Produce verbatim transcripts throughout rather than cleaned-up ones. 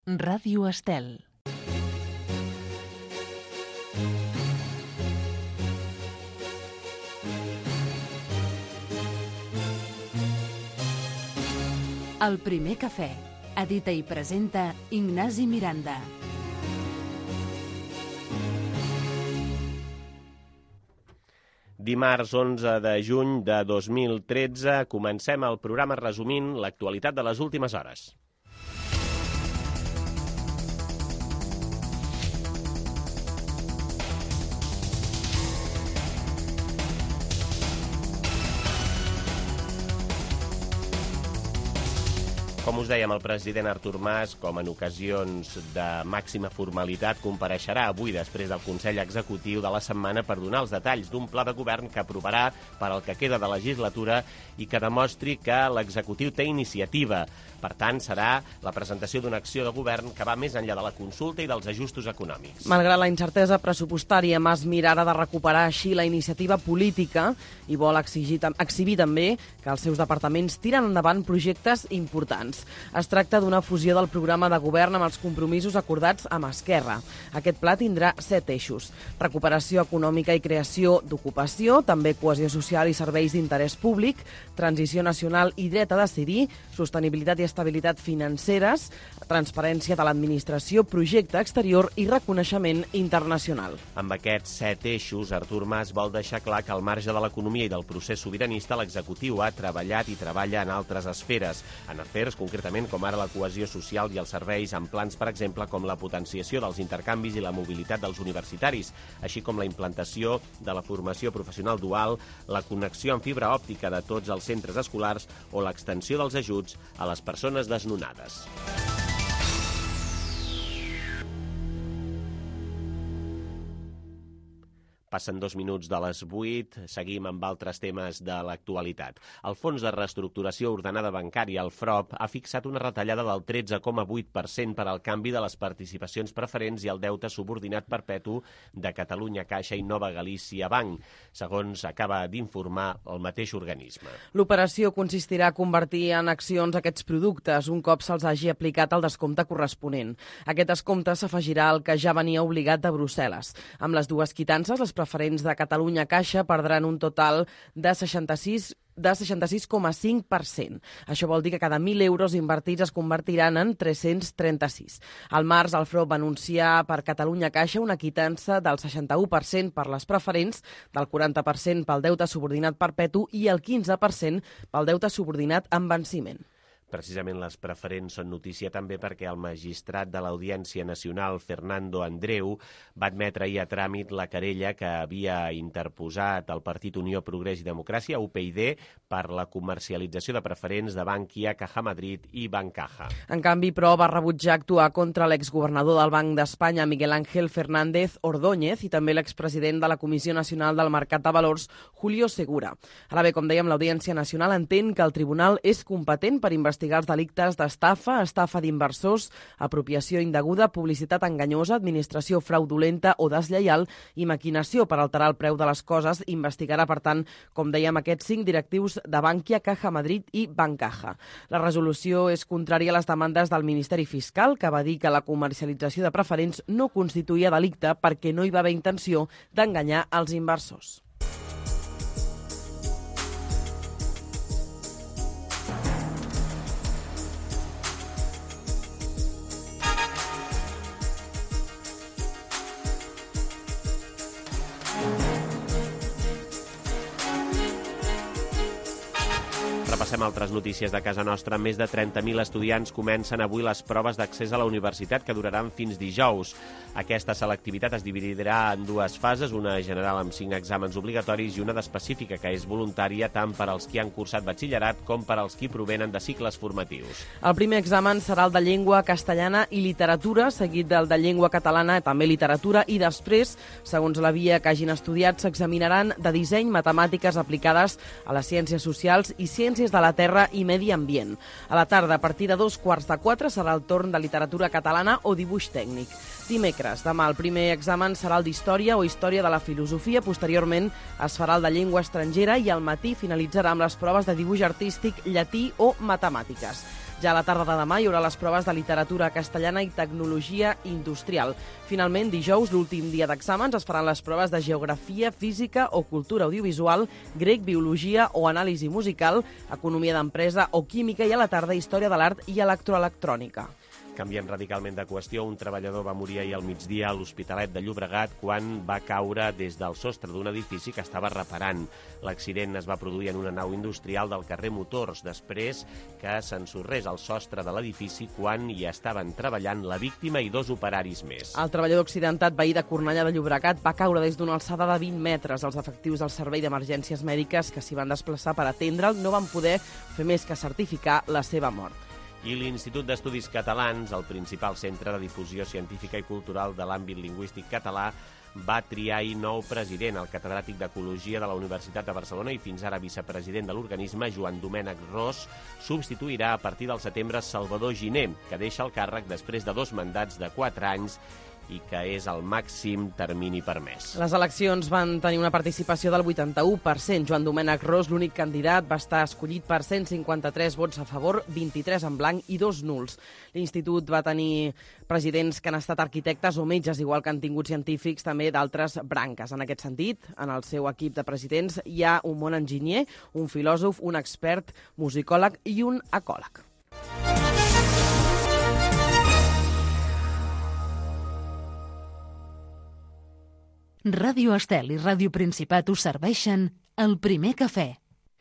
Ràdio Estel. El primer cafè. Edita i presenta Ignasi Miranda. Dimarts onze de juny de dos mil tretze comencem el programa resumint l'actualitat de les últimes hores. Com us dèiem, el president Artur Mas, com en ocasions de màxima formalitat, compareixerà avui després del Consell Executiu de la setmana per donar els detalls d'un pla de govern que aprovarà per al que queda de legislatura i que demostri que l'executiu té iniciativa. Per tant, serà la presentació d'una acció de govern que va més enllà de la consulta i dels ajustos econòmics. Malgrat la incertesa pressupostària, Mas mira ara de recuperar així la iniciativa política i vol exigir, exhibir també que els seus departaments tiren endavant projectes importants. Es tracta d'una fusió del programa de govern amb els compromisos acordats amb Esquerra. Aquest pla tindrà set eixos: recuperació econòmica i creació d'ocupació, també cohesió social i serveis d'interès públic, transició nacional i dret a decidir, sostenibilitat i estabilitat financeres, transparència de l'administració, projecte exterior i reconeixement internacional. Amb aquests set eixos, Artur Mas vol deixar clar que al marge de l'economia i del procés sobiranista, l'executiu ha treballat i treballa en altres esferes, en afers concretament com ara la cohesió social i els serveis, amb plans, per exemple, com la potenciació dels intercanvis i la mobilitat dels universitaris, així com la implantació de la formació professional dual, la connexió amb fibra òptica de tots els centres escolars o l'extensió dels ajuts a les persones persones desnonades. Passen dos minuts de les vuit, seguim amb altres temes de l'actualitat. El Fons de Reestructuració Ordenada Bancària, el F R O B, ha fixat una retallada del tretze coma vuit per cent per al canvi de les participacions preferents i el deute subordinat perpetu de Catalunya Caixa i Nova Galícia Banc, segons acaba d'informar el mateix organisme. L'operació consistirà a convertir en accions aquests productes un cop se'ls hagi aplicat el descompte corresponent. Aquest descompte s'afegirà al que ja venia obligat de Brussel·les. Amb les dues quitances, les preferents de Catalunya Caixa perdran un total de seixanta-sis de seixanta-sis coma cinc per cent. Això vol dir que cada mil euros invertits es convertiran en tres-cents trenta-sis. Al març, el F R O B va anunciar per Catalunya Caixa una quitança del seixanta-u per cent per les preferents, del quaranta per cent pel deute subordinat perpetu i el quinze per cent pel deute subordinat en venciment. Precisament les preferents són notícia també perquè el magistrat de l'Audiència Nacional, Fernando Andreu, va admetre ahir a tràmit la querella que havia interposat el Partit Unió Progrés i Democràcia, U P y, per la comercialització de preferents de Bankia, Caja Madrid i Bancaja. En canvi, però, va rebutjar actuar contra l'exgovernador del Banc d'Espanya, Miguel Ángel Fernández Ordóñez, i també l'expresident de la Comissió Nacional del Mercat de Valors, Julio Segura. Ara bé, com dèiem, l'Audiència Nacional entén que el tribunal és competent per investigar els delictes d'estafa, estafa d'inversors, apropiació indeguda, publicitat enganyosa, administració fraudulenta o deslleial i maquinació per alterar el preu de les coses. Investigarà, per tant, com dèiem, aquests cinc directius de Bankia, Caja Madrid i Bancaja. La resolució és contrària a les demandes del Ministeri Fiscal, que va dir que la comercialització de preferents no constituïa delicte perquè no hi va haver intenció d'enganyar els inversors. Repassem altres notícies de casa nostra. Més de trenta mil estudiants comencen avui les proves d'accés a la universitat que duraran fins dijous. Aquesta selectivitat es dividirà en dues fases, una general amb cinc exàmens obligatoris i una d'específica que és voluntària tant per als qui han cursat batxillerat com per als qui provenen de cicles formatius. El primer examen serà el de llengua castellana i literatura, seguit del de llengua catalana, també literatura, i després, segons la via que hagin estudiat, s'examinaran de disseny, matemàtiques aplicades a les ciències socials i ciències de la terra i medi ambient. A la tarda, a partir de dos quarts de quatre, serà el torn de literatura catalana o dibuix tècnic. Dimecres, demà, el primer examen serà el d'història o història de la filosofia. Posteriorment es farà el de llengua estrangera i al matí finalitzarà amb les proves de dibuix artístic, llatí o matemàtiques. Ja a la tarda de demà hi haurà les proves de literatura castellana i tecnologia industrial. Finalment, dijous, l'últim dia d'exàmens, es faran les proves de geografia, física o cultura audiovisual, grec, biologia o anàlisi musical, economia d'empresa o química i a la tarda història de l'art i electroelectrònica. Canviem radicalment de qüestió. Un treballador va morir ahir al migdia a l'Hospitalet de Llobregat quan va caure des del sostre d'un edifici que estava reparant. L'accident es va produir en una nau industrial del carrer Motors, després que s'ensorrés el sostre de l'edifici quan hi estaven treballant la víctima i dos operaris més. El treballador accidentat veí de Cornellà de Llobregat va caure des d'una alçada de vint metres. Els efectius del Servei d'Emergències Mèdiques que s'hi van desplaçar per atendre'l no van poder fer més que certificar la seva mort. I l'Institut d'Estudis Catalans, el principal centre de difusió científica i cultural de l'àmbit lingüístic català, va triar ahir nou president, el catedràtic d'Ecologia de la Universitat de Barcelona i fins ara vicepresident de l'organisme, Joan Domènec Ros, substituirà a partir del setembre Salvador Giner, que deixa el càrrec després de dos mandats de quatre anys i que és el màxim termini permès. Les eleccions van tenir una participació del vuitanta-u per cent. Joan Domènec Ros, l'únic candidat, va estar escollit per cent cinquanta-tres vots a favor, vint-i-tres en blanc i dos nuls. L'institut va tenir presidents que han estat arquitectes o metges, igual que han tingut científics també d'altres branques. En aquest sentit, en el seu equip de presidents hi ha un bon enginyer, un filòsof, un expert, musicòleg i un ecòleg. Ràdio Estel i Ràdio Principat us serveixen el primer cafè.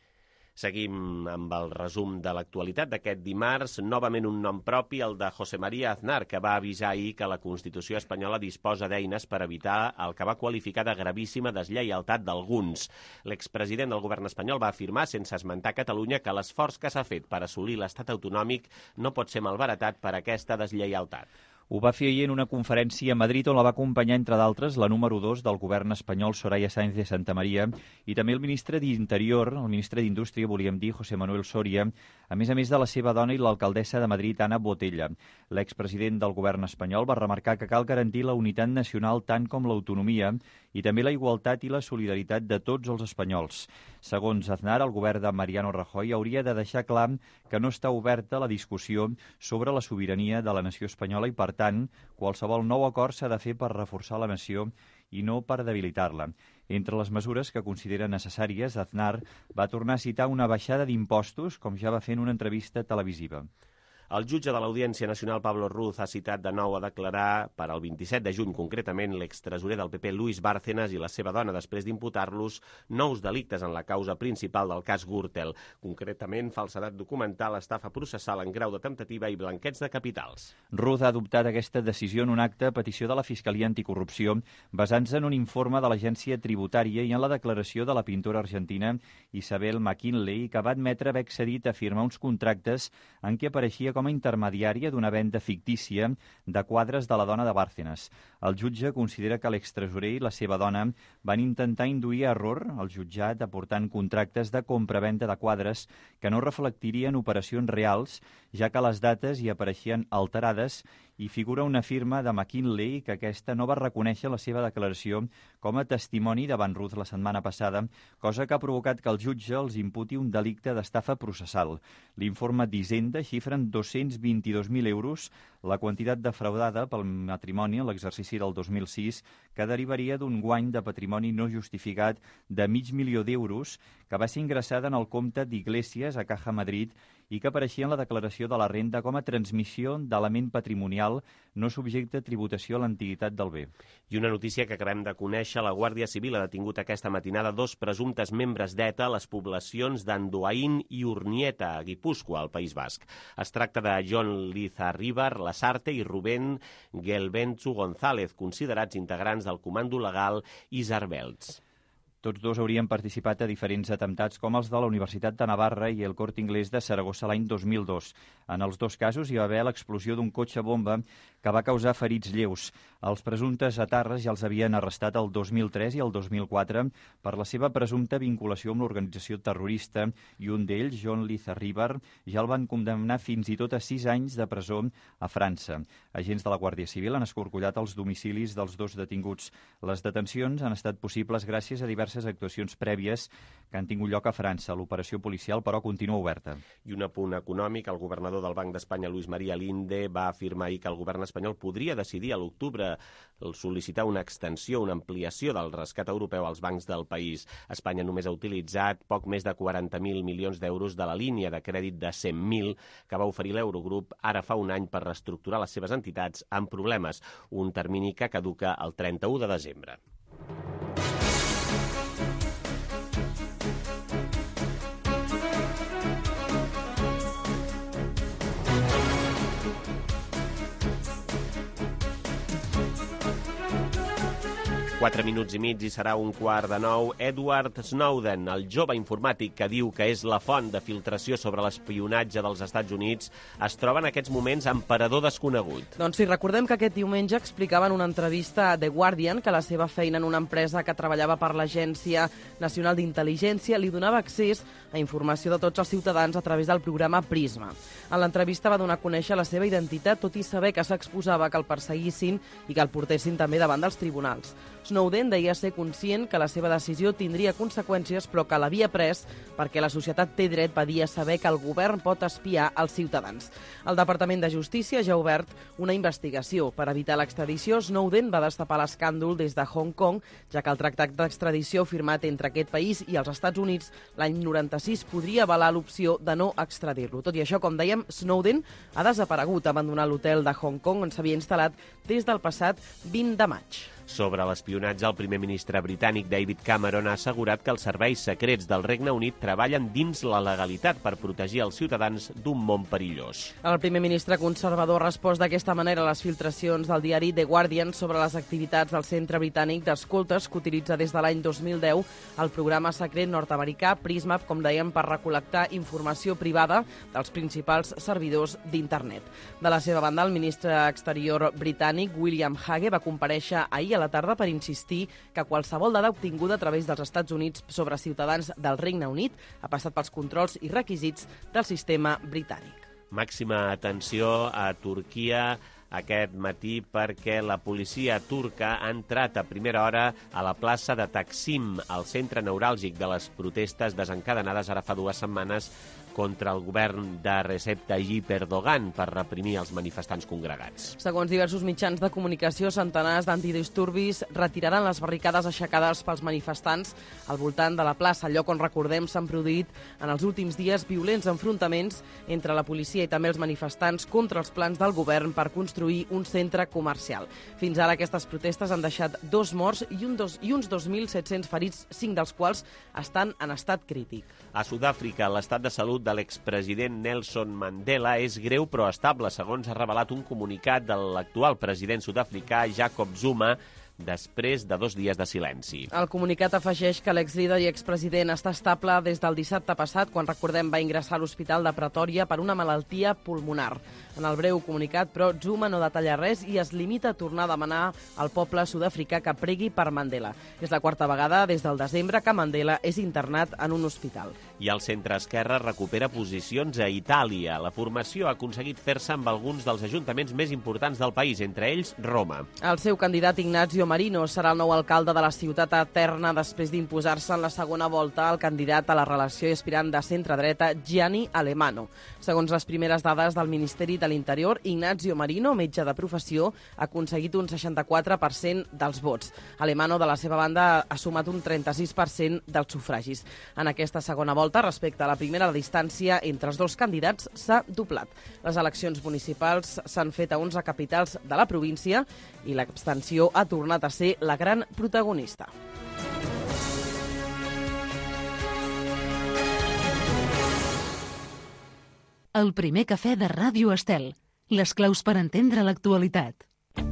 Seguim amb el resum de l'actualitat d'aquest dimarts. Novament un nom propi, el de José María Aznar, que va avisar ahir que la Constitució espanyola disposa d'eines per evitar el que va qualificar de gravíssima deslleialtat d'alguns. L'expresident del govern espanyol va afirmar, sense esmentar Catalunya, que l'esforç que s'ha fet per assolir l'estat autonòmic no pot ser malbaratat per aquesta deslleialtat. Ho va fer ahir en una conferència a Madrid on la va acompanyar, entre d'altres, la número dos del govern espanyol, Soraya Sáenz de Santamaría, i també el ministre d'Interior, el ministre d'Indústria, volíem dir, José Manuel Soria, a més a més de la seva dona i l'alcaldessa de Madrid, Ana Botella. L'expresident del govern espanyol va remarcar que cal garantir la unitat nacional tant com l'autonomia i també la igualtat i la solidaritat de tots els espanyols. Segons Aznar, el govern de Mariano Rajoy hauria de deixar clar que no està oberta la discussió sobre la sobirania de la nació espanyola i, per tant, qualsevol nou acord s'ha de fer per reforçar la nació i no per debilitar-la. Entre les mesures que considera necessàries, Aznar va tornar a citar una baixada d'impostos, com ja va fer en una entrevista televisiva. El jutge de l'Audiència Nacional, Pablo Ruz, ha citat de nou a declarar per al vint-i-set de juny, concretament, l'extresorer del P P, Luis Bárcenas, i la seva dona, després d'imputar-los nous delictes en la causa principal del cas Gürtel, concretament falsedat documental, estafa processal en grau de temptativa i blanqueig de capitals. Ruz ha adoptat aquesta decisió en un acte a petició de la Fiscalia Anticorrupció, basant-se en un informe de l'Agència Tributària i en la declaració de la pintora argentina Isabel McKinley, que va admetre haver accedit a firmar uns contractes en què apareixia com a intermediària d'una venda fictícia de quadres de la dona de Bárcenas. El jutge considera que l'extresorer i la seva dona van intentar induir a error el jutjat aportant contractes de compra-venda de quadres que no reflectirien operacions reals, ja que les dates hi apareixien alterades i figura una firma de McKinley que aquesta no va reconèixer la seva declaració com a testimoni davant Ruz la setmana passada, cosa que ha provocat que el jutge els imputi un delicte d'estafa processal. L'informe d'Hisenda xifra en dos-cents vint-i-dos mil euros la quantitat defraudada pel matrimoni en l'exercici del dos mil sis, que derivaria d'un guany de patrimoni no justificat de mig milió d'euros que va ser ingressada en el compte d'Iglesias a Caja Madrid i que apareixia en la declaració de la renda com a transmissió d'element patrimonial no subjecte a tributació a l'antiguitat del bé. I una notícia que acabem de conèixer, la Guàrdia Civil ha detingut aquesta matinada dos presumptes membres d'ETA a les poblacions d'Andoain i Urnieta, a Guipúscoa, al País Basc. Es tracta de John Lizarríbar Lasarte i Rubén Gelbentzu González, considerats integrants del Comando Legal Isarbelts. Tots dos haurien participat a diferents atemptats com els de la Universitat de Navarra i el Corte Inglés de Saragossa l'any dos mil dos. En els dos casos hi va haver l'explosió d'un cotxe bomba que va causar ferits lleus. Els presumptes etarres ja els havien arrestat el dos mil tres i el dos mil quatre per la seva presumpta vinculació amb l'organització terrorista i un d'ells, John Lizarríbar, ja el van condemnar fins i tot a sis anys de presó a França. Agents de la Guàrdia Civil han escorcollat els domicilis dels dos detinguts. Les detencions han estat possibles gràcies a diversos diverses actuacions prèvies que han tingut lloc a França. L'operació policial, però, continua oberta. I un apunt econòmic, el governador del Banc d'Espanya, Luis María Linde, va afirmar ahir que el govern espanyol podria decidir a l'octubre sol·licitar una extensió, una ampliació del rescat europeu als bancs del país. Espanya només ha utilitzat poc més de quaranta mil milions d'euros de la línia de crèdit de cent mil que va oferir l'Eurogrup ara fa un any per reestructurar les seves entitats amb problemes, un termini que caduca el trenta-u de desembre. Quatre minuts i mig i serà un quart de nou. Edward Snowden, el jove informàtic que diu que és la font de filtració sobre l'espionatge dels Estats Units, es troba en aquests moments en parador desconegut. Doncs sí, recordem que aquest diumenge explicava en una entrevista a The Guardian que la seva feina en una empresa que treballava per l'Agència Nacional d'Intel·ligència li donava accés a informació de tots els ciutadans a través del programa Prisma. En l'entrevista va donar a conèixer la seva identitat, tot i saber que s'exposava que el perseguissin i que el portessin també davant dels tribunals. Snowden deia ser conscient que la seva decisió tindria conseqüències, però que l'havia pres perquè la societat té dret, va dir, a saber que el govern pot espiar els ciutadans. El Departament de Justícia ja ha obert una investigació. Per evitar l'extradició, Snowden va destapar l'escàndol des de Hong Kong, ja que el tractat d'extradició firmat entre aquest país i els Estats Units l'any noranta-sis podria avalar l'opció de no extradir-lo. Tot i això, com dèiem, Snowden ha desaparegut, ha abandonat l'hotel de Hong Kong on s'havia instal·lat des del passat vint de maig. Sobre l'espionatge, el primer ministre britànic David Cameron ha assegurat que els serveis secrets del Regne Unit treballen dins la legalitat per protegir els ciutadans d'un món perillós. El primer ministre conservador ha respost d'aquesta manera a les filtracions del diari The Guardian sobre les activitats del Centre Britànic d'Escoltes que utilitza des de l'any dos mil deu el programa secret nord-americà Prisma, com dèiem, per recol·lectar informació privada dels principals servidors d'internet. De la seva banda, el ministre exterior britànic William Hague va comparèixer ahir a la tarda per insistir que qualsevol dada obtinguda a través dels Estats Units sobre ciutadans del Regne Unit ha passat pels controls i requisits del sistema britànic. Màxima atenció a Turquia aquest matí perquè la policia turca ha entrat a primera hora a la plaça de Taksim, al centre neuràlgic de les protestes desencadenades ara fa dues setmanes contra el govern de Recep Tayyip Erdogan per reprimir els manifestants congregats. Segons diversos mitjans de comunicació, centenars d'antidisturbis retiraran les barricades aixecades pels manifestants al voltant de la plaça, lloc on, recordem, s'han produït en els últims dies violents enfrontaments entre la policia i també els manifestants contra els plans del govern per construir un centre comercial. Fins ara aquestes protestes han deixat dos morts i, un dos, i uns dos mil set-cents ferits, cinc dels quals estan en estat crític. A Sud-àfrica, l'estat de salut de l'expresident Nelson Mandela és greu però estable, segons ha revelat un comunicat de l'actual president sud-africà Jacob Zuma, després de dos dies de silenci. El comunicat afegeix que l'exlíder i expresident està estable des del dissabte passat, quan, recordem, va ingressar a l'Hospital de Pretòria per una malaltia pulmonar. En el breu comunicat, però, Zuma no detalla res i es limita a tornar a demanar al poble sud-africà que pregui per Mandela. És la quarta vegada des del desembre que Mandela és internat en un hospital. I el centre-esquerra recupera posicions a Itàlia. La formació ha aconseguit fer-se amb alguns dels ajuntaments més importants del país, entre ells Roma. El seu candidat Ignazio Marino serà el nou alcalde de la ciutat eterna després d'imposar-se en la segona volta al candidat a la relació i aspirant de centre-dreta Gianni Alemanno. Segons les primeres dades del Ministeri de l'Interior, Ignazio Marino, metge de professió, ha aconseguit un seixanta-quatre per cent dels vots. Alemanno, de la seva banda, ha sumat un trenta-sis per cent dels sufragis. En aquesta segona volta, respecte a la primera, la distància entre els dos candidats s'ha doblat. Les eleccions municipals s'han fet a onze capitals de la província i l'abstenció ha tornat a ser la gran protagonista. El primer cafè de Ràdio Estel. Les claus per entendre l'actualitat.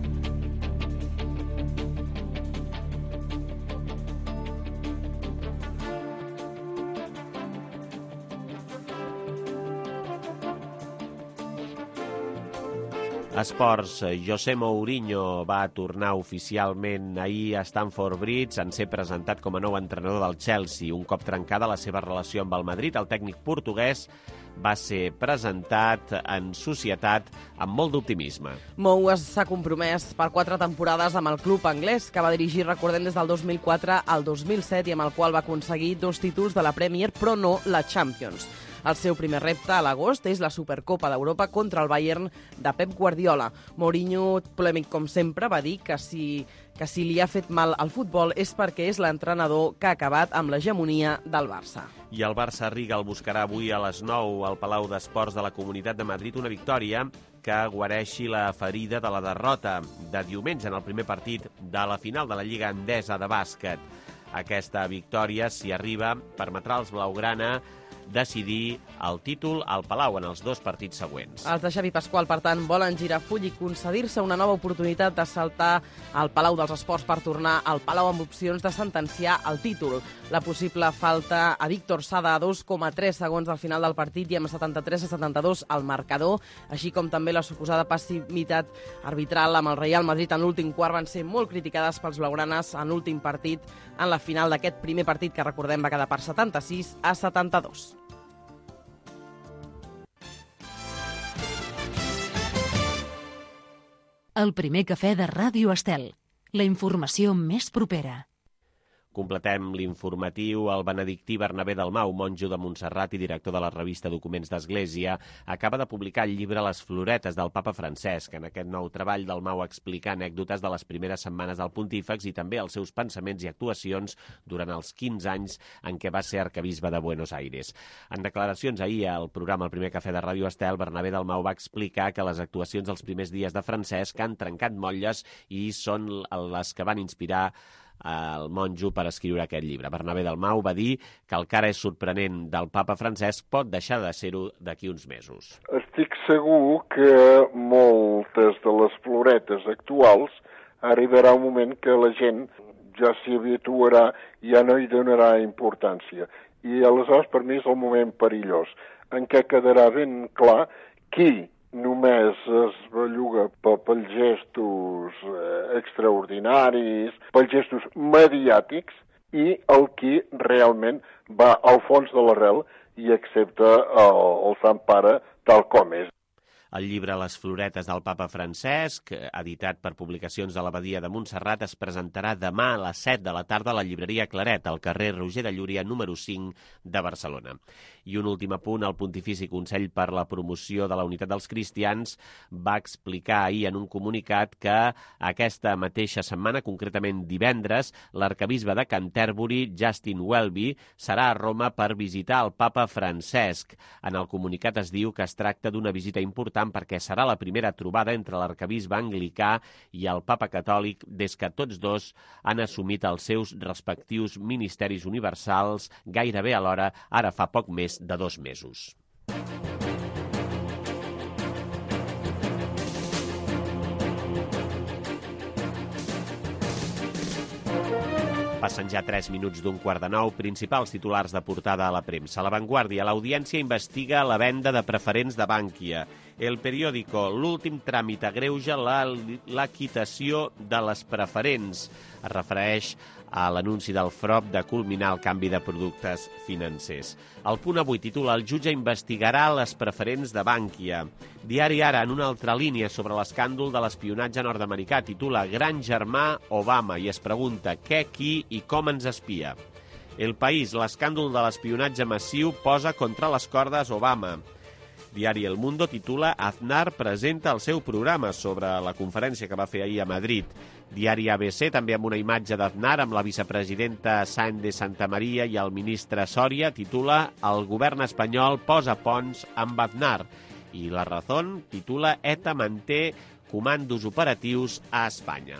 Esports, José Mourinho va tornar oficialment ahir a Stamford Bridge en ser presentat com a nou entrenador del Chelsea. Un cop trencada la seva relació amb el Madrid, el tècnic portuguès va ser presentat en societat amb molt d'optimisme. Mou s'ha compromès per quatre temporades amb el club anglès, que va dirigir, recordem, des del dos mil quatre al dos mil set i amb el qual va aconseguir dos títols de la Premier, però no la Champions. El seu primer repte a l'agost és la Supercopa d'Europa contra el Bayern de Pep Guardiola. Mourinho, polèmic com sempre, va dir que si, que si li ha fet mal al futbol és perquè és l'entrenador que ha acabat amb l'hegemonia del Barça. I el Barça Riga el buscarà avui a les nou al Palau d'Esports de la Comunitat de Madrid, una victòria que guareixi la ferida de la derrota de diumenge en el primer partit de la final de la Lliga Endesa de bàsquet. Aquesta victòria, si arriba, permetrà als blaugrana decidir el títol al Palau en els dos partits següents. Els de Xavi Pasqual, per tant, volen girar full i concedir-se una nova oportunitat de saltar al Palau dels Esports per tornar al Palau amb opcions de sentenciar el títol. La possible falta a Víctor Sada a dos coma tres segons al final del partit i amb setanta-tres a setanta-dos al marcador, així com també la suposada passivitat arbitral amb el Real Madrid en l'últim quart van ser molt criticades pels blaugranes en l'últim partit en la final d'aquest primer partit que, recordem, va quedar per setanta-sis a setanta-dos. El primer cafè de Ràdio Estel. La informació més propera. Completem l'informatiu. El benedictí Bernabé Dalmau, monjo de Montserrat i director de la revista Documents d'Església, acaba de publicar el llibre Les floretes del papa Francesc. En aquest nou treball, Dalmau explica anècdotes de les primeres setmanes del pontífex i també els seus pensaments i actuacions durant els quinze anys en què va ser arquebisbe de Buenos Aires. En declaracions ahir al programa El primer cafè de Ràdio Estel, Bernabé Dalmau va explicar que les actuacions dels primers dies de Francesc han trencat motlles i són les que van inspirar el monjo per escriure aquest llibre. Bernabé Dalmau va dir que el cara és sorprenent del papa Francesc pot deixar de ser-ho d'aquí uns mesos. Estic segur que moltes de les floretes actuals arribarà un moment que la gent ja s'hi habituarà i ja no hi donarà importància. I aleshores per mi és el moment perillós, en què quedarà ben clar qui només es belluga pels gestos extraordinaris, pels gestos mediàtics, i el qui realment va al fons de l'arrel i accepta el, el Sant Pare tal com és. El llibre Les floretes del papa Francesc, editat per Publicacions de l'Abadia de Montserrat, es presentarà demà a les set de la tarda a la llibreria Claret, al carrer Roger de Llúria, número cinc de Barcelona. I un últim apunt, el Pontifici Consell per la Promoció de la Unitat dels Cristians va explicar ahir en un comunicat que aquesta mateixa setmana, concretament divendres, l'arquebisbe de Canterbury, Justin Welby, serà a Roma per visitar el papa Francesc. En el comunicat es diu que es tracta d'una visita important perquè serà la primera trobada entre l'arquebisbe anglicà i el papa catòlic des que tots dos han assumit els seus respectius ministeris universals gairebé alhora, ara fa poc més de dos mesos. Passen ja tres minuts d'un quart de nou. Principals titulars de portada a la premsa. La Vanguardia, l'Audiència investiga la venda de preferents de Bankia. El Periódico, l'últim tràmit agreuja la, la quitació de les preferents. Es refereix a l'anunci del F R O P de culminar el canvi de productes financers. El Punt Avui titula El jutge investigarà les preferents de Bankia. Diari Ara, en una altra línia sobre l'escàndol de l'espionatge nord-americà, titula Gran germà Obama i es pregunta què, qui i com ens espia. El País, l'escàndol de l'espionatge massiu posa contra les cordes Obama. Diari El Mundo titula Aznar presenta el seu programa sobre la conferència que va fer ahir a Madrid. Diari A B C, també amb una imatge d'Aznar amb la vicepresidenta Sáenz de Santamaría i el ministre Soria, titula El govern espanyol posa ponts amb Aznar. I La Razón titula ETA manté comandos operatius a Espanya.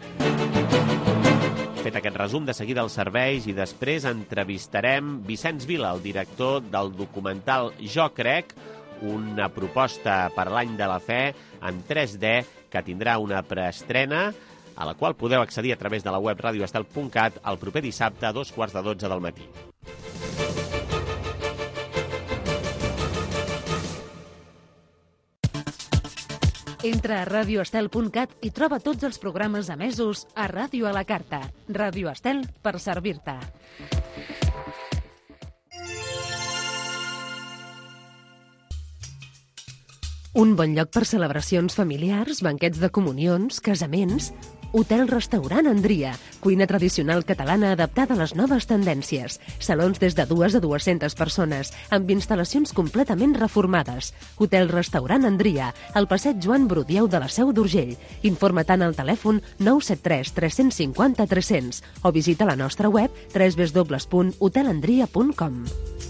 Fet aquest resum, de seguida els serveis i després entrevistarem Vicenç Vila, el director del documental Jo Crec, una proposta per l'any de la fe en tres D que tindrà una preestrena a la qual podeu accedir a través de la web radio estel punt cat el proper dissabte a dos quarts de dotze del matí. Entra a radio estel punt cat i troba tots els programes emesos a Ràdio a la Carta. Ràdio Estel, per servir-te. Un bon lloc per celebracions familiars, banquets de comunions, casaments... Hotel-restaurant Andria, cuina tradicional catalana adaptada a les noves tendències. Salons des de dues a dues-centes persones, amb instal·lacions completament reformades. Hotel-restaurant Andria, al passeig Joan Brudieu de la Seu d'Urgell. Informa tant al telèfon nou set tres tres cinc zero tres zero zero o visita la nostra web w w w punt hotel andria punt com.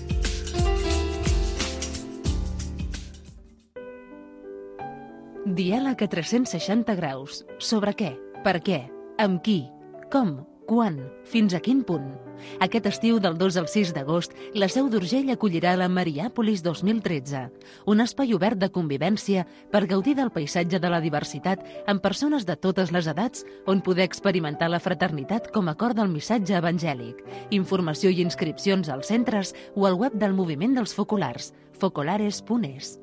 Diàleg a tres-cents seixanta graus. Sobre què? Per què? Amb qui? Com? Quan? Fins a quin punt? Aquest estiu, del dos al sis d'agost, la Seu d'Urgell acollirà la Mariàpolis dos mil tretze, un espai obert de convivència per gaudir del paisatge de la diversitat amb persones de totes les edats on poder experimentar la fraternitat com a cor del missatge evangèlic. Informació i inscripcions als centres o al web del Moviment dels Focolars, focolares punt es.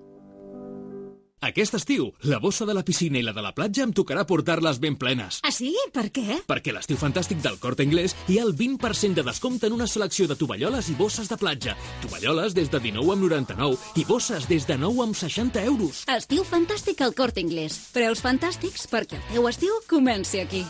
Aquest estiu, la bossa de la piscina i la de la platja em tocarà portar-les ben plenes. Ah, sí? Per què? Perquè a l'estiu fantàstic del Corte Inglés hi ha el vint per cent de descompte en una selecció de tovalloles i bosses de platja. Tovalloles des de dinou amb noranta-nou i bosses des de nou amb seixanta euros. Estiu fantàstic al Corte Inglés. Preus fantàstics perquè el teu estiu comenci aquí.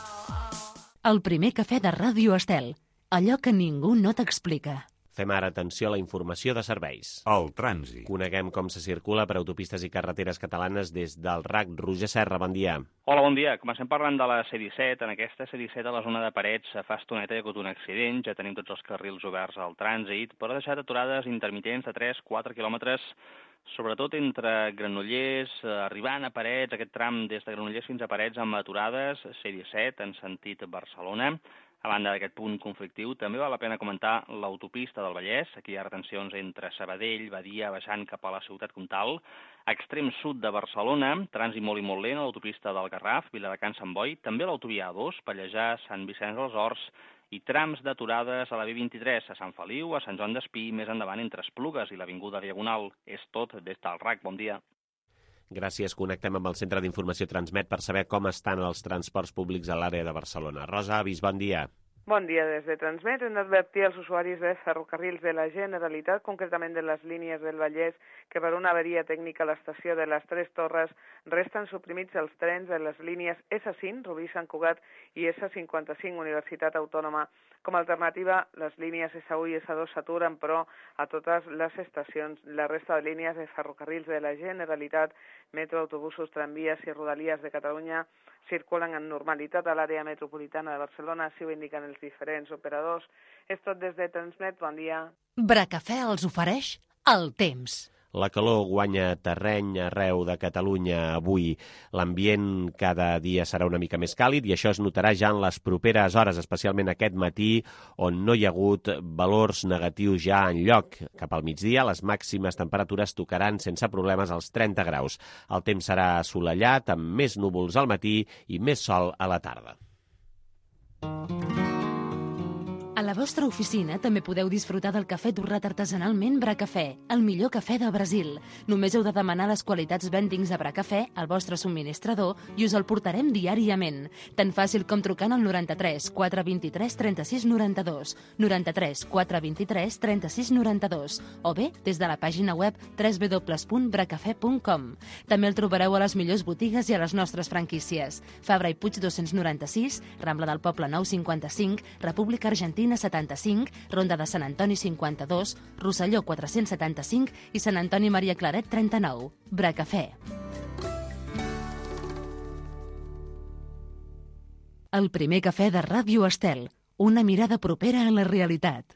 El primer cafè de Ràdio Estel. Allò que ningú no t'explica. Fem ara atenció a la informació de serveis. El trànsit. Coneguem com se circula per autopistes i carreteres catalanes des del R A C. Roger Serra, bon dia. Hola, bon dia. Comencem parlant de la C disset. En aquesta C disset, a la zona de Parets, fa estoneta hi ha hagut un accident. Ja tenim tots els carrils oberts al trànsit, però ha deixat aturades intermitents de tres a quatre quilòmetres, sobretot entre Granollers, arribant a Parets, aquest tram des de Granollers fins a Parets amb aturades, C disset en sentit Barcelona. A banda d'aquest punt conflictiu, també val la pena comentar l'autopista del Vallès. Aquí hi ha retencions entre Sabadell, Badia, baixant cap a la ciutat comtal. Extrem sud de Barcelona, trànsit molt i molt lent a l'autopista del Garraf, Viladecans, Sant Boi. També l'autovia A dos, Pallejà, Sant Vicenç dels Horts. I trams d'aturades a la B vint-i-tres, a Sant Feliu, a Sant Joan d'Espí, més endavant entre Esplugues i l'Avinguda Diagonal. És tot des del R A C. Bon dia. Gràcies. Connectem amb el Centre d'Informació Transmet per saber com estan els transports públics a l'àrea de Barcelona. Rosa Avis, bon dia. Bon dia. Des de Transmet hem d'advertir als usuaris de ferrocarrils de la Generalitat, concretament de les línies del Vallès, que per una avaria tècnica a l'estació de les Tres Torres resten suprimits els trens de les línies essa cinc, Rubí, Sant Cugat, i essa cinquanta-cinc, Universitat Autònoma. Com a alternativa, les línies essa u i essa dos s'aturen, però a totes les estacions. La resta de línies de ferrocarrils de la Generalitat, metro, autobusos, tramvies i rodalies de Catalunya circulen en normalitat a l'àrea metropolitana de Barcelona, així ho indiquen els diferents operadors. És tot des de Transmet. Bon dia. Bracafè els ofereix el temps. La calor guanya terreny arreu de Catalunya avui. L'ambient cada dia serà una mica més càlid i això es notarà ja en les properes hores, especialment aquest matí, on no hi ha hagut valors negatius ja enlloc. Cap al migdia, les màximes temperatures tocaran sense problemes els trenta graus. El temps serà assolellat, amb més núvols al matí i més sol a la tarda. A la vostra oficina també podeu disfrutar del cafè torrat artesanalment Bracafè, el millor cafè de Brasil. Només heu de demanar les qualitats Vendings de Bracafè al vostre subministrador i us el portarem diàriament. Tan fàcil com trucant al noranta-tres quatre vint-i-tres trenta-sis noranta-dos, noranta-tres quatre vint-i-tres trenta-sis noranta-dos o bé des de la pàgina web w w w punt bracafè punt com. També el trobareu a les millors botigues i a les nostres franquícies. Fabra i Puig dos-cents noranta-sis, Rambla del Poble nou cinquanta-cinc, República Argentina setanta-cinc, Ronda de Sant Antoni cinquanta-dos, Rosselló quatre-cents setanta-cinc i Sant Antoni Maria Claret trenta-nou. Bracafè. El primer cafè de Ràdio Estel. Una mirada propera a la realitat.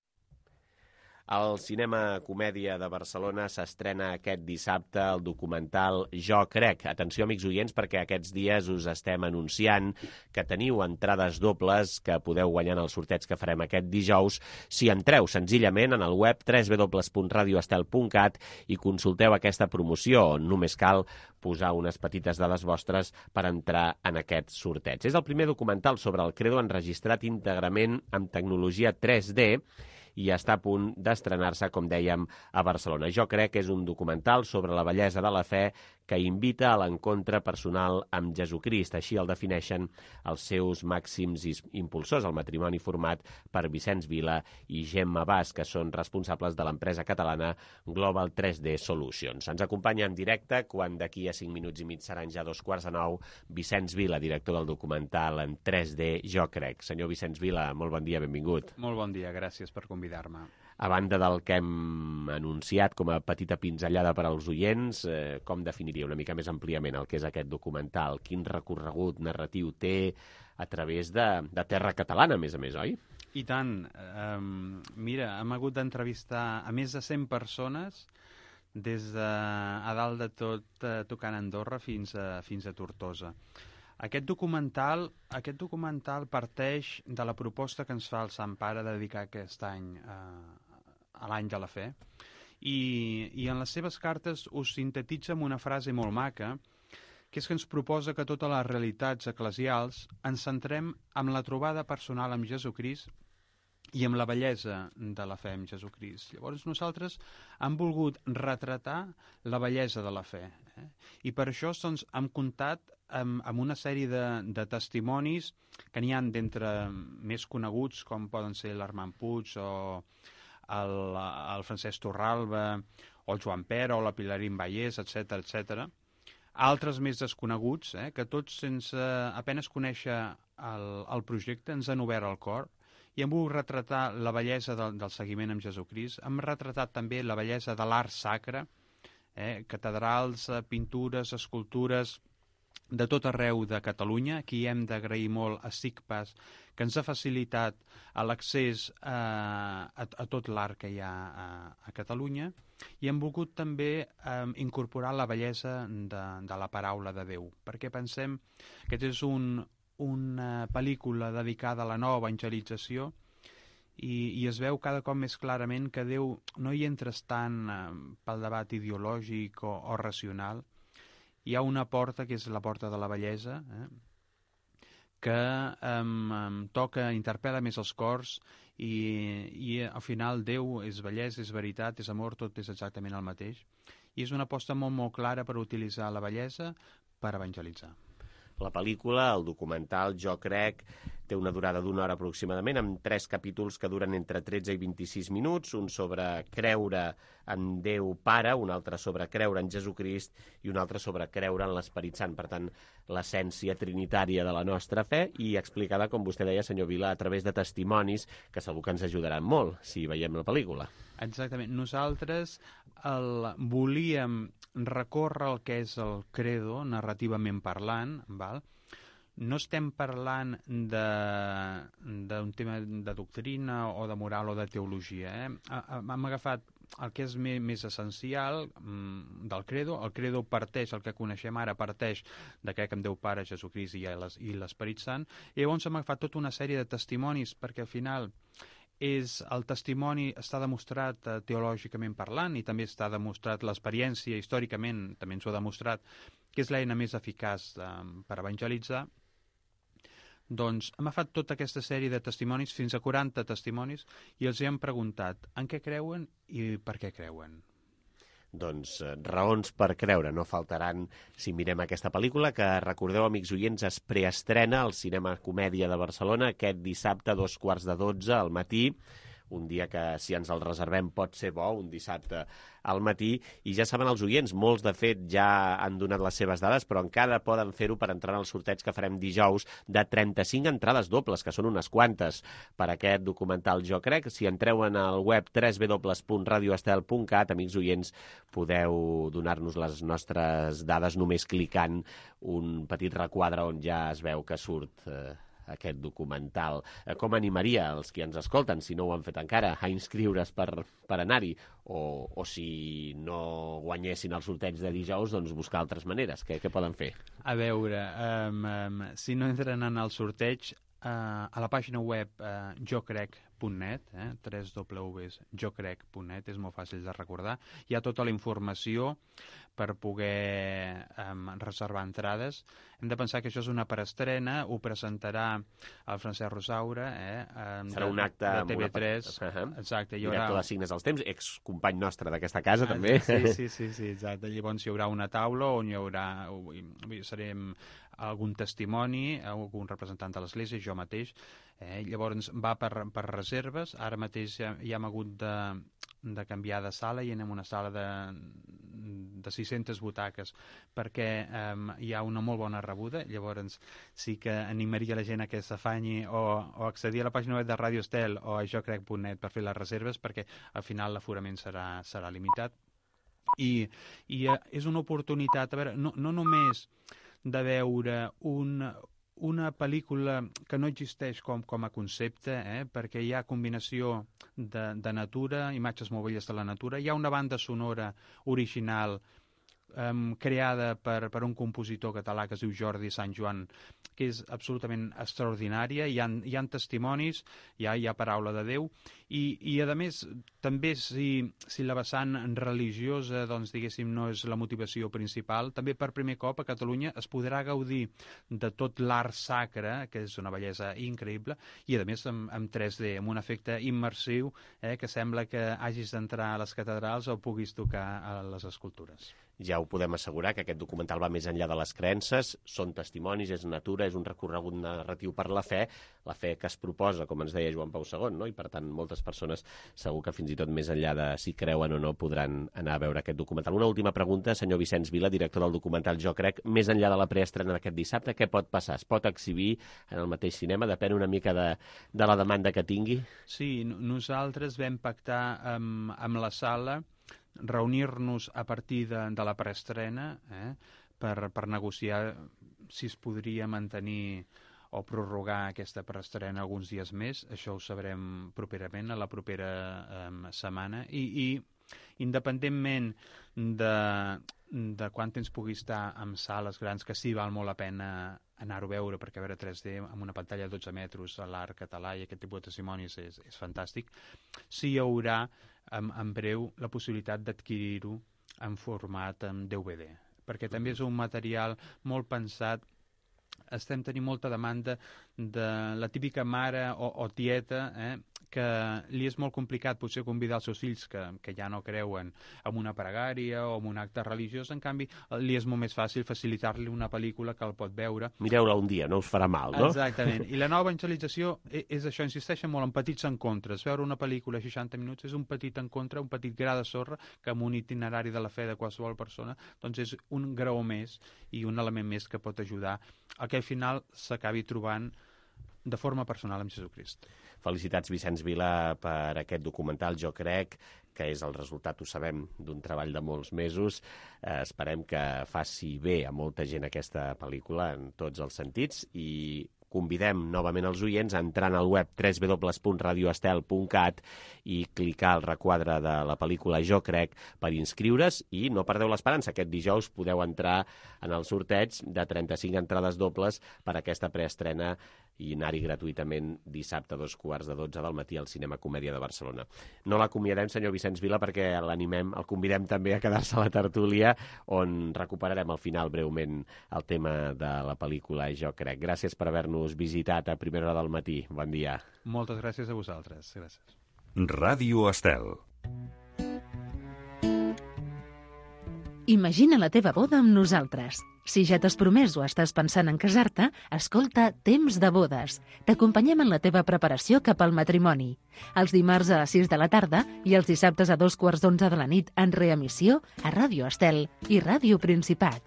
Al Cinema Comèdia de Barcelona s'estrena aquest dissabte el documental Jo crec. Atenció, amics oients, perquè aquests dies us estem anunciant que teniu entrades dobles que podeu guanyar en el sorteig que farem aquest dijous si entreu senzillament en el web w w w punt radio estel punt cat i consulteu aquesta promoció, on només cal posar unes petites dades vostres per entrar en aquest sorteig. És el primer documental sobre el credo enregistrat íntegrament amb tecnologia tres D i està a punt d'estrenar-se, com dèiem, a Barcelona. Jo crec que és un documental sobre la bellesa de la fe que invita a l'encontre personal amb Jesucrist. Així el defineixen els seus màxims impulsors, el matrimoni format per Vicenç Vila i Gemma Bas, que són responsables de l'empresa catalana Global tres D Solutions. Ens acompanya en directe, quan d'aquí a cinc minuts i mig seran ja dos quarts de nou, Vicenç Vila, director del documental en tres D Jo Crec. Senyor Vicenç Vila, molt bon dia, benvingut. Molt bon dia, gràcies per convidar-me. A banda del que hem anunciat com a petita pinzellada per als oients, eh, com definiria una mica més àmpliament el que és aquest documental? Quin recorregut narratiu té a través de, de terra catalana, a més a més, oi? I tant. Um, mira, hem hagut d'entrevistar a més de cent persones des de a dalt de tot, eh, tocant Andorra fins a, fins a Tortosa. Aquest documental, aquest documental parteix de la proposta que ens fa el Sant Pare de dedicar aquest any eh, a l'any de la fe, i, i en les seves cartes us sintetitza amb una frase molt maca, que és que ens proposa que totes les realitats eclesials ens centrem en la trobada personal amb Jesucrist i amb la bellesa de la fe amb Jesucrist. Llavors nosaltres hem volgut retratar la bellesa de la fe. Eh? I per això doncs, hem comptat amb, amb una sèrie de, de testimonis que n'hi ha d'entre més coneguts, com poden ser l'Armand Puig o el, el Francesc Torralba o el Joan Pera o la Pilarín Vallès, etcètera, etcètera. Altres més desconeguts, eh, que tots sense apenes conèixer el, el projecte ens han obert el cor i hem volgut retratar la bellesa del, del seguiment amb Jesucrist. Hem retratat també la bellesa de l'art sacre, eh, catedrals, pintures, escultures de tot arreu de Catalunya. Aquí hem d'agrair molt a SICPAS, que ens ha facilitat l'accés a, a, a tot l'art que hi ha a, a Catalunya, i hem volgut també eh, incorporar la bellesa de, de la paraula de Déu, perquè pensem que és un, una pel·lícula dedicada a la nova evangelització i, i es veu cada cop més clarament que Déu no hi entres tant eh, pel debat ideològic o, o racional. Hi ha una porta que és la porta de la bellesa, eh, que um, toca, interpel·la més els cors i, i al final Déu és bellesa, és veritat, és amor, tot és exactament el mateix. I és una aposta molt, molt clara per utilitzar la bellesa per evangelitzar. La pel·lícula, el documental Jo Crec, té una durada d'una hora aproximadament, amb tres capítols que duren entre tretze i vint-i-sis minuts, un sobre creure en Déu Pare, un altre sobre creure en Jesucrist i un altre sobre creure en l'Esperit Sant. Per tant, l'essència trinitària de la nostra fe, i explicada, com vostè deia, senyor Vila, a través de testimonis que segur que ens ajudaran molt si veiem la pel·lícula. Exactament. Nosaltres el, volíem recórrer el que és el credo, narrativament parlant, val? No estem parlant d'un tema de doctrina o de moral o de teologia. Eh? Hem agafat el que és més, més essencial mm, del credo. El credo parteix, el que coneixem ara, parteix de crec en Déu Pare, Jesucrist i l'Esperit Sant. I llavors hem agafat tota una sèrie de testimonis, perquè al final és, el testimoni està demostrat eh, teològicament parlant, i també està demostrat l'experiència, històricament també ens ho ha demostrat, que és l'eina més eficaç eh, per evangelitzar. Doncs hem agafat tota aquesta sèrie de testimonis, fins a quaranta testimonis, i els hem preguntat en què creuen i per què creuen. Doncs eh, raons per creure no faltaran si mirem aquesta pel·lícula, que, recordeu, amics oients, es preestrena al Cinema Comèdia de Barcelona aquest dissabte a dos quarts de dotze al matí, un dia que, si ens el reservem, pot ser bo, un dissabte al matí. I ja saben els oients, molts de fet ja han donat les seves dades, però encara poden fer-ho per entrar en el sorteig que farem dijous de trenta-cinc entrades dobles, que són unes quantes, per aquest documental Jo Crec. Si entreu en el web w w w punt radio estel punt cat, amics oients, podeu donar-nos les nostres dades només clicant un petit requadre on ja es veu que surt eh, aquest documental. Com animaria els que ens escolten, si no ho han fet encara, a inscriure's per, per anar-hi, o, o si no guanyessin el sorteig de dijous, doncs buscar altres maneres. Què, què poden fer? A veure, um, um, si no entren en el sorteig, uh, a la pàgina web uh, jo crec punt net, eh? w w w punt jo crec punt net, és molt fàcil de recordar. Hi ha tota la informació per poder um, reservar entrades. Hem de pensar que això és una preestrena, ho presentarà el Francesc Rosaura, eh? Um, Serà un acte de T V tres. Uh -huh. Exacte. Hi haurà... Director de Signes dels Temps, excompany nostre d'aquesta casa, ah, també. Sí, sí, sí, sí, exacte. Llavors hi haurà una taula on hi haurà... Serem algun testimoni, algun representant de l'Església, jo mateix. Eh? Llavors va per, per reserves. Ara mateix ja, ja hem hagut de, de canviar de sala i anem a una sala de, de sis-centes butaques perquè eh, hi ha una molt bona rebuda. Llavors sí que animaria la gent a que s'afanyi o, o accedir a la pàgina web de Radio Estel o a jo crec punt net per fer les reserves, perquè al final l'aforament serà, serà limitat. I, i eh, és una oportunitat, a veure, no, no només de veure un, una pel·lícula que no existeix com, com a concepte, eh? perquè hi ha combinació de, de natura, imatges molt belles de la natura, hi ha una banda sonora original um, creada per, per un compositor català que es diu Jordi Sant Joan, que és absolutament extraordinària, hi ha, hi ha testimonis, hi ha, hi ha paraula de Déu, i, i a més, també si, si la vessant religiosa, doncs, diguéssim, no és la motivació principal, també per primer cop a Catalunya es podrà gaudir de tot l'art sacre, que és una bellesa increïble, i a més amb, amb tres D, amb un efecte immersiu, eh, que sembla que hagis d'entrar a les catedrals o puguis tocar a les escultures. Ja ho podem assegurar, que aquest documental va més enllà de les creences, són testimonis, és natura, és un recorregut narratiu per la fe, la fe que es proposa, com ens deia Joan Pau segon, no? I per tant moltes persones segur que fins i tot més enllà de si creuen o no podran anar a veure aquest documental. Una última pregunta, senyor Vicenç Vila, director del documental Jo Crec, més enllà de la preestrena d'aquest dissabte, què pot passar? Es pot exhibir en el mateix cinema? Depèn una mica de, de la demanda que tingui? Sí, nosaltres vam pactar amb, amb la sala reunir-nos a partir de, de la preestrena eh, per, per negociar si es podria mantenir o prorrogar aquesta preestrena alguns dies més. Això ho sabrem properament, a la propera eh, setmana. I, i independentment de, de quant temps pugui estar en sales grans, que sí val molt la pena anar-ho a veure, perquè a veure tres D amb una pantalla de dotze metres a l'art català i aquest tipus de testimonis és, és fantàstic, sí hi haurà en, en breu la possibilitat d'adquirir-ho en format en D V D, perquè també és un material molt pensat. Estem tenint molta demanda de la típica mare o, o tieta, eh, que li és molt complicat potser convidar els seus fills que, que ja no creuen en una pregària o en un acte religiós, en canvi li és molt més fàcil facilitar-li una pel·lícula que el pot veure. Mireu-la un dia, no us farà mal, no? Exactament. I la nova evangelització és això, insisteixen molt en petits encontres. Veure una pel·lícula a seixanta minuts és un petit encontre, un petit gra de sorra que amb un itinerari de la fe de qualsevol persona doncs és un graó més i un element més que pot ajudar a que al final s'acabi trobant de forma personal amb Jesucrist. Felicitats, Vicenç Vila, per aquest documental Jo Crec, que és el resultat, ho sabem, d'un treball de molts mesos. Eh, esperem que faci bé a molta gent aquesta pel·lícula en tots els sentits i convidem novament els oients a entrar al web w w w punt radio estel punt cat i clicar al requadre de la pel·lícula Jo Crec per inscriure's i no perdeu l'esperança. Aquest dijous podeu entrar en el sorteig de trenta-cinc entrades dobles per aquesta preestrena i anar-hi gratuïtament dissabte a dos quarts de dotze del matí al Cinema Comèdia de Barcelona. No l'acomiadem, senyor Vicenç Vila, perquè l'animem, el convidem també a quedar-se a la tertúlia, on recuperarem al final breument el tema de la pel·lícula Jo Crec. Gràcies per haver-nos visitat a primera hora del matí. Bon dia. Moltes gràcies a vosaltres. Gràcies. Ràdio Estel. Imagina la teva boda amb nosaltres. Si ja t'has promès o estàs pensant en casar-te, escolta Temps de bodes. T'acompanyem en la teva preparació cap al matrimoni. Els dimarts a les sis de la tarda i els dissabtes a dos quarts d'onze de la nit en reemissió a Ràdio Estel i Ràdio Principat.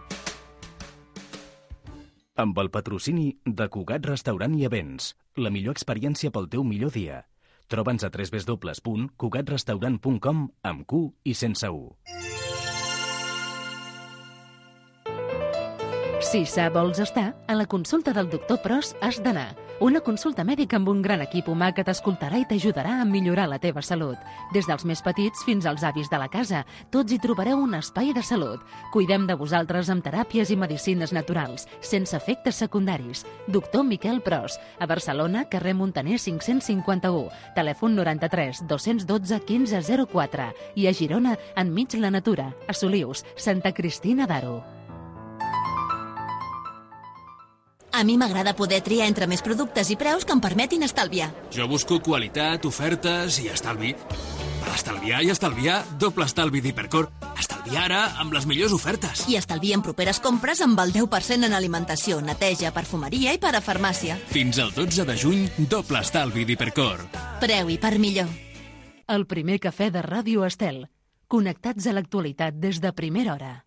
Amb el patrocini de Cugat Restaurant i Events. La millor experiència pel teu millor dia. Troba'ns a w w w punt cugat restaurant punt com amb Q i sense U. Si sa vols estar, a la consulta del doctor Pros has d'anar. Una consulta mèdica amb un gran equip humà que t'escoltarà i t'ajudarà a millorar la teva salut. Des dels més petits fins als avis de la casa, tots hi trobareu un espai de salut. Cuidem de vosaltres amb teràpies i medicines naturals, sense efectes secundaris. Doctor Miquel Pros, a Barcelona, carrer Montaner cinc-cents cinquanta-u, telèfon noranta-tres dos-cents dotze quinze zero quatre i a Girona, enmig la natura, a Solius, Santa Cristina d'Aro. A mi m'agrada poder triar entre més productes i preus que em permetin estalviar. Jo busco qualitat, ofertes i estalvi. Per estalviar i estalviar, doble estalvi d'Hipercor. Estalviar ara amb les millors ofertes. I estalvia en properes compres amb el deu per cent en alimentació, neteja, perfumeria i parafarmàcia. Fins al dotze de juny, doble estalvi d'Hipercor. Preu i per millor. El primer cafè de Ràdio Estel. Connectats a l'actualitat des de primera hora.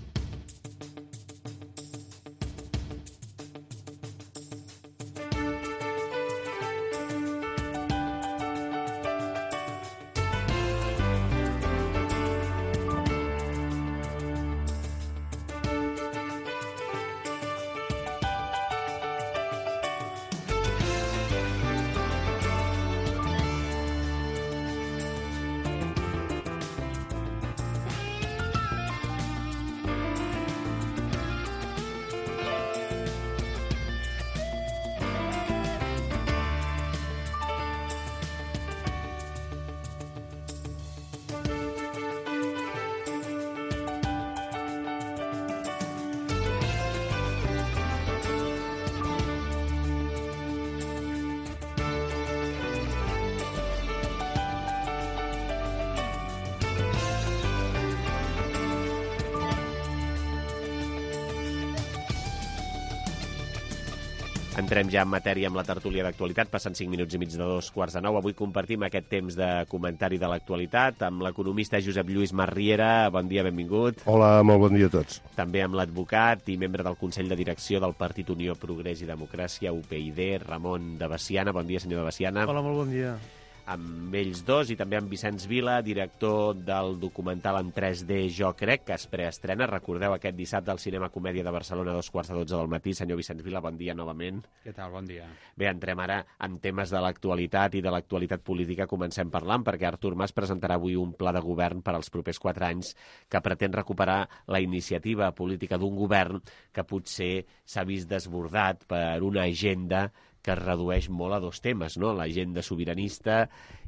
Entrem ja en matèria amb la tertúlia d'actualitat, passant cinc minuts i mig de dos quarts de nou. Avui compartim aquest temps de comentari de l'actualitat amb l'economista Josep Lluís Marriera. Bon dia, benvingut. Hola, molt bon dia a tots. També amb l'advocat i membre del Consell de Direcció del Partit Unió Progrés i Democràcia, U P I D, Ramon de Veciana. Bon dia, senyor de Veciana. Hola, molt bon dia. Amb ells dos i també amb Vicenç Vila, director del documental en tres D Jo Crec, que es preestrena. Recordeu, aquest dissabte al Cinema Comèdia de Barcelona a dos quarts de dotze del matí. Senyor Vicenç Vila, bon dia novament. Què tal? Bon dia. Bé, entrem ara en temes de l'actualitat i de l'actualitat política. Comencem parlant perquè Artur Mas presentarà avui un pla de govern per als propers quatre anys que pretén recuperar la iniciativa política d'un govern que potser s'ha vist desbordat per una agenda que es redueix molt a dos temes, no? L'agenda sobiranista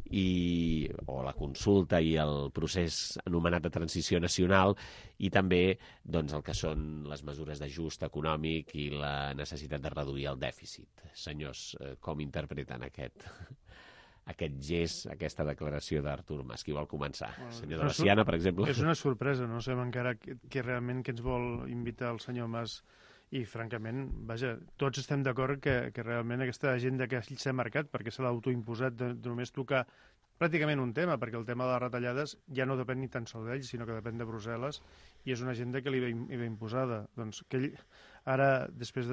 i, o la consulta i el procés anomenat de transició nacional i també doncs, el que són les mesures d'ajust econòmic i la necessitat de reduir el dèficit. Senyors, com interpreten aquest, aquest gest, aquesta declaració d'Artur Mas? Qui vol començar? Bueno, senyor de Veciana, per exemple. És una sorpresa, no sabem encara que, que realment que ens vol invitar el senyor Mas. I, francament, vaja, tots estem d'acord que, que realment aquesta agenda que s'ha marcat, perquè s'ha autoimposat de, de només tocar pràcticament un tema, perquè el tema de les retallades ja no depèn ni tan sols d'ell, sinó que depèn de Brussel·les, i és una agenda que li ve, li ve imposada. Doncs que ell, ara, després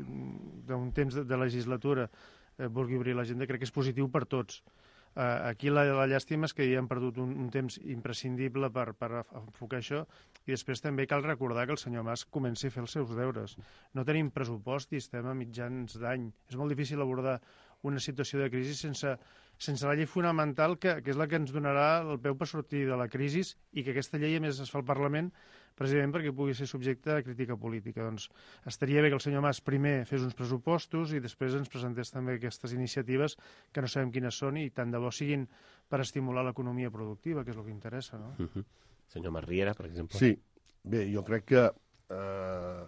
d'un temps de, de legislatura, eh, vulgui obrir l'agenda, crec que és positiu per tots. Uh, aquí la, la llàstima és que ja hem perdut un, un temps imprescindible per, per enfocar això i després també cal recordar que el senyor Mas comenci a fer els seus deures. No tenim pressupost i estem a mitjans d'any. És molt difícil abordar una situació de crisi sense, sense la llei fonamental que, que és la que ens donarà el peu per sortir de la crisi i que aquesta llei a més es fa al Parlament precisament perquè pugui ser subjecte a crítica política. Doncs estaria bé que el senyor Mas primer fes uns pressupostos i després ens presentés també aquestes iniciatives que no sabem quines són i tant de bo siguin per estimular l'economia productiva, que és el que interessa, no? Uh-huh. Senyor Marriera, per exemple. Sí, bé, jo crec que eh,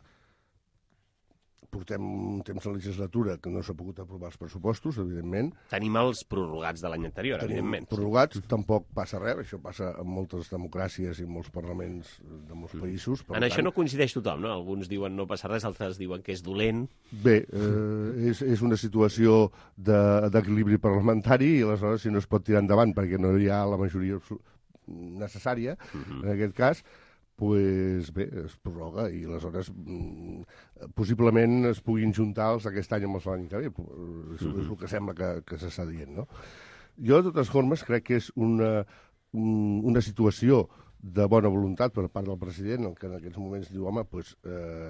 portem un temps de legislatura que no s'ha pogut aprovar els pressupostos, evidentment. Tenim els prorrogats de l'any anterior, Tenim evidentment. prorrogats, tampoc passa res, això passa en moltes democràcies i en molts parlaments de molts països. En tant, això no coincideix tothom, no? Alguns diuen no passa res, altres diuen que és dolent. Bé, eh, és, és una situació d'equilibri parlamentari i aleshores si no es pot tirar endavant perquè no hi ha la majoria necessària, uh-huh. en aquest cas, pues bé, es prorroga i aleshores mm, possiblement es puguin juntar els aquest any amb els l'any que ve. És, uh-huh. és el que sembla que, que s'està dient, no? Jo, de totes formes, crec que és una, un, una situació de bona voluntat per part del president, el que en aquests moments diu, home, pues, eh,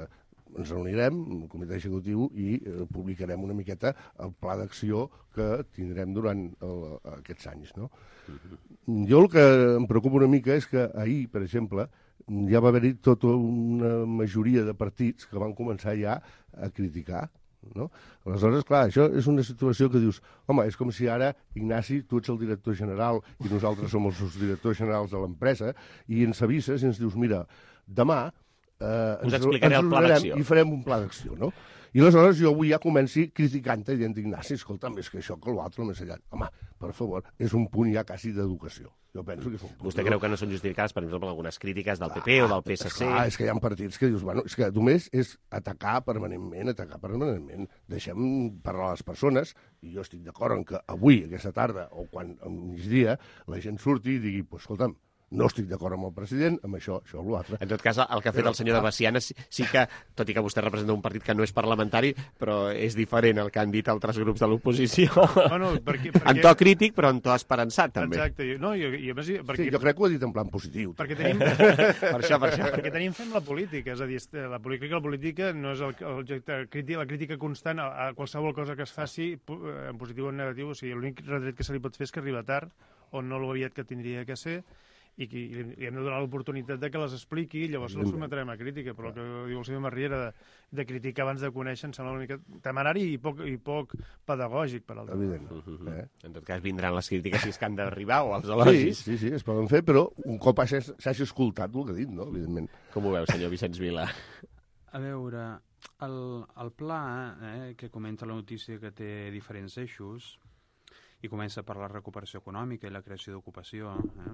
ens reunirem, el comitè executiu, i eh, publicarem una miqueta el pla d'acció que tindrem durant el, aquests anys, no? Uh-huh. Jo el que em preocupa una mica és que ahir, per exemple, ja va haver-hi tota una majoria de partits que van començar ja a criticar, no? Aleshores, clar, això és una situació que dius, home, és com si ara, Ignasi, tu ets el director general i nosaltres som els directors generals de l'empresa, i ens avises i ens dius, mira, demà eh, us ens, explicaré ens el pla d'acció i farem un pla d'acció, no? I aleshores jo avui ja comenci criticant-te i dient, Ignasi, escolta, més que això, que l'altre, més allà. Home, per favor, és un punt ja quasi d'educació. Jo penso que és un punt. Vostè creu que no són justificades, per exemple, algunes crítiques del P P o del P S C? Clar, és que hi ha partits que dius, bueno, és que només és atacar permanentment, atacar permanentment. Deixem parlar a les persones, i jo estic d'acord en que avui, aquesta tarda, o quan al migdia, la gent surti i digui, pues, escolta'm, no estic d'acord amb el president, amb això, això o l'altre. En tot cas, el que ha fet el senyor de Veciana sí, sí que, tot i que vostè representa un partit que no és parlamentari, però és diferent el que han dit altres grups de l'oposició. Bueno, perquè, perquè... En to crític, però en to esperançat, també. Exacte. No, i, i a més, perquè... Sí, jo crec que ho ha dit en plan positiu. Perquè tenim... per això, per això. Perquè tenim fem la política, és a dir, la política, la política no és l'objecte, la crítica constant a, a qualsevol cosa que es faci, en positiu o en negatiu, o sigui, l'únic retret que se li pot fer és que arriba tard, o no lo aviat que tindria que ser, i que li hem de donar l'oportunitat de que les expliqui, i llavors el sometrem a crítica, però el que diu el senyor Marriera de, de criticar abans de conèixer em sembla una mica temerari i poc, i poc pedagògic per altra. Evident. Uh -huh. eh? En tot cas vindran les crítiques si és que han d'arribar o els elogis. Sí, sí, sí, es poden fer, però un cop s'hagi escoltat el que ha dit, no? Evidentment. Com ho veu, senyor Vicenç Vila? A veure, el, el pla eh, que comenta la notícia que té diferents eixos i comença per la recuperació econòmica i la creació d'ocupació, eh?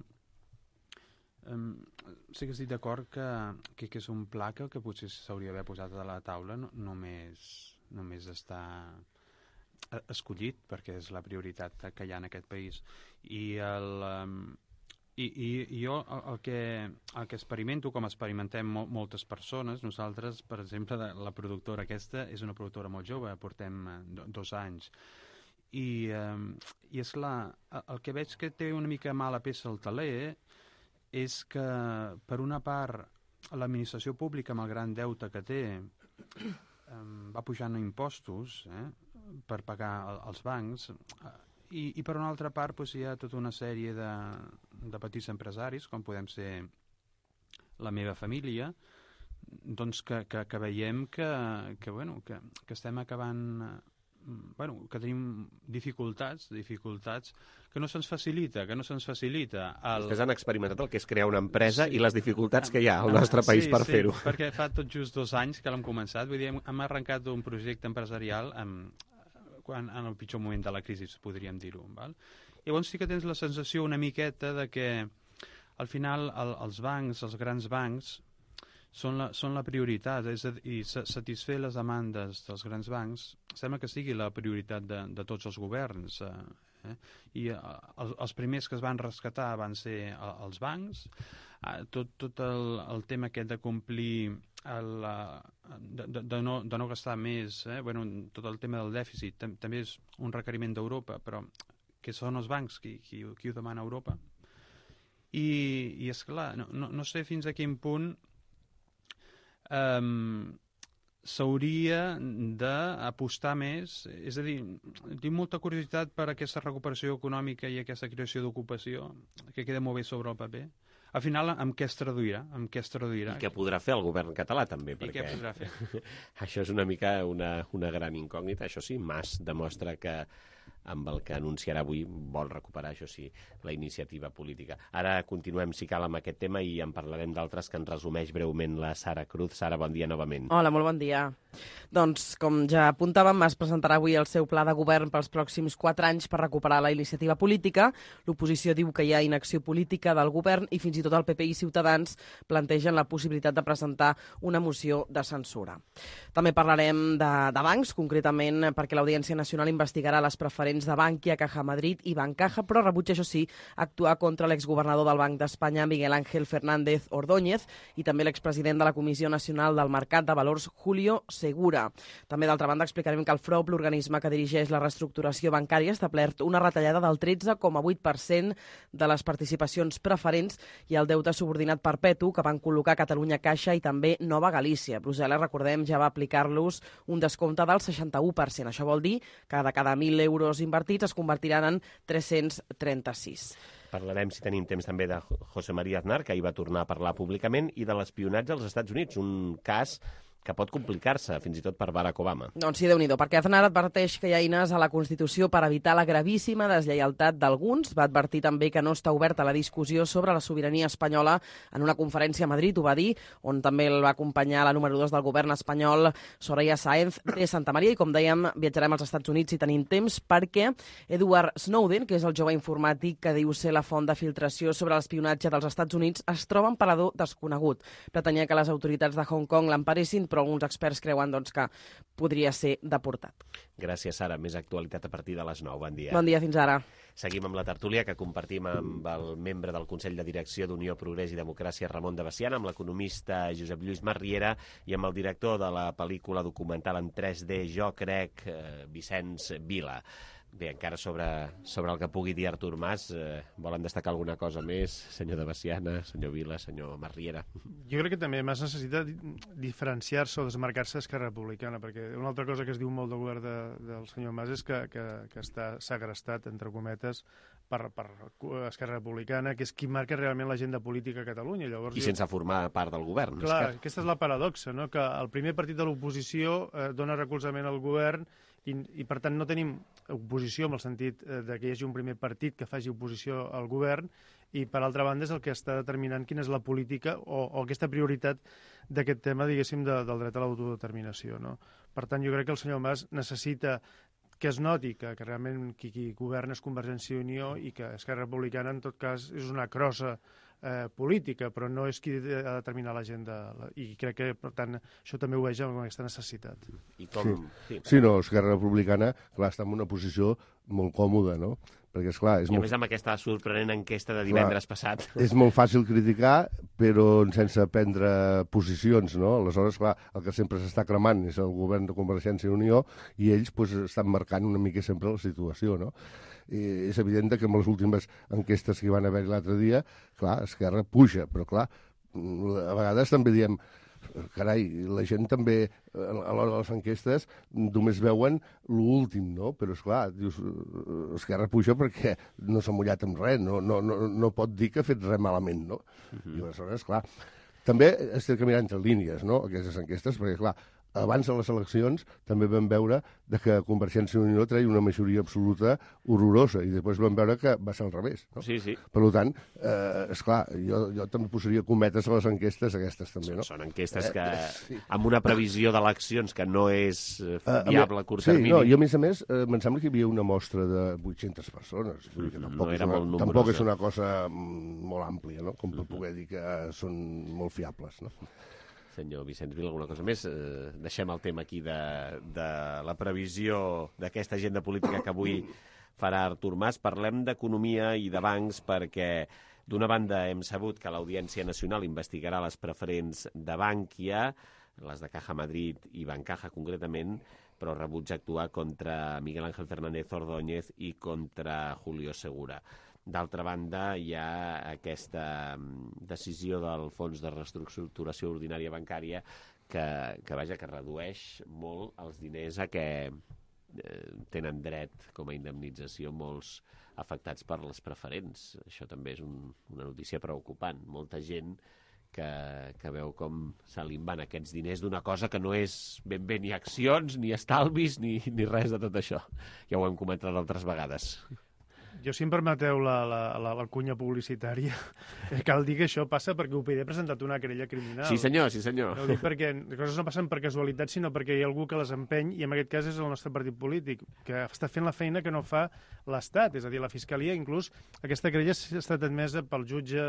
Um, sí que estic d'acord que, que, que és un pla que, que potser s'hauria d'haver posat a la taula, no, només, només està escollit perquè és la prioritat que hi ha en aquest país. I, el, um, i, i, i jo el, el, que, el que experimento, com experimentem mol, moltes persones, nosaltres, per exemple, la productora aquesta és una productora molt jove, portem do, dos anys, i, um, i és clar, el que veig que té una mica mala peça al taler és que, per una part, l'administració pública, amb el gran deute que té, eh, va pujant impostos eh, per pagar el, els bancs, i, i per una altra part doncs, hi ha tota una sèrie de, de petits empresaris, com podem ser la meva família, doncs que, que, que veiem que, que, bueno, que, que estem acabant... Bueno, que tenim dificultats, dificultats que no se'ns facilita, que no se'ns facilita. El... Vostès han experimentat el que és crear una empresa sí. i les dificultats que hi ha al nostre país sí, per sí, fer-ho. Perquè fa tot just dos anys que l'hem començat, vull dir, hem, hem arrencat un projecte empresarial amb, quan, en el pitjor moment de la crisi, podríem dir-ho. Val? Llavors sí que tens la sensació una miqueta de que al final el, els bancs, els grans bancs, són la, són la prioritat, és a dir, i satisfer les demandes dels grans bancs sembla que sigui la prioritat de, de tots els governs. Eh? I eh, els, els primers que es van rescatar van ser els bancs, eh, tot, tot el, el tema aquest de complir, el, de, de, de, no, de no gastar més, eh? bueno, tot el tema del dèficit, tam, també és un requeriment d'Europa, però que són els bancs qui, qui, qui ho demana a Europa. I, i és clar, no, no, no sé fins a quin punt Um, s'hauria d'apostar més, és a dir, tinc molta curiositat per aquesta recuperació econòmica i aquesta creació d'ocupació que queda molt bé sobre el paper. Al final, amb què es traduirà? Amb què es traduirà? I què podrà fer el govern català, també? I perquè què podrà fer? Això és una mica una, una gran incògnita. Això sí, Mas demostra que amb el que anunciarà avui vol recuperar, això sí, la iniciativa política. Ara continuem, si cal, amb aquest tema i en parlarem d'altres que ens resumeix breument la Sara Cruz. Sara, bon dia novament. Hola, molt bon dia. Doncs, com ja apuntàvem, es presentarà avui el seu pla de govern pels pròxims quatre anys per recuperar la iniciativa política. L'oposició diu que hi ha inacció política del govern i fins i tot el P P i Ciutadans plantegen la possibilitat de presentar una moció de censura. També parlarem de, de bancs, concretament perquè l'Audiència Nacional investigarà les preferències preferents de Bankia, Caja Madrid i Bancaja, però rebutja, això sí, actuar contra l'exgovernador del Banc d'Espanya, Miguel Ángel Fernández Ordóñez, i també l'expresident de la Comissió Nacional del Mercat de Valors, Julio Segura. També, d'altra banda, explicarem que el F R O P, l'organisme que dirigeix la reestructuració bancària, ha establert una retallada del tretze coma vuit per cent de les participacions preferents i el deute subordinat perpetu que van col·locar Catalunya Caixa i també Nova Galícia. Brussel·les, recordem, ja va aplicar-los un descompte del seixanta-u per cent. Això vol dir que de cada mil euros invertits es convertiran en tres-cents trenta-sis. Parlarem, si tenim temps, també de José María Aznar, que ahir va tornar a parlar públicament, i de l'espionatge als Estats Units, un cas que pot complicar-se, fins i tot per Barack Obama. Doncs sí, Déu-n'hi-do, perquè Aznar adverteix que hi ha eines a la Constitució per evitar la gravíssima deslleialtat d'alguns. Va advertir també que no està oberta la discussió sobre la sobirania espanyola en una conferència a Madrid, ho va dir, on també el va acompanyar la número dos del govern espanyol, Soraya Sáenz de Santa Maria, i com dèiem, viatjarem als Estats Units si tenim temps, perquè Edward Snowden, que és el jove informàtic que diu ser la font de filtració sobre l'espionatge dels Estats Units, es troba en parador desconegut. Pretenia que les autoritats de Hong Kong l'emparessin, però alguns experts creuen doncs, que podria ser deportat. Gràcies, Sara. Més actualitat a partir de les nou. Bon dia. Bon dia, fins ara. Seguim amb la tertúlia que compartim amb el membre del Consell de Direcció d'Unió, Progrés i Democràcia, Ramon de Bessiana, amb l'economista Josep Lluís Marriera i amb el director de la pel·lícula documental en tres D, Jo crec, eh, Vicenç Vila. Bé, encara sobre, sobre el que pugui dir Artur Mas, eh, volen destacar alguna cosa més, senyor de Bessiana, senyor Vila, senyor Marriera? Jo crec que també Mas necessita diferenciar-se o desmarcar-se d'Esquerra Republicana, perquè una altra cosa que es diu molt del govern de, del senyor Mas és que, que, que està segrestat, entre cometes, per, per Esquerra Republicana, que és qui marca realment l'agenda política a Catalunya. Llavors, I sense jo... formar part del govern. Clar, que... aquesta és la paradoxa, no? Que el primer partit de l'oposició eh, dona recolzament al govern i, i, per tant, no tenim oposició en el sentit eh, de que hi hagi un primer partit que faci oposició al govern i, per altra banda, és el que està determinant quina és la política o, o aquesta prioritat d'aquest tema, diguéssim, de, del dret a l'autodeterminació, no? Per tant, jo crec que el senyor Mas necessita que es noti que, que realment qui, qui governa és Convergència i Unió i que Esquerra Republicana, en tot cas, és una crossa eh, política, però no és qui ha de determinar l'agenda. I crec que, per tant, això també ho veig amb aquesta necessitat. I com... Sí. sí, no, Esquerra Republicana, clar, està en una posició molt còmoda, no? Perquè, esclar, és I a molt... més amb aquesta sorprenent enquesta de divendres clar, passat. És molt fàcil criticar, però sense prendre posicions, no? Aleshores, clar, el que sempre s'està cremant és el govern de Convergència i Unió i ells pues, estan marcant una mica sempre la situació, no? I és evident que amb les últimes enquestes que hi van haver l'altre dia, clar, Esquerra puja, però clar, a vegades també diem carai, la gent també a l'hora de les enquestes només veuen l'últim, no? Però, esclar, dius, Esquerra puja perquè no s'ha mullat amb res, no, no, no, no pot dir que ha fet res malament, no? Uh-huh. I aleshores, clar, també estem caminant entre línies, no?, aquestes enquestes, perquè, clar, abans de les eleccions també vam veure de que Convergència i Unió treia una majoria absoluta horrorosa i després vam veure que va ser al revés. No? Sí, sí. Per tant, eh, esclar, jo, jo també posaria cometes a les enquestes aquestes també. No? Són enquestes que, eh, sí. amb una previsió d'eleccions que no és viable a curt sí, termini. No, i a més a més, eh, em sembla que hi havia una mostra de vuit-centes persones. Vull dir que tampoc, no era és una, molt nombrosa. tampoc és una cosa molt àmplia, no? Com per poder dir que són molt fiables, no? Senyor Vicenç Vila, alguna cosa més? Eh, deixem el tema aquí de, de la previsió d'aquesta agenda política que avui farà Artur Mas. Parlem d'economia i de bancs perquè, d'una banda, hem sabut que l'Audiència Nacional investigarà les preferents de Bankia, les de Caja Madrid i Bancaja concretament, però rebutja actuar contra Miguel Ángel Fernández Ordóñez i contra Julio Segura. D'altra banda, hi ha aquesta decisió del Fons de Reestructuració Ordinària Bancària que, que, vaja, que redueix molt els diners a què eh, tenen dret com a indemnització molts afectats per les preferents. Això també és un, una notícia preocupant. Molta gent que, que veu com se li van aquests diners d'una cosa que no és ben bé ni accions, ni estalvis, ni, ni res de tot això. Ja ho hem comentat altres vegades. Jo, si em permeteu la, la, la, la cunya publicitària, cal dir que això passa perquè U P D ha presentat una querella criminal. Sí senyor, sí senyor. No dic perquè les coses no passen per casualitat, sinó perquè hi ha algú que les empeny, i en aquest cas és el nostre partit polític, que està fent la feina que no fa l'Estat, és a dir, la Fiscalia. Inclús aquesta querella ha estat admesa pel jutge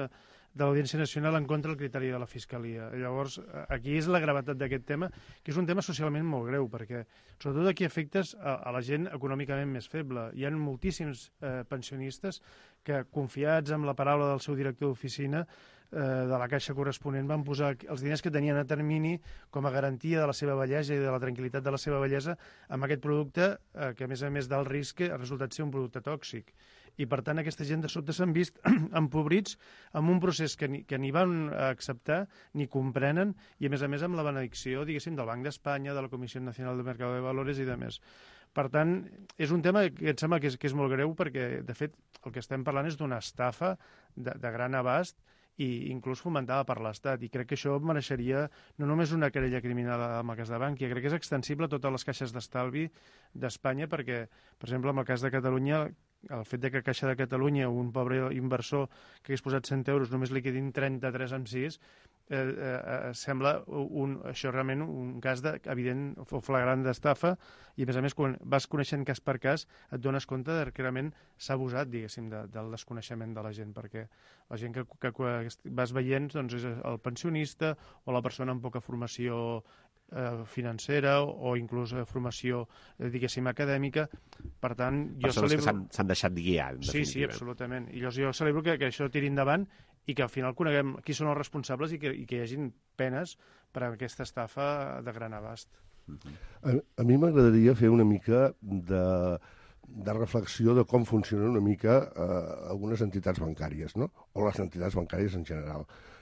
de l'Audiència Nacional en contra del criteri de la Fiscalia. Llavors, aquí és la gravetat d'aquest tema, que és un tema socialment molt greu, perquè sobretot aquí afectes a, a la gent econòmicament més feble. Hi ha moltíssims eh, pensionistes que, confiats amb la paraula del seu director d'oficina, de la caixa corresponent, van posar els diners que tenien a termini com a garantia de la seva bellesa i de la tranquil·litat de la seva bellesa amb aquest producte eh, que, a més a més del risc, ha resultat ser un producte tòxic. I, per tant, aquesta gent de sobte s'han vist empobrits amb un procés que ni, que ni van acceptar ni comprenen i, a més a més, amb la benedicció, diguéssim, del Banc d'Espanya, de la Comissió Nacional de Mercado de Valores i de més. Per tant, és un tema que em sembla que és, que és molt greu perquè, de fet, el que estem parlant és d'una estafa de, de gran abast i inclús fomentada per l'Estat. I crec que això mereixeria no només una querella criminal amb el cas de Bankia, crec que és extensible a totes les caixes d'estalvi d'Espanya perquè, per exemple, en el cas de Catalunya, el fet de que Caixa de Catalunya, un pobre inversor que hagués posat cent euros, només li quedin trenta-tres amb sis, eh, eh, sembla un, això realment un cas de, evident o flagrant d'estafa i, a més a més, quan vas coneixent cas per cas, et dones compte de que realment s'ha abusat, diguéssim, de, del desconeixement de la gent, perquè la gent que, que, que vas veient doncs, és el pensionista o la persona amb poca formació eh, financera o inclús formació, eh, diguéssim, acadèmica. Per tant, jo Persones celebro... que s'han deixat guiar, en Sí, sí, absolutament. I llavors jo celebro que, que això tiri endavant i que al final coneguem qui són els responsables i que, i que hi hagin penes per a aquesta estafa de gran abast. A, a mi m'agradaria fer una mica de, de reflexió de com funcionen una mica eh, algunes entitats bancàries, no? O les entitats bancàries en general.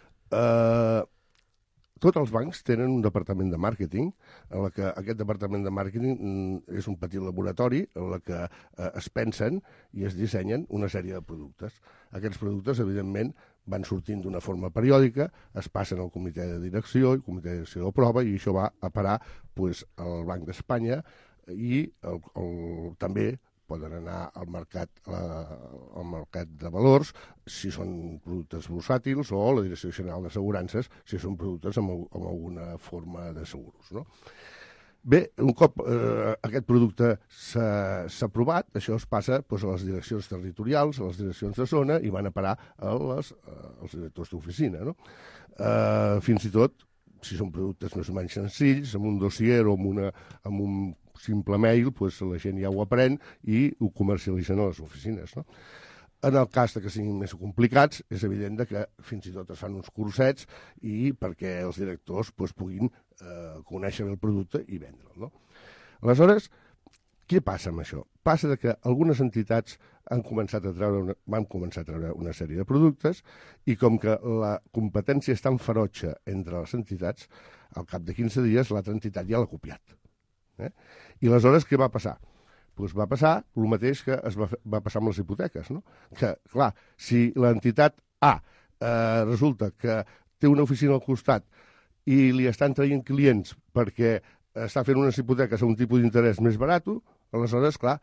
Eh, tots els bancs tenen un departament de màrqueting, en la que aquest departament de màrqueting mm, és un petit laboratori en la que eh, es pensen i es dissenyen una sèrie de productes. Aquests productes, evidentment, van sortint d'una forma periòdica, es passen al comitè de direcció, el comitè de direcció de prova, i això va a parar pues, al Banc d'Espanya i el, el, també poden anar al mercat, a, al mercat de valors si són productes bursàtils o la Direcció General d'Assegurances si són productes amb, amb alguna forma de seguros, no? Bé, un cop eh, aquest producte s'ha aprovat, això es passa doncs, a les direccions territorials, a les direccions de zona i van a parar a les, als directors d'oficina, no? Eh, fins i tot, si són productes més o menys senzills, amb un dossier o amb, una, amb un simple mail, doncs, la gent ja ho aprèn i ho comercialitzen a les oficines, no? En el cas de que siguin més complicats, és evident que fins i tot es fan uns cursets i perquè els directors doncs, puguin eh, conèixer el producte i vendre'l, no? Aleshores, què passa amb això? Passa que algunes entitats han començat a treure una, van començar a treure una sèrie de productes i com que la competència és tan ferotge entre les entitats, al cap de quinze dies l'altra entitat ja l'ha copiat. Eh? I aleshores què va passar? Pues va passar el mateix que es va, va passar amb les hipoteques, no? Que, clar, si l'entitat A eh, resulta que té una oficina al costat i li estan traient clients perquè està fent unes hipoteques a un tipus d'interès més barat, aleshores, clar,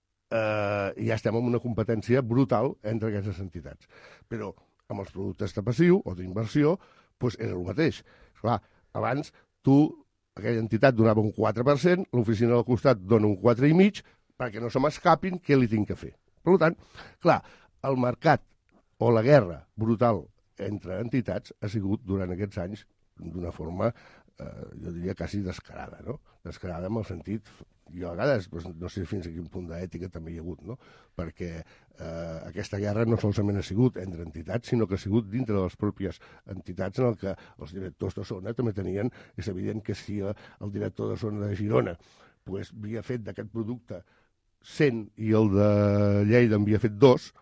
eh, ja estem en una competència brutal entre aquestes entitats. Però amb els productes de passiu o d'inversió, doncs era el mateix. Clar, abans tu, aquella entitat donava un quatre per cent, l'oficina del costat dona un quatre i mig, perquè no se m'escapin, què li tinc que fer? Per tant, clar, el mercat o la guerra brutal entre entitats ha sigut durant aquests anys d'una forma, eh, jo diria, quasi descarada, no? Descarada en el sentit, jo a vegades doncs, no sé fins a quin punt d'ètica també hi ha hagut, no? Perquè eh, aquesta guerra no solament ha sigut entre entitats, sinó que ha sigut dintre de les pròpies entitats en el que els directors de zona també tenien, és evident que si el director de zona de Girona pues, havia fet d'aquest producte cent i el de Lleida en havia fet dos,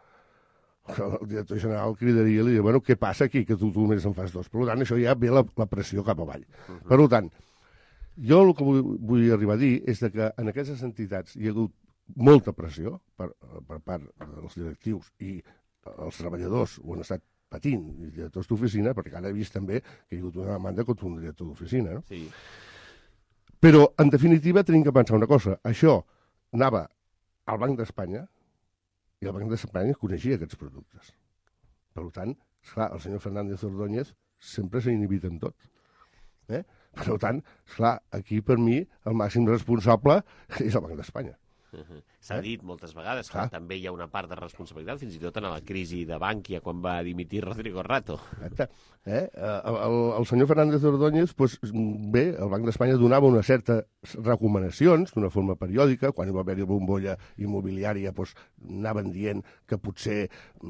el director general cridaria i li diria, bueno, què passa aquí, que tu, tu només en fas dos? Per tant, això ja ve la, la pressió cap avall. Uh -huh. Per tant, jo el que vull, vull arribar a dir és que en aquestes entitats hi ha hagut molta pressió per, per part dels directius i els treballadors ho han estat patint, els directors d'oficina, perquè ara he vist també que hi ha hagut una demanda contra un director d'oficina, no? Sí. Però, en definitiva, tenim que pensar una cosa. Això anava al Banc d'Espanya i el Banc d'Espanya coneixia aquests productes. Per tant, esclar, el senyor Fernández Ordóñez sempre s'ha inhibit en tot. Eh? Per tant, esclar, aquí per mi el màxim responsable és el Banc d'Espanya. Uh-huh. S'ha eh? dit moltes vegades que ah. també hi ha una part de responsabilitat, fins i tot en la crisi de Bankia, quan va dimitir Rodrigo Rato. Exacte. Eh? El, el, el senyor Fernández Ordóñez, doncs, bé, el Banc d'Espanya donava unes certes recomanacions d'una forma periòdica, quan hi va haver-hi bombolla immobiliària, doncs, anaven dient que potser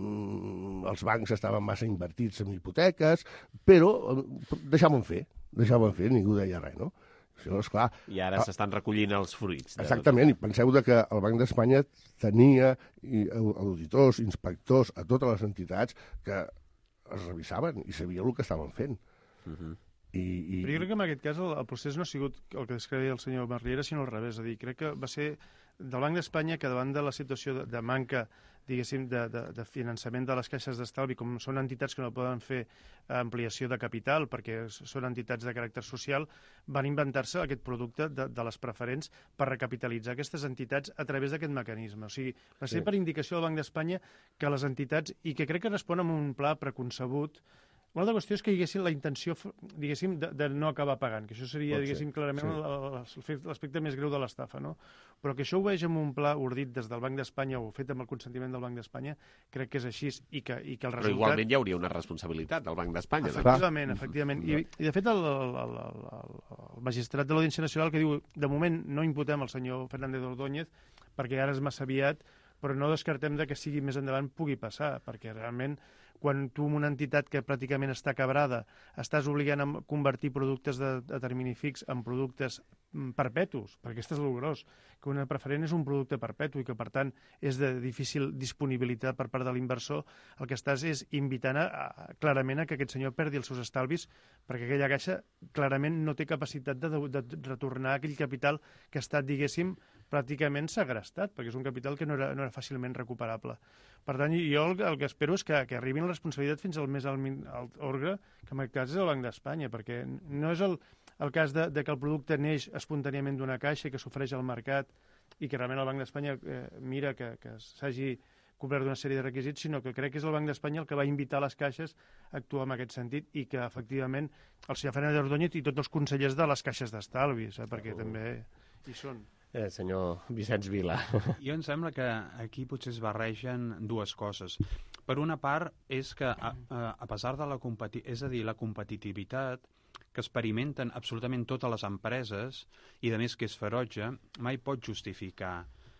mm, els bancs estaven massa invertits en hipoteques, però deixaven fer, deixaven fer, ningú deia res, no? Això, esclar, I ara s'estan recollint els fruits. Exactament, i penseu de que el Banc d'Espanya tenia auditors, inspectors a totes les entitats que es revisaven i sabien el que estaven fent. Uh-huh. I, i... Però jo crec que en aquest cas el, el procés no ha sigut el que descrivia el senyor Marriera, sinó al revés. És a dir, crec que va ser del Banc d'Espanya que davant de la situació de, de manca, diguéssim, de, de, de finançament de les caixes d'estalvi, com són entitats que no poden fer ampliació de capital perquè són entitats de caràcter social, van inventar-se aquest producte de, de les preferents per recapitalitzar aquestes entitats a través d'aquest mecanisme. O sigui, va ser sí. per indicació del Banc d'Espanya que les entitats, i que crec que respon a un pla preconcebut. Una altra qüestió és que hi haguessin la intenció, diguéssim, de, de no acabar pagant, que això seria, diguéssim, clarament sí. l'aspecte més greu de l'estafa, no? Però que això ho vegi amb un pla ordit des del Banc d'Espanya o fet amb el consentiment del Banc d'Espanya, crec que és així i que, i que el resultat... Però igualment hi hauria una responsabilitat del Banc d'Espanya. Efectivament, efectivament. I, i de fet el, el, el, el, el magistrat de l'Audiència Nacional que diu, de moment no imputem el senyor Fernández Ordóñez perquè ara és massa aviat, però no descartem de que sigui més endavant pugui passar, perquè realment quan tu en una entitat que pràcticament està quebrada estàs obligant a convertir productes de, de termini fix en productes perpetus, perquè aquest és el gros, que una preferent és un producte perpetu i que, per tant, és de difícil disponibilitat per part de l'inversor, el que estàs és invitant a, a, clarament a que aquest senyor perdi els seus estalvis perquè aquella caixa clarament no té capacitat de, de, de retornar aquell capital que ha estat, diguéssim, pràcticament segrestat, perquè és un capital que no era, no era fàcilment recuperable. Per tant, jo el, el que espero és que, que arribin la responsabilitat fins al més alt, alt ordre, que en aquest cas és el Banc d'Espanya, perquè no és el, el cas de, de que el producte neix espontàniament d'una caixa i que s'ofereix al mercat i que realment el Banc d'Espanya eh, mira que, que s'hagi complert d'una sèrie de requisits, sinó que crec que és el Banc d'Espanya el que va invitar les caixes a actuar en aquest sentit i que, efectivament, el senyor Fernández Ordóñez i tots els consellers de les caixes d'estalvis, eh, perquè oh. també hi són. Eh, senyor Vicenç Vila. Jo em sembla que aquí potser es barregen dues coses. Per una part, és que a, a pesar de la competi és a dir, la competitivitat que experimenten absolutament totes les empreses i, a més, que és ferotge, mai pot justificar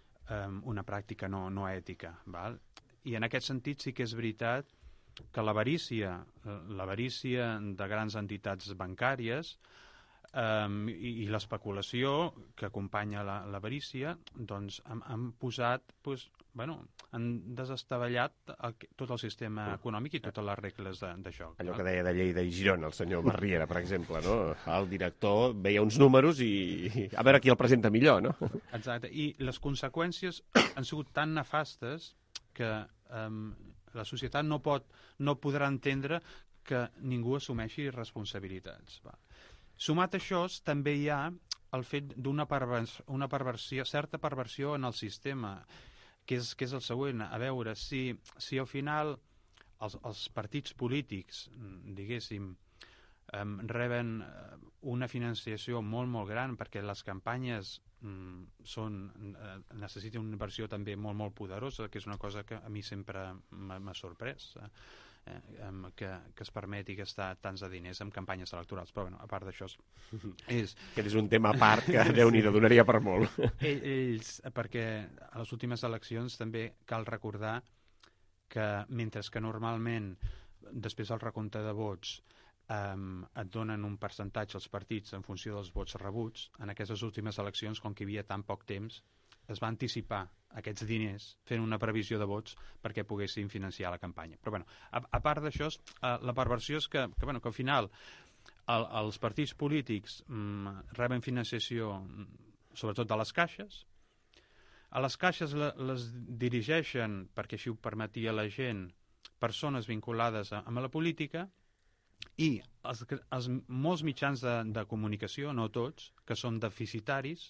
um, una pràctica no, no ètica. Val? I en aquest sentit sí que és veritat que l'avarícia, l'avarícia de grans entitats bancàries Um, i, i l'especulació que acompanya l'avarícia, doncs han, han posat, pues, bueno, han desestavellat el, tot el sistema econòmic i totes les regles de, de joc. Allò que deia de Lleida i Girona, el senyor Marriera, per exemple, no? El director veia uns números i, i a veure qui el presenta millor, no? Exacte, i les conseqüències han sigut tan nefastes que um, la societat no, pot, no podrà entendre que ningú assumeixi responsabilitats. Va. Sumat a això, també hi ha el fet d'una pervers, una perversió, certa perversió en el sistema, que és, que és el següent. A veure, si, si al final els, els partits polítics, diguéssim, eh, reben una financiació molt, molt gran perquè les campanyes mm, són, eh, necessiten una inversió també molt, molt poderosa, que és una cosa que a mi sempre m'ha sorprès. Eh? Eh, que, que es permeti gastar tants de diners en campanyes electorals, però bueno, a part d'això és... Que és un tema a part que Déu-n'hi-do, donaria per molt. Ells, perquè a les últimes eleccions també cal recordar que mentre que normalment després del recompte de vots um, et donen un percentatge als partits en funció dels vots rebuts, en aquestes últimes eleccions, com que hi havia tan poc temps, es va anticipar aquests diners fent una previsió de vots perquè poguessin financiar la campanya. Però bueno, a, a part d'això, eh, la perversió és que, que, bueno, que al final el, els partits polítics mm, reben financiació sobretot de les caixes. A les caixes le, les dirigeixen, perquè així ho permetia la gent, persones vinculades a, amb la política, i els, els molts mitjans de, de comunicació, no tots, que són deficitaris,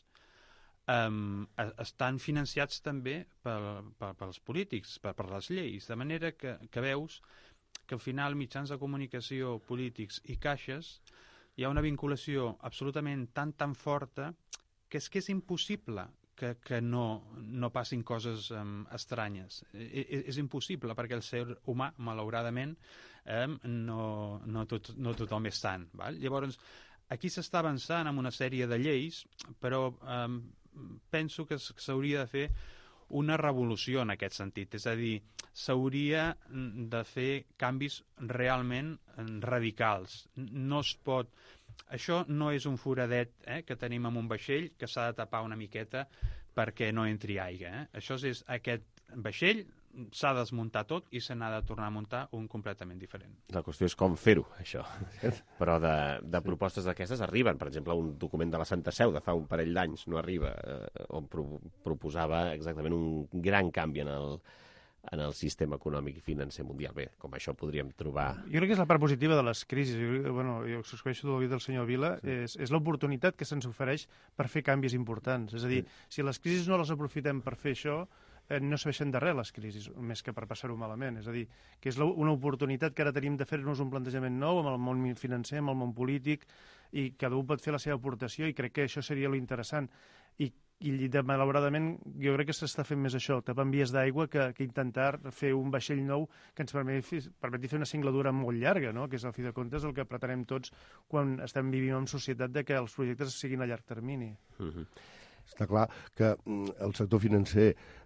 Um, estan financiats també pel, pel, pels polítics, per, per les lleis, de manera que, que veus que al final mitjans de comunicació, polítics i caixes hi ha una vinculació absolutament tan tan forta que és que és impossible que, que no, no passin coses um, estranyes. I, és impossible, perquè el ser humà, malauradament, um, no, no, tot, no tothom és sant. Val? Llavors, aquí s'està avançant amb una sèrie de lleis, però um, penso que s'hauria de fer una revolució en aquest sentit. És a dir, s'hauria de fer canvis realment radicals. No es pot... Això no és un foradet eh, que tenim en un vaixell que s'ha de tapar una miqueta perquè no entri aigua. Eh? Això és aquest vaixell, s'ha de desmuntar tot i se n'ha de tornar a muntar un completament diferent. La qüestió és com fer-ho, això. Però de, de propostes d'aquestes arriben. Per exemple, un document de la Santa Seu de fa un parell d'anys no arriba, eh, on pro proposava exactament un gran canvi en el, en el sistema econòmic i financer mundial. Bé, com això podríem trobar... Jo crec que és la part positiva de les crisis. Jo, bueno, jo subscriveixo del del senyor Vila. Sí. És, és l'oportunitat que se'ns ofereix per fer canvis importants. És a dir, sí. si les crisis no les aprofitem per fer això, eh, no serveixen de res les crisis, més que per passar-ho malament. És a dir, que és una oportunitat que ara tenim de fer-nos un plantejament nou amb el món financer, amb el món polític, i cada un pot fer la seva aportació, i crec que això seria lo interessant. I i de, malauradament jo crec que s'està fent més això, tapant vies d'aigua, que, que intentar fer un vaixell nou que ens permeti, permeti fer una singladura molt llarga, no? Que és al fi de comptes el que pretenem tots quan estem vivint en societat, de que els projectes siguin a llarg termini. Uh-huh. Està clar que el sector financer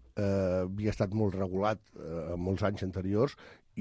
eh, havia estat molt regulat eh, en molts anys anteriors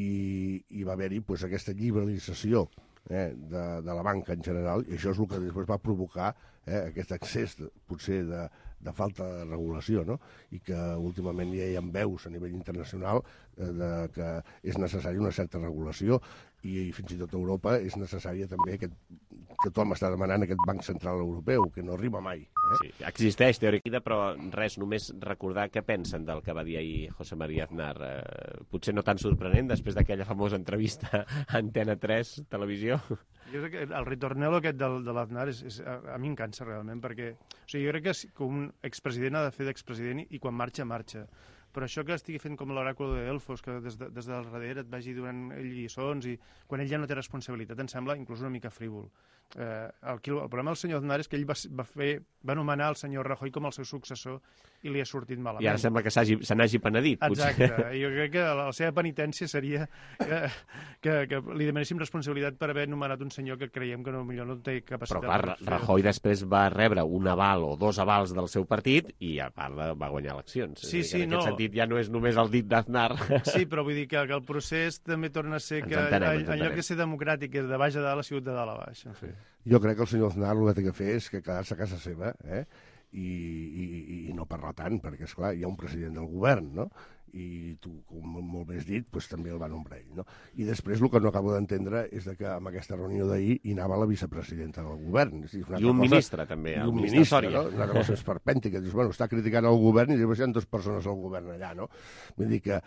i, i va haver-hi pues, aquesta liberalització eh, de, de la banca en general, i això és el que després va provocar eh, aquest excés, de, potser, de, de falta de regulació, no? I que últimament ja hi ha veus a nivell internacional eh, de, que és necessària una certa regulació, i, i fins i tot a Europa és necessària també aquest, que tothom està demanant aquest Banc Central Europeu, que no arriba mai. Eh? Sí, existeix teòrica, però res, només recordar què pensen del que va dir ahir José María Aznar. Eh, potser no tan sorprenent, després d'aquella famosa entrevista a Antena tres, televisió. Jo crec que el ritornello aquest del, de l'Aznar és, és, a, a mi em cansa realment, perquè o sigui, jo crec que, que un expresident ha de fer d'expresident i quan marxa, marxa. Però això que estigui fent com l'oràcul de Delfos, que des de, des del darrere et vagi donant lliçons, i quan ell ja no té responsabilitat, em sembla inclús una mica frívol. Eh, el, el problema del senyor Aznar és que ell va, va, fer, va anomenar el senyor Rajoy com el seu successor i li ha sortit malament. I ara sembla que se n'hagi penedit, potser. Exacte. Jo crec que la, la seva penitència seria que, que, que li demanéssim responsabilitat per haver anomenat un senyor que creiem que no, millor no té capacitat. Però clar, Rajoy després va rebre un aval o dos avals del seu partit i a part va guanyar eleccions. Sí, sí, en aquest no. sentit ja no és només el dit d'Aznar. Sí, però vull dir que, que el procés també torna a ser que entenem, en lloc de ser democràtic, de baix a dalt, ha sigut de dalt a baix. En fi. Jo crec que el senyor Aznar el que té que fer és que quedar-se a casa seva, eh? I, i, i no parlar tant, perquè, esclar, hi ha un president del govern, no? I tu, com molt bé has dit, pues, també el va nombrar ell, no? I després el que no acabo d'entendre és de que amb aquesta reunió d'ahir hi anava la vicepresidenta del govern. És dir, una I un cosa, ministre, també. I un ministre, no? Una cosa esperpèntica. Dius, bueno, està criticant el govern i després hi ha dues persones al govern allà, no? Vull dir que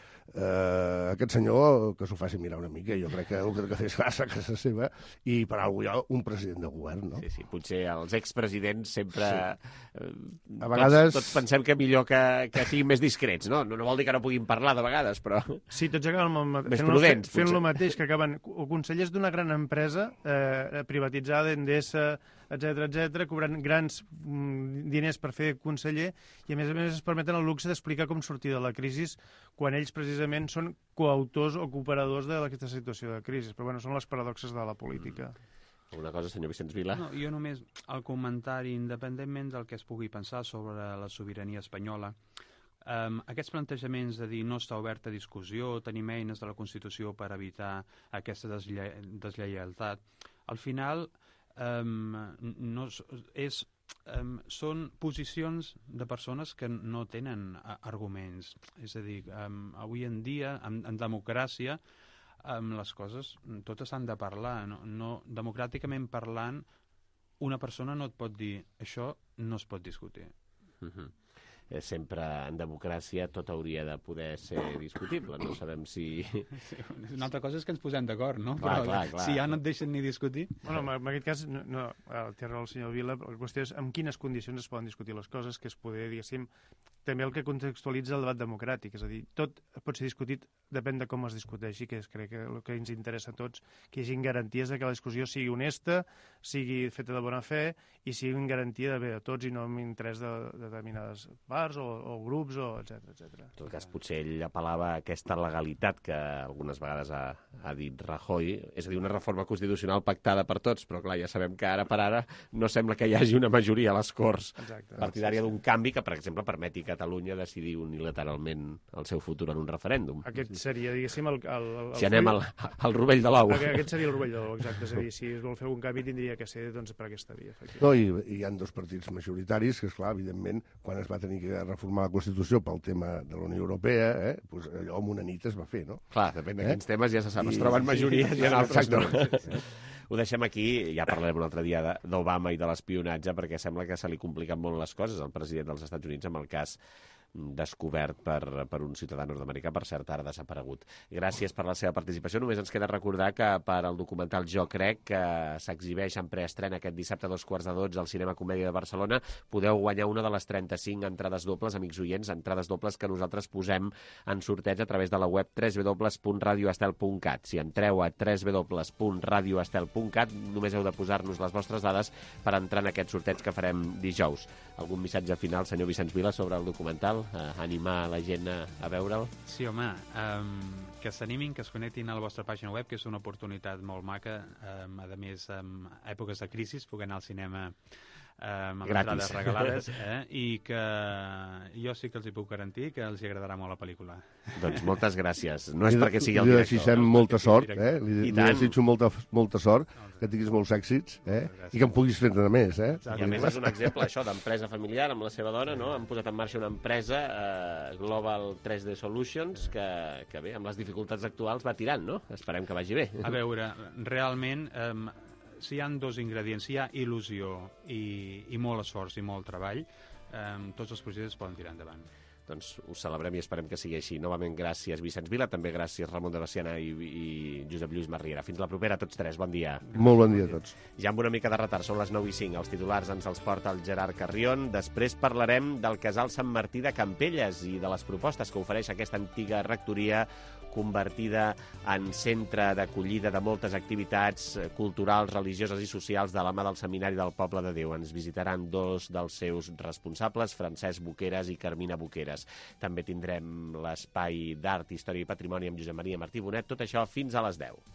eh, aquest senyor que s'ho faci mirar una mica. Jo crec que el que ha de fer és quedar-se a casa seva i per alguna cosa hi ha un president de govern, no? Sí, sí, potser els expresidents sempre... Sí. A vegades... Tots, tots pensem que millor que, que siguin més discrets, no? No, no vol dir que no puguin parlar de vegades, però... Sí, tots acaben més prudents, fent el mateix, que acaben o consellers d'una gran empresa eh, privatitzada, Endesa, etcètera, etcètera, cobrant grans mm, diners per fer conseller i a més a més es permeten el luxe d'explicar com sortir de la crisi quan ells precisament són coautors o cooperadors d'aquesta situació de crisi. Però bueno, són les paradoxes de la política. Mm. Alguna cosa, senyor Vicenç Vila? No, jo només el comentari, independentment del que es pugui pensar sobre la sobirania espanyola, Um, aquests plantejaments de dir no està oberta a discussió, tenim eines de la Constitució per evitar aquesta deslle deslleialtat, al final um, no és, um, són posicions de persones que no tenen arguments. És a dir, um, avui en dia, en, en democràcia, um, les coses totes s'han de parlar. No, no, democràticament parlant, una persona no et pot dir això no es pot discutir. Uh-huh. Sempre en democràcia tot hauria de poder ser discutible, no sabem si... Sí, una altra cosa és que ens posem d'acord, no? Clar, Però clar, clar. si ja no et deixen ni discutir... Bueno, en aquest cas, no, no té raó el senyor Vila, la qüestió és en quines condicions es poden discutir les coses, que es poder, diguéssim, també el que contextualitza el debat democràtic, és a dir, tot pot ser discutit, depèn de com es discuteixi, que és, crec que el que ens interessa a tots, que hi hagi garanties de que la discussió sigui honesta, sigui feta de bona fe i sigui una garantia de bé a tots i no amb interès de, de determinades parts o, o grups, o etcètera, etcètera. En tot cas, potser ell apel·lava a aquesta legalitat que algunes vegades ha, ha dit Rajoy, és a dir, una reforma constitucional pactada per tots, però clar, ja sabem que ara per ara no sembla que hi hagi una majoria a les Corts Exacte. partidària d'un canvi que, per exemple, permeti a Catalunya decidir unilateralment el seu futur en un referèndum. Aquest seria, diguéssim, el... el, el si anem al, al rovell de l'ou. Aquest seria el rovell de l'ou, exacte. És a dir, si es vol fer un canvi tindria que ser doncs, per aquesta via. No, i, i hi ha dos partits majoritaris que, esclar, evidentment, quan es va tenir que reformar la Constitució pel tema de la Unió Europea, eh, doncs allò en una nit es va fer, no? Clar, depèn de eh? quins temes ja se sap, es troben majories sí, i en altres no. Sí, sí. Ho deixem aquí, ja parlarem un altre dia d'Obama i de l'espionatge, perquè sembla que se li compliquen molt les coses al president dels Estats Units amb el cas descobert per, per un ciutadà nord-americà, per cert, ara desaparegut. Gràcies per la seva participació. Només ens queda recordar que per al documental Jo crec, que s'exhibeix en preestrena aquest dissabte a dos quarts de dotze al Cinema Comèdia de Barcelona, podeu guanyar una de les trenta-cinc entrades dobles, amics oients, entrades dobles que nosaltres posem en sorteig a través de la web w w w punt radio estel punt cat. Si entreu a w w w punt radio estel punt cat, només heu de posar-nos les vostres dades per entrar en aquest sorteig que farem dijous. Algun missatge final, senyor Vicenç Vila, sobre el documental? A animar la gent a, a veure'l? Sí, home, um, que s'animin, que es connectin a la vostra pàgina web, que és una oportunitat molt maca, um, a més, en èpoques de crisi, poder anar al cinema um, amb entrades regalades, eh? I que jo sí que els hi puc garantir que els hi agradarà molt la pel·lícula. Doncs moltes gràcies. No és li, perquè sigui el director. Li director. desitgem molta sort, eh? Li, I li tant. desitjo molta, molta sort, que tinguis molts èxits, eh? I que en puguis fer-ne més, eh? I a més és un exemple, això, d'empresa familiar amb la seva dona, no? Han posat en marxa una empresa, eh, Global tres D Solutions, que, que bé, amb les dificultats actuals va tirant, no? Esperem que vagi bé. A veure, realment, eh, si hi ha dos ingredients, si hi ha il·lusió i, i molt esforç i molt treball, eh, tots els projectes poden tirar endavant. Doncs ho celebrem i esperem que sigui així. Novament, gràcies, Vicenç Vila, també gràcies, Ramon de Baciana i, i Josep Lluís Marriera. Fins la propera a tots tres, bon dia. Molt bon dia a tots. Ja amb una mica de retard, són les nou i cinc, els titulars ens els porta el Gerard Carrion. Després parlarem del casal Sant Martí de Campelles i de les propostes que ofereix aquesta antiga rectoria convertida en centre d'acollida de moltes activitats culturals, religioses i socials de la mà del Seminari del Poble de Déu. Ens visitaran dos dels seus responsables, Francesc Boqueras i Carmina Boqueras. També tindrem l'espai d'art, història i patrimoni amb Josep Maria Martí Bonet. Tot això fins a les deu.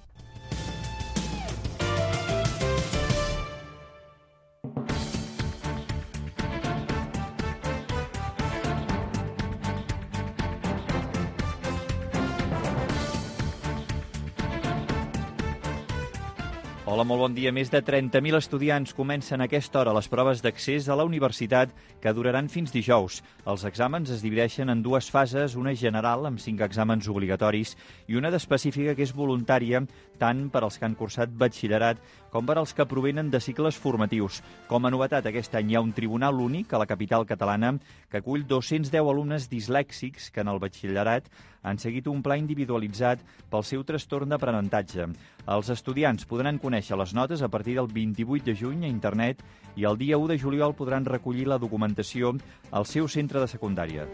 Hola, molt bon dia. Més de trenta mil estudiants comencen a aquesta hora les proves d'accés a la universitat que duraran fins dijous. Els exàmens es divideixen en dues fases, una general amb cinc exàmens obligatoris i una d'específica que és voluntària tant per als que han cursat batxillerat com per als que provenen de cicles formatius. Com a novetat, aquest any hi ha un tribunal únic a la capital catalana que acull dos-cents deu alumnes dislèxics que en el batxillerat han seguit un pla individualitzat pel seu trastorn d'aprenentatge. Els estudiants podran conèixer les notes a partir del vint-i-vuit de juny a internet i el dia u de juliol podran recollir la documentació al seu centre de secundària.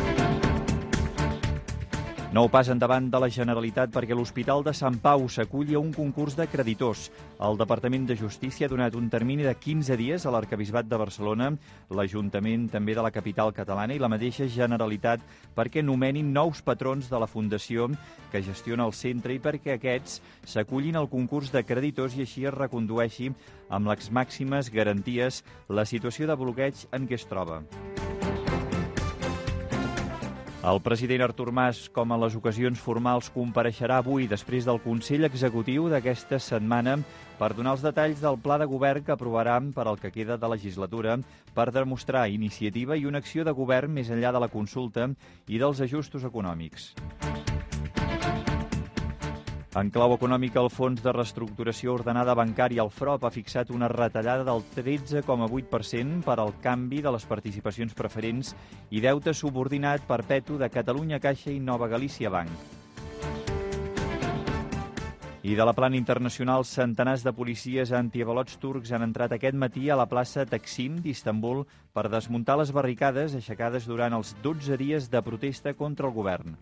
Nou pas endavant de la Generalitat perquè l'Hospital de Sant Pau s'aculli a un concurs de creditors. El Departament de Justícia ha donat un termini de quinze dies a l'Arquebisbat de Barcelona, l'Ajuntament també de la capital catalana i la mateixa Generalitat perquè nomenin nous patrons de la Fundació que gestiona el centre i perquè aquests s'acullin al concurs de creditors i així es recondueixi amb les màximes garanties la situació de bloqueig en què es troba. El president Artur Mas, com en les ocasions formals, compareixerà avui després del Consell Executiu d'aquesta setmana per donar els detalls del pla de govern que aprovarà per al que queda de legislatura per demostrar iniciativa i una acció de govern més enllà de la consulta i dels ajustos econòmics. En clau econòmica, el Fons de Reestructuració Ordenada Bancària, el F R O P, ha fixat una retallada del tretze coma vuit per cent per al canvi de les participacions preferents i deute subordinat perpetu de Catalunya Caixa i Nova Galícia Banc. I de la plana internacional, centenars de policies antiavalots turcs han entrat aquest matí a la plaça Taksim d'Istanbul per desmuntar les barricades aixecades durant els dotze dies de protesta contra el govern.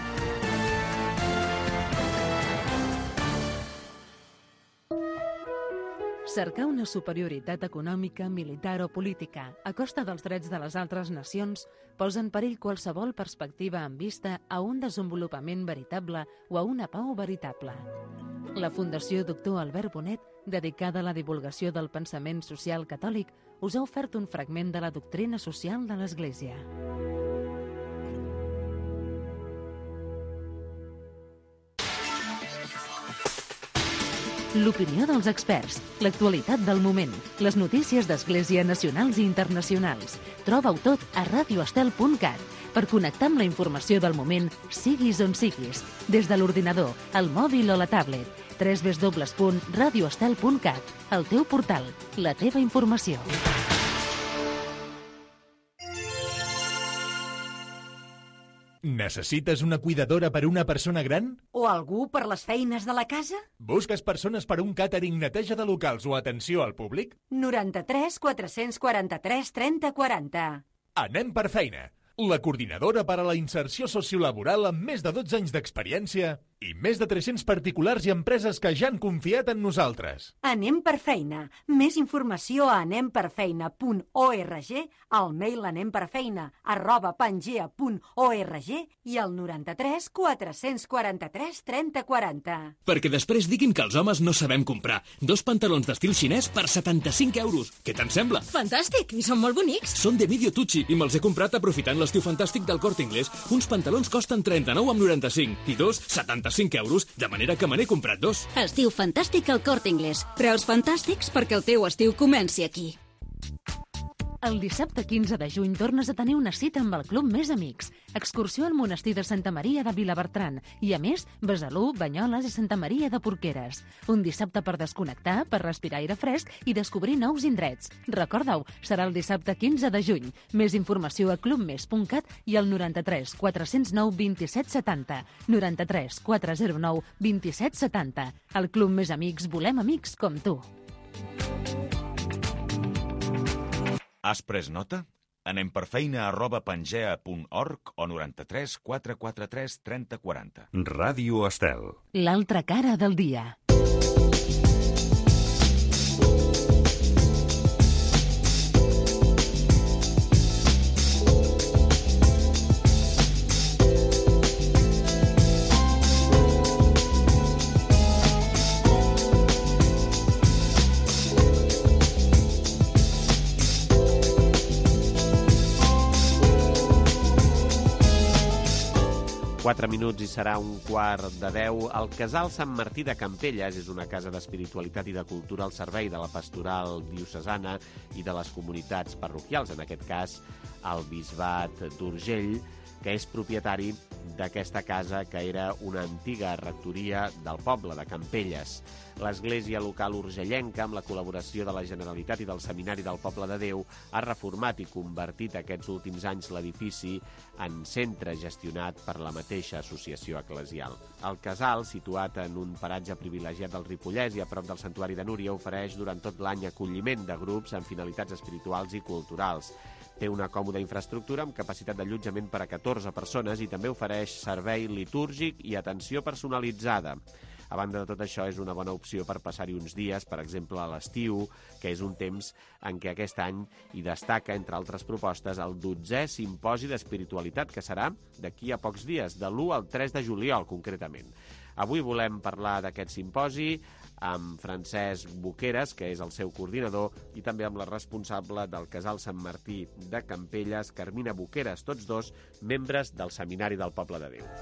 Cercar una superioritat econòmica, militar o política a costa dels drets de les altres nacions posa en perill qualsevol perspectiva en vista a un desenvolupament veritable o a una pau veritable. La Fundació Doctor Albert Bonet, dedicada a la divulgació del pensament social catòlic, us ha ofert un fragment de la doctrina social de l'Església. L'opinió dels experts, l'actualitat del moment, les notícies d'Església nacionals i internacionals. Troba-ho tot a radio estel punt cat per connectar amb la informació del moment, siguis on siguis, des de l'ordinador, el mòbil o la tablet. w w w punt radio estel punt cat, el teu portal, la teva informació. Necessites una cuidadora per a una persona gran? O algú per les feines de la casa? Busques persones per a un càtering, neteja de locals o atenció al públic? noranta-tres quatre-cents quaranta-tres trenta quaranta. Anem per feina. La coordinadora per a la inserció sociolaboral amb més de dotze anys d'experiència i més de tres-cents particulars i empreses que ja han confiat en nosaltres. Anem per feina. Més informació a anem per feina punt org, al mail anemperfeina arroba pangea punt org i al noranta-tres quatre-cents quaranta-tres trenta quaranta. Perquè després diguin que els homes no sabem comprar. Dos pantalons d'estil xinès per setanta-cinc euros. Què te'n sembla? Fantàstic, i són molt bonics. Són de Medio Tucci i me'ls he comprat aprofitant l'estiu fantàstic del Corte Inglés. Uns pantalons costen trenta-nou amb noranta-cinc i dos, setanta-cinc euros, de manera que me n'he comprat dos. Estiu fantàstic al Corte Inglés. Preus fantàstics perquè el teu estiu comenci aquí. El dissabte quinze de juny tornes a tenir una cita amb el Club Més Amics. Excursió al monestir de Santa Maria de Vilabertran i, a més, Besalú, Banyoles i Santa Maria de Porqueres. Un dissabte per desconnectar, per respirar aire fresc i descobrir nous indrets. Recorda-ho, serà el dissabte quinze de juny. Més informació a club mes punt cat i al noranta-tres quatre-cents nou vint-i-set setanta. noranta-tres quatre-cents nou vint-i-set setanta. Al Club Més Amics volem amics com tu. Has pres nota? Anem per feina arroba pangea punt org o noranta-tres quatre quaranta-tres trenta quaranta. Ràdio Estel. L'altra cara del dia. Quatre minuts i serà un quart de deu. El Casal Sant Martí de Campelles és una casa d'espiritualitat i de cultura al servei de la pastoral diocesana i de les comunitats parroquials, en aquest cas el Bisbat d'Urgell, que és propietari d'aquesta casa que era una antiga rectoria del poble de Campelles. L'església local urgellenca, amb la col·laboració de la Generalitat i del Seminari del Poble de Déu, ha reformat i convertit aquests últims anys l'edifici en centre gestionat per la mateixa associació eclesial. El casal, situat en un paratge privilegiat del Ripollès i a prop del Santuari de Núria, ofereix durant tot l'any acolliment de grups amb finalitats espirituals i culturals. Té una còmoda infraestructura amb capacitat d'allotjament per a catorze persones i també ofereix servei litúrgic i atenció personalitzada. A banda de tot això, és una bona opció per passar-hi uns dies, per exemple a l'estiu, que és un temps en què aquest any hi destaca, entre altres propostes, el dotzè simposi d'espiritualitat, que serà d'aquí a pocs dies, de l'u al tres de juliol, concretament. Avui volem parlar d'aquest simposi amb Francesc Boqueras, que és el seu coordinador, i també amb la responsable del Casal Sant Martí de Campelles, Carmina Boqueras, tots dos membres del Seminari del Poble de Déu.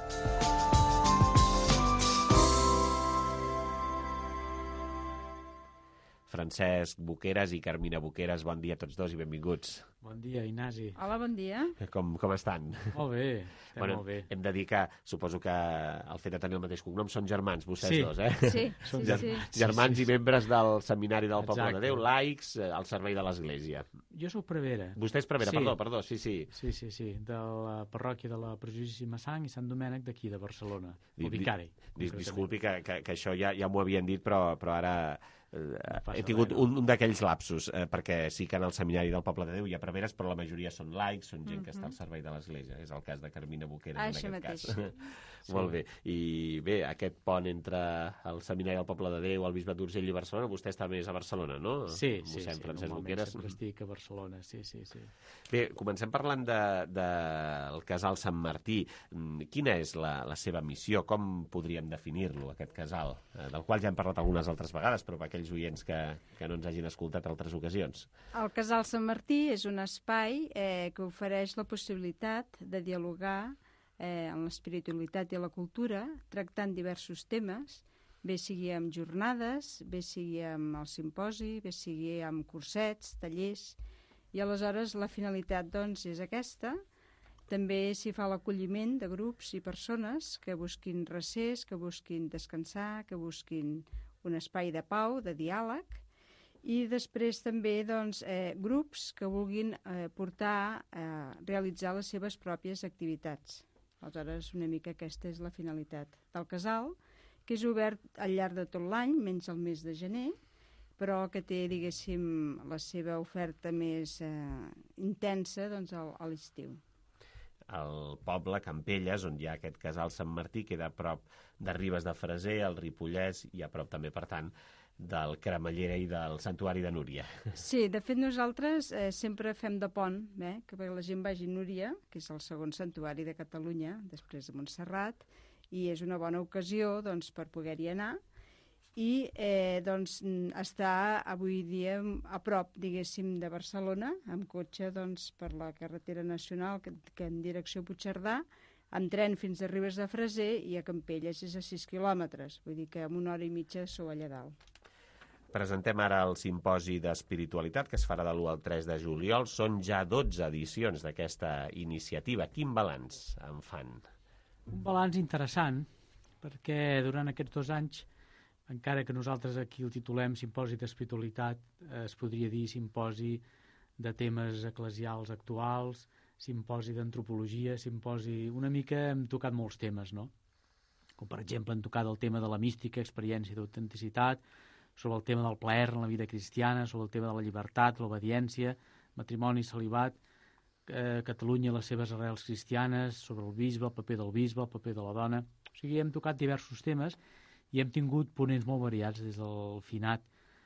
Francesc Boqueras i Carmina Boqueras, bon dia a tots dos i benvinguts. Bon dia, Ignasi. Hola, bon dia. Com, com estan? Molt bé, estem bueno, molt bé. Hem de dir que suposo que el fet de tenir el mateix cognom són germans, vostès sí. dos, eh? Sí, sí, Ger sí. Germans sí, sí. i membres del Seminari del Poble Exacte. de Déu, laics, al servei de l'Església. Jo soc prevere. Vostè és prevere, sí. perdó, perdó, sí, sí. Sí, sí, sí, de la parròquia de la Preciosíssima Sang i Sant Domènec d'aquí, de Barcelona, Di, el vicari. Dis, disculpi que, que, que això ja, ja m'ho havien dit, però, però ara... Eh, no he tingut res, un, un d'aquells lapsus, eh, perquè sí que en el Seminari del Poble de Déu hi ha preveres, però la majoria són laics, són gent mm -hmm. que està al servei de l'Església. És el cas de Carmina Boqueras, ah, en aquest mateix. cas. Sí. Molt bé. I bé, aquest pont entre el Seminari del Poble de Déu, el Bisbat d'Urgell i Barcelona, vostè està més a Barcelona, no? Sí, sí, Mossèn sí, Francesc normalment Boqueras. sempre estic a Barcelona, sí, sí, sí. Bé, comencem parlant del de, de casal Sant Martí. Quina és la, la seva missió? Com podríem definir-lo, aquest casal? Eh, del qual ja hem parlat algunes altres vegades, però per aquells oients que, que no ens hagin escoltat altres ocasions. El Casal Sant Martí és un espai eh, que ofereix la possibilitat de dialogar eh, en l'espiritualitat i la cultura, tractant diversos temes, bé sigui amb jornades, bé sigui amb el simposi, bé sigui amb cursets, tallers, i aleshores la finalitat doncs, és aquesta. També s'hi fa l'acolliment de grups i persones que busquin recés, que busquin descansar, que busquin un espai de pau, de diàleg, i després també doncs, eh, grups que vulguin eh, portar a eh, realitzar les seves pròpies activitats. Aleshores, una mica aquesta és la finalitat del casal, que és obert al llarg de tot l'any, menys el mes de gener, però que té, diguéssim, la seva oferta més eh, intensa doncs, a l'estiu. El poble, Campelles, on hi ha aquest casal Sant Martí, queda a prop de Ribes de Freser, el Ripollès, i a prop també, per tant, del Cremallera i del Santuari de Núria. Sí, de fet nosaltres eh, sempre fem de pont, eh, que la gent vagi a Núria, que és el segon santuari de Catalunya, després de Montserrat, i és una bona ocasió doncs, per poder-hi anar, i eh, doncs, està avui dia a prop, diguéssim, de Barcelona, amb cotxe doncs, per la carretera nacional que, que en direcció a Puigcerdà, amb tren fins a Ribes de Freser, i a Campelles és a sis quilòmetres, vull dir que en una hora i mitja sou allà dalt. Presentem ara el simposi d'espiritualitat, que es farà de l'u al tres de juliol. Són ja dotze edicions d'aquesta iniciativa. Quin balanç en fan? Un balanç interessant, perquè durant aquests dos anys, encara que nosaltres aquí el titulem Simposi d'Espiritualitat, es podria dir simposi de temes eclesials actuals, simposi d'antropologia, simposi... Una mica hem tocat molts temes, no? Com per exemple hem tocat el tema de la mística, experiència d'autenticitat, sobre el tema del plaer en la vida cristiana, sobre el tema de la llibertat, l'obediència, matrimoni, celibat, eh, Catalunya i les seves arrels cristianes, sobre el bisbe, el paper del bisbe, el paper de la dona... O sigui, hem tocat diversos temes i hem tingut ponents molt variats, des del finat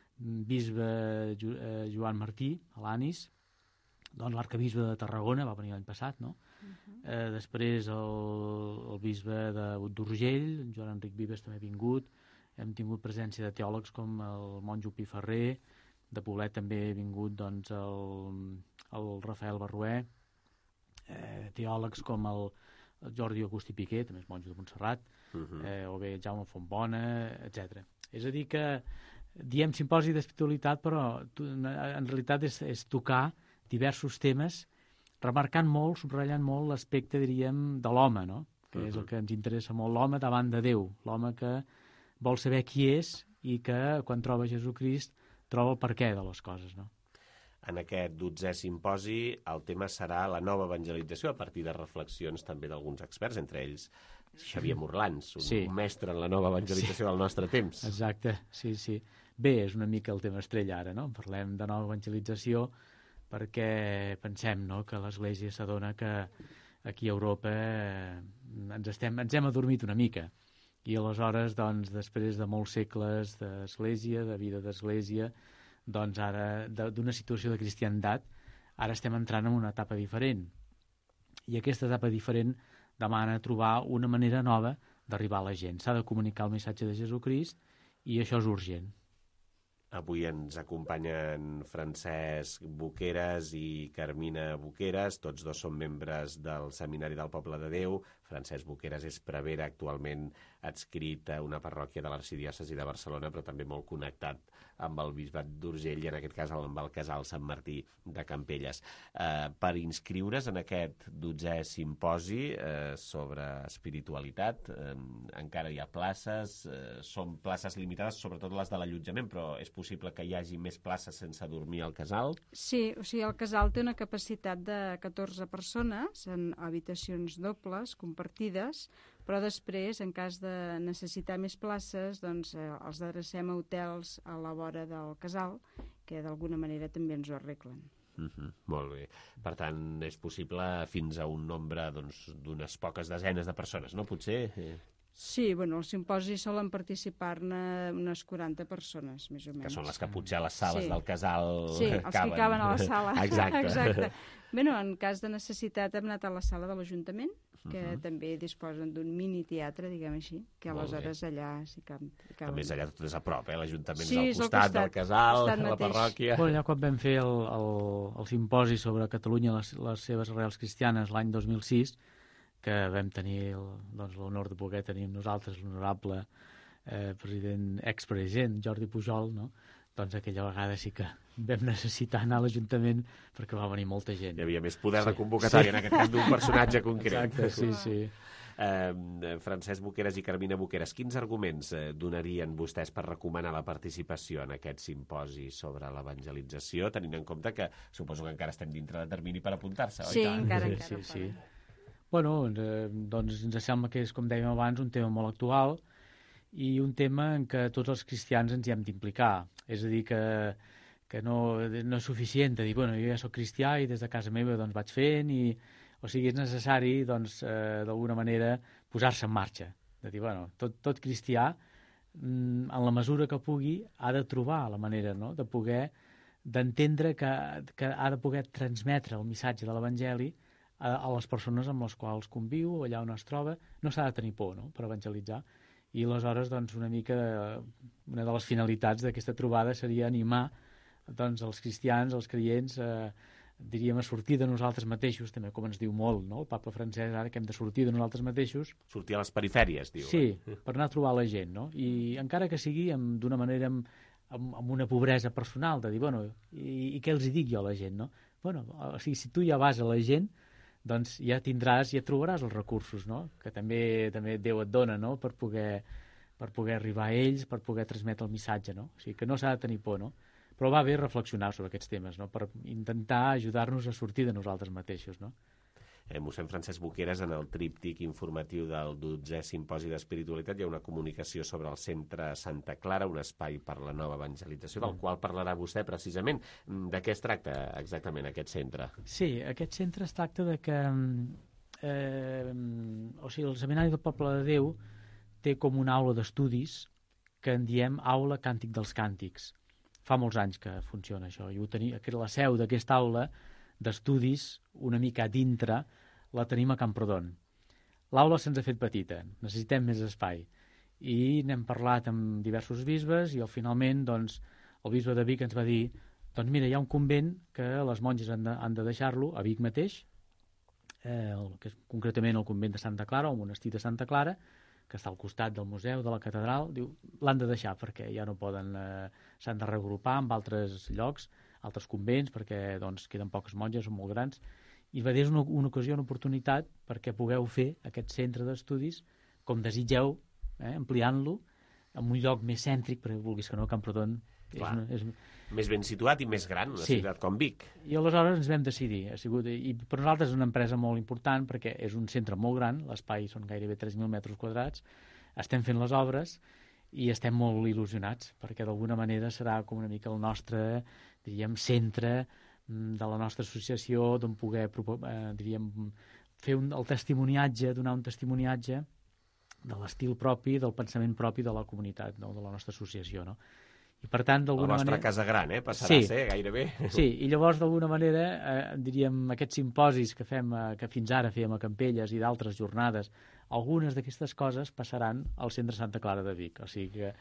bisbe jo, eh, Joan Martí, a l'Anis, doncs l'arcabisbe de Tarragona, va venir l'any passat, no? Uh-huh. eh, després el, el bisbe d'Urgell, Joan Enric Vives també ha vingut, hem tingut presència de teòlegs com el monjo Piferrer, de Poblet també ha vingut doncs, el, el Rafael Barrué, eh, teòlegs com el, el Jordi Agustí Piqué, també és monjo de Montserrat, uh-huh. eh, o bé Jaume Fontbona, etcètera. És a dir que diem simposi d'espiritualitat, però en realitat és, és tocar diversos temes, remarcant molt, subratllant molt l'aspecte, diríem, de l'home, no? Que uh-huh. és el que ens interessa molt, l'home davant de Déu, l'home que vol saber qui és i que quan troba Jesucrist troba el perquè de les coses, no? En aquest dotzè simposi el tema serà la nova evangelització a partir de reflexions també d'alguns experts, entre ells Xavier Morlans, un, sí. un mestre en la nova evangelització sí. del nostre temps. Exacte, sí, sí. Bé, és una mica el tema estrella ara, no? Parlem de nova evangelització perquè pensem, no?, que l'Església s'adona que aquí a Europa eh, ens, estem, ens hem adormit una mica. I aleshores, doncs, després de molts segles d'església, de vida d'església, doncs ara, d'una situació de cristiandat, ara estem entrant en una etapa diferent. I aquesta etapa diferent demana trobar una manera nova d'arribar a la gent. S'ha de comunicar el missatge de Jesucrist i això és urgent. Avui ens acompanyen Francesc Boqueras i Carmina Boqueras, tots dos són membres del Seminari del Poble de Déu. Francesc Boqueras és prevere, actualment adscrit a una parròquia de l'arxidiòcesi de Barcelona, però també molt connectat amb el bisbat d'Urgell i en aquest cas amb el casal Sant Martí de Campelles. Eh, per inscriure's en aquest dotzè simposi eh, sobre espiritualitat, eh, encara hi ha places, eh, són places limitades, sobretot les de l'allotjament, però és possible que hi hagi més places sense dormir al casal? Sí, o sigui, el casal té una capacitat de catorze persones en habitacions dobles, compartides, però després, en cas de necessitar més places, doncs eh, els adrecem a hotels a la vora del casal, que d'alguna manera també ens ho arreglen. Uh-huh, molt bé. Per tant, és possible fins a un nombre doncs, d'unes poques desenes de persones, no? Potser... Eh... Sí, bueno, al simposi solen participar-ne unes quaranta persones, més o menys. Que són les que potser a les sales sí. del casal sí, caben. els que caben a la sala. Exacte. Exacte. Bueno, en cas de necessitat hem anat a la sala de l'Ajuntament, que uh-huh. també disposen d'un mini teatre, diguem així, que aleshores allà s'hi caben. A més, allà tot és a prop, eh? L'Ajuntament sí, és al costat, costat del casal, costat la parròquia... Bueno, allà quan vam fer el, el, el simposi sobre Catalunya, les, les seves arrels cristianes, l'any dos mil sis, que vam tenir doncs, l'honor de poder tenir amb nosaltres l'honorable eh, president, expresident Jordi Pujol, no? Doncs aquella vegada sí que vam necessitar anar a l'Ajuntament perquè va venir molta gent. Hi havia més poder sí. de convocatòria, sí. en aquest cas d'un personatge concret. Exacte, sí, sí. Eh, Francesc Boqueras i Carmina Boqueras, quins arguments eh, donarien vostès per recomanar la participació en aquest simposi sobre l'evangelització, tenint en compte que suposo que encara estem dintre de termini per apuntar-se, oi? Sí, encara, sí, encara. Sí, sí. Bueno, eh, doncs ens sembla que és, com dèiem abans, un tema molt actual i un tema en què tots els cristians ens hi hem d'implicar. És a dir, que, que no, no és suficient de dir, bueno, jo ja soc cristià i des de casa meva doncs, vaig fent, i, o sigui, és necessari, doncs, eh, d'alguna manera, posar-se en marxa. De dir, bueno, tot, tot cristià, en la mesura que pugui, ha de trobar la manera, no?, de poder, d'entendre que, que ha de poder transmetre el missatge de l'Evangeli a, a les persones amb les quals conviu, allà on es troba. No s'ha de tenir por, no?, per evangelitzar. I aleshores, doncs, una mica, una de les finalitats d'aquesta trobada seria animar doncs, els cristians, els creients, eh, diríem, a sortir de nosaltres mateixos, també com ens diu molt, no?, el papa Francesc, ara que hem de sortir de nosaltres mateixos. Sortir a les perifèries, diu. Sí, eh? Per anar a trobar la gent, no? I encara que sigui d'una manera amb, amb, amb una pobresa personal, de dir, bueno, i, i què els hi dic jo a la gent, no? Bueno, o sigui, si tu ja vas a la gent, doncs ja tindràs, ja trobaràs els recursos, no?, que també també Déu et dona, no?, per poder, per poder arribar a ells, per poder transmetre el missatge, no? O sigui, que no s'ha de tenir por, no? Però va bé reflexionar sobre aquests temes, no?, per intentar ajudar-nos a sortir de nosaltres mateixos, no? Eh, mossèn Francesc Boqueras, en el tríptic informatiu del dotzè simposi d'espiritualitat hi ha una comunicació sobre el Centre Santa Clara, un espai per la nova evangelització, del qual parlarà vostè precisament. De què es tracta exactament aquest centre? Sí, aquest centre es tracta de que eh, o sigui, el Seminari del Poble de Déu té com una aula d'estudis que en diem Aula Càntic dels Càntics. Fa molts anys que funciona això, i ho tenia, que la seu d'aquesta aula d'estudis, una mica a dintre, la tenim a Camprodon. L'aula se'ns ha fet petita, necessitem més espai. I n'hem parlat amb diversos bisbes i al finalment doncs, el bisbe de Vic ens va dir, doncs mira, hi ha un convent que les monges han de, han de deixar-lo a Vic mateix, eh, el, que és concretament el convent de Santa Clara, o el monestir de Santa Clara, que està al costat del museu, de la catedral, diu, l'han de deixar perquè ja no poden, eh, s'han de reagrupar amb altres llocs, altres convents, perquè doncs, queden poques monges, són molt grans, i va dir, és una, una ocasió, una oportunitat perquè pugueu fer aquest centre d'estudis com desitgeu, eh, ampliant-lo en un lloc més cèntric, perquè vulguis que no, Camprodon és, una, és... més ben situat i més gran, una sí. ciutat com Vic. I aleshores ens vam decidir, ha sigut, i per nosaltres és una empresa molt important perquè és un centre molt gran, l'espai són gairebé tres mil metres quadrats, estem fent les obres i estem molt il·lusionats perquè d'alguna manera serà com una mica el nostre, diríem, centre de la nostra associació, d'on poder eh, diríem, fer un, el testimoniatge, donar un testimoniatge de l'estil propi, del pensament propi de la comunitat, no? De la nostra associació, no? I per tant, d'alguna manera... La vostra casa gran, eh? Passarà sí. a ser gairebé. Sí, i llavors, d'alguna manera, eh, diríem, aquests simposis que fem, eh, que fins ara fèiem a Campelles i d'altres jornades, algunes d'aquestes coses passaran al Centre Santa Clara de Vic. O sigui que,